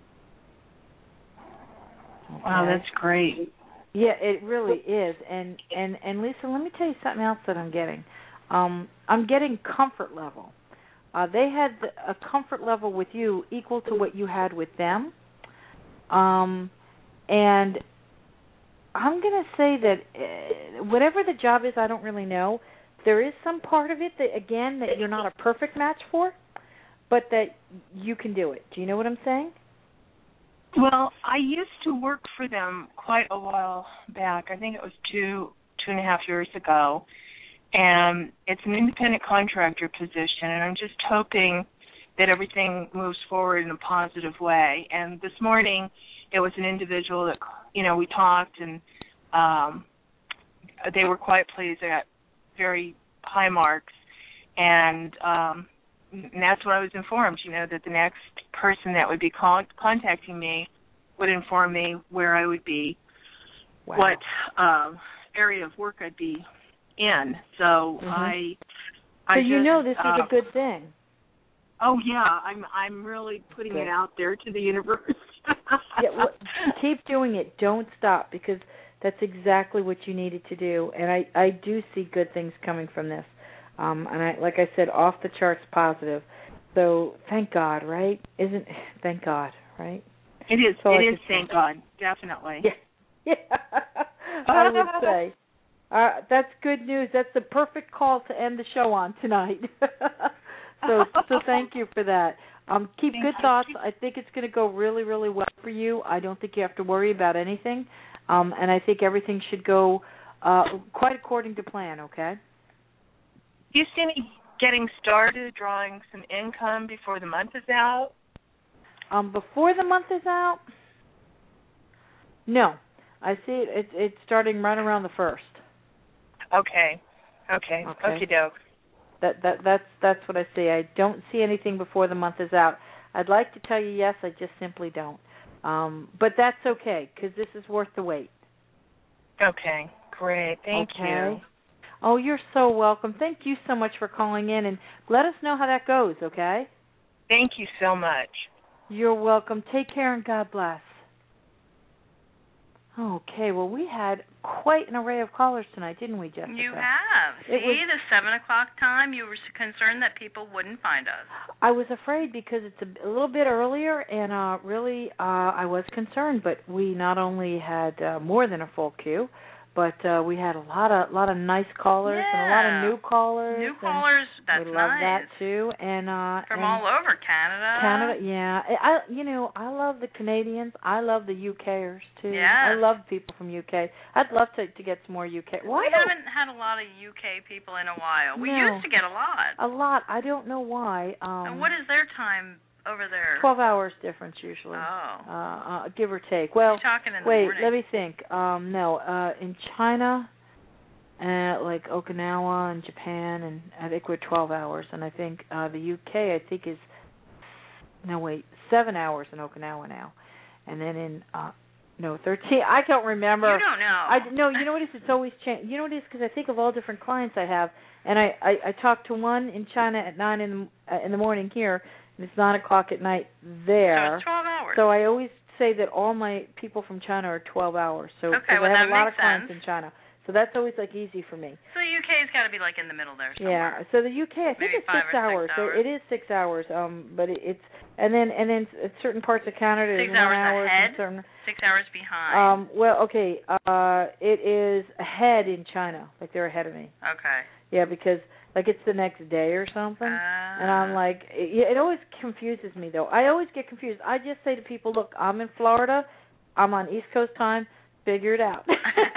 Okay? Wow, that's great. Yeah, it really is. And, and, and Lisa, let me tell you something else that I'm getting. Um, I'm getting comfort level. Uh, they had a comfort level with you equal to what you had with them. Um, and I'm going to say that uh, whatever the job is, I don't really know. There is some part of it that, again, that you're not a perfect match for, but that you can do it. Do you know what I'm saying? Well, I used to work for them quite a while back. I think it was two, two and a half years ago. And it's an independent contractor position, and I'm just hoping that everything moves forward in a positive way. And this morning, it was an individual that, you know, we talked, and um, they were quite pleased. They got very high marks. And, um, and that's what I was informed, you know, that the next person that would be con- contacting me would inform me where I would be, wow. what um, area of work I'd be in. So mm-hmm. I, I so you just, know this uh, is a good thing. Oh yeah, I'm I'm really putting good. it out there to the universe. yeah, well, keep doing it. Don't stop, because that's exactly what you needed to do. And I, I do see good things coming from this. Um, and I, like I said, off the charts positive. So thank God, right? Isn't thank God, right? It is. So it I is. Thank God. Definitely. Yeah. Yeah. I would say. Uh, that's good news. That's the perfect call to end the show on tonight. So, so thank you for that. Um, keep Thank good you. thoughts. I think it's going to go really, really well for you. I don't think you have to worry about anything, um, and I think everything should go uh, quite according to plan. Okay. Do you see me getting started, drawing some income before the month is out? Um, before the month is out? No, I see it. It's it's starting right around the first. Okay. Okay. Okay. Okie doke. That that that's that's what I see. I don't see anything before the month is out. I'd like to tell you yes, I just simply don't. Um, but that's okay because this is worth the wait. Okay. Great. Thank okay. you. Oh, you're so welcome. Thank you so much for calling in, and let us know how that goes. Okay. Thank you so much. You're welcome. Take care and God bless. Okay, well, we had quite an array of callers tonight, didn't we, Jessica? You have. It See, was, the seven o'clock time, you were concerned that people wouldn't find us. I was afraid because it's a, a little bit earlier, and uh, really uh, I was concerned, but we not only had uh, more than a full queue, but uh, we had a lot of lot of nice callers yeah. and a lot of new callers. New callers, that's we love nice. that too, and uh, from and all over Canada. Canada, yeah. I, you know, I love the Canadians. I love the UKers too. Yeah. I love people from U K. I'd love to to get some more U K. Why we haven't had a lot of U K people in a while. We no. used to get a lot. A lot. I don't know why. Um, and what is their time over there? Twelve hours difference usually. Oh. Uh, uh, give or take. Well, You're talking in the wait. morning. Let me think. Um, no. Uh, in China. Uh, like Okinawa and Japan, and I think we're twelve hours, and I think uh, the U K I think is no wait seven hours in Okinawa now, and then in uh, no thirteen. I don't remember. You don't know. I no. You know what it is? It's always changed. You know what it is? Because I think of all different clients I have, and I, I I talked to one in China at nine in the, uh, in the morning here, and it's nine o'clock at night there. So it's twelve hours. So I always say that all my people from China are twelve hours. So okay, well, I have that a lot makes of clients sense. in China. So that's always like easy for me. So the U K's got to be like in the middle there somewhere. Yeah. So the U K, I think Maybe it's five six or hours. six hours. It is six hours. Um, but it, it's and then and then at certain parts of Canada, Six it's hours one hour ahead. and certain, Six hours behind. um. Well, okay. Uh, it is ahead in China. Like they're ahead of me. okay. Yeah, because like it's the next day or something, Uh, and I'm like, it, it always confuses me though. I always get confused. I just say to people, look, I'm in Florida. I'm on East Coast time. Figure it out.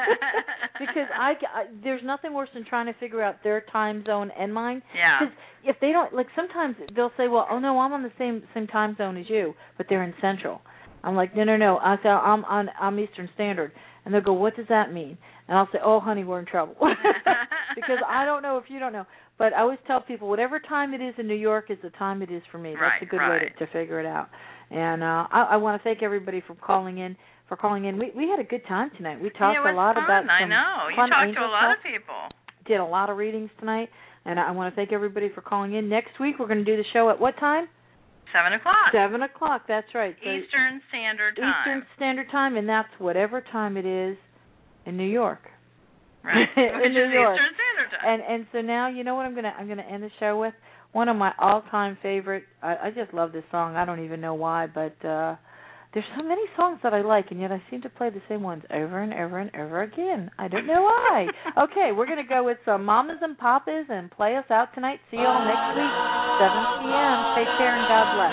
Because I, I there's nothing worse than trying to figure out their time zone and mine. Yeah. Because if they don't, like sometimes they'll say, well, oh no, I'm on the same same time zone as you, but they're in Central. I'm like, no, no, no. I say I'm on I'm Eastern Standard, and they'll go, what does that mean? And I'll say, oh, honey, we're in trouble. Because I don't know if you don't know. But I always tell people, whatever time it is in New York is the time it is for me. Right, That's a good right. way to, to figure it out. And uh, I, I want to thank everybody for calling in. For calling in, we we had a good time tonight. We talked yeah, it was a lot fun. about some I know. You fun talked angel to a lot stuff. of people. Did a lot of readings tonight, and I want to thank everybody for calling in. Next week we're going to do the show at what time? Seven o'clock. Seven o'clock. That's right. So Eastern Standard Time. Eastern Standard Time, and that's whatever time it is in New York. Right. in Which New is York. Eastern Standard Time. And and so now you know what I'm gonna I'm gonna end the show with one of my all-time favorite. I, I just love this song. I don't even know why, but uh there's so many songs that I like, and yet I seem to play the same ones over and over and over again. I don't know why. Okay, we're going to go with some Mamas and Papas and play us out tonight. See you all next week, seven p.m. Take care and God bless.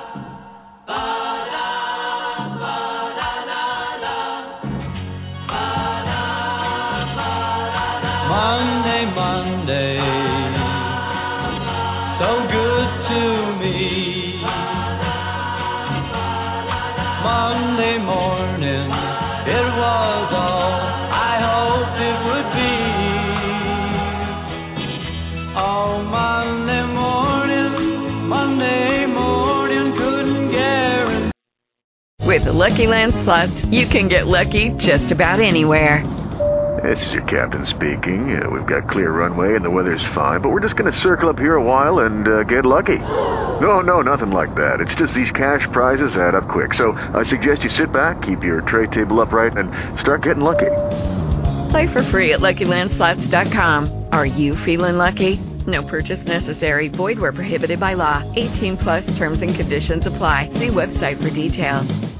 Monday, Monday, so good to me. Monday morning, it was all I hoped it would be. Oh, Monday morning, Monday morning, couldn't guarantee. With the Lucky Land Slots, you can get lucky just about anywhere. This is your captain speaking. Uh, we've got clear runway and the weather's fine, but we're just going to circle up here a while and uh, get lucky. No, no, nothing like that. It's just these cash prizes add up quick. So I suggest you sit back, keep your tray table upright, and start getting lucky. Play for free at Lucky Land Slots dot com. Are you feeling lucky? No purchase necessary. Void where prohibited by law. eighteen plus terms and conditions apply. See website for details.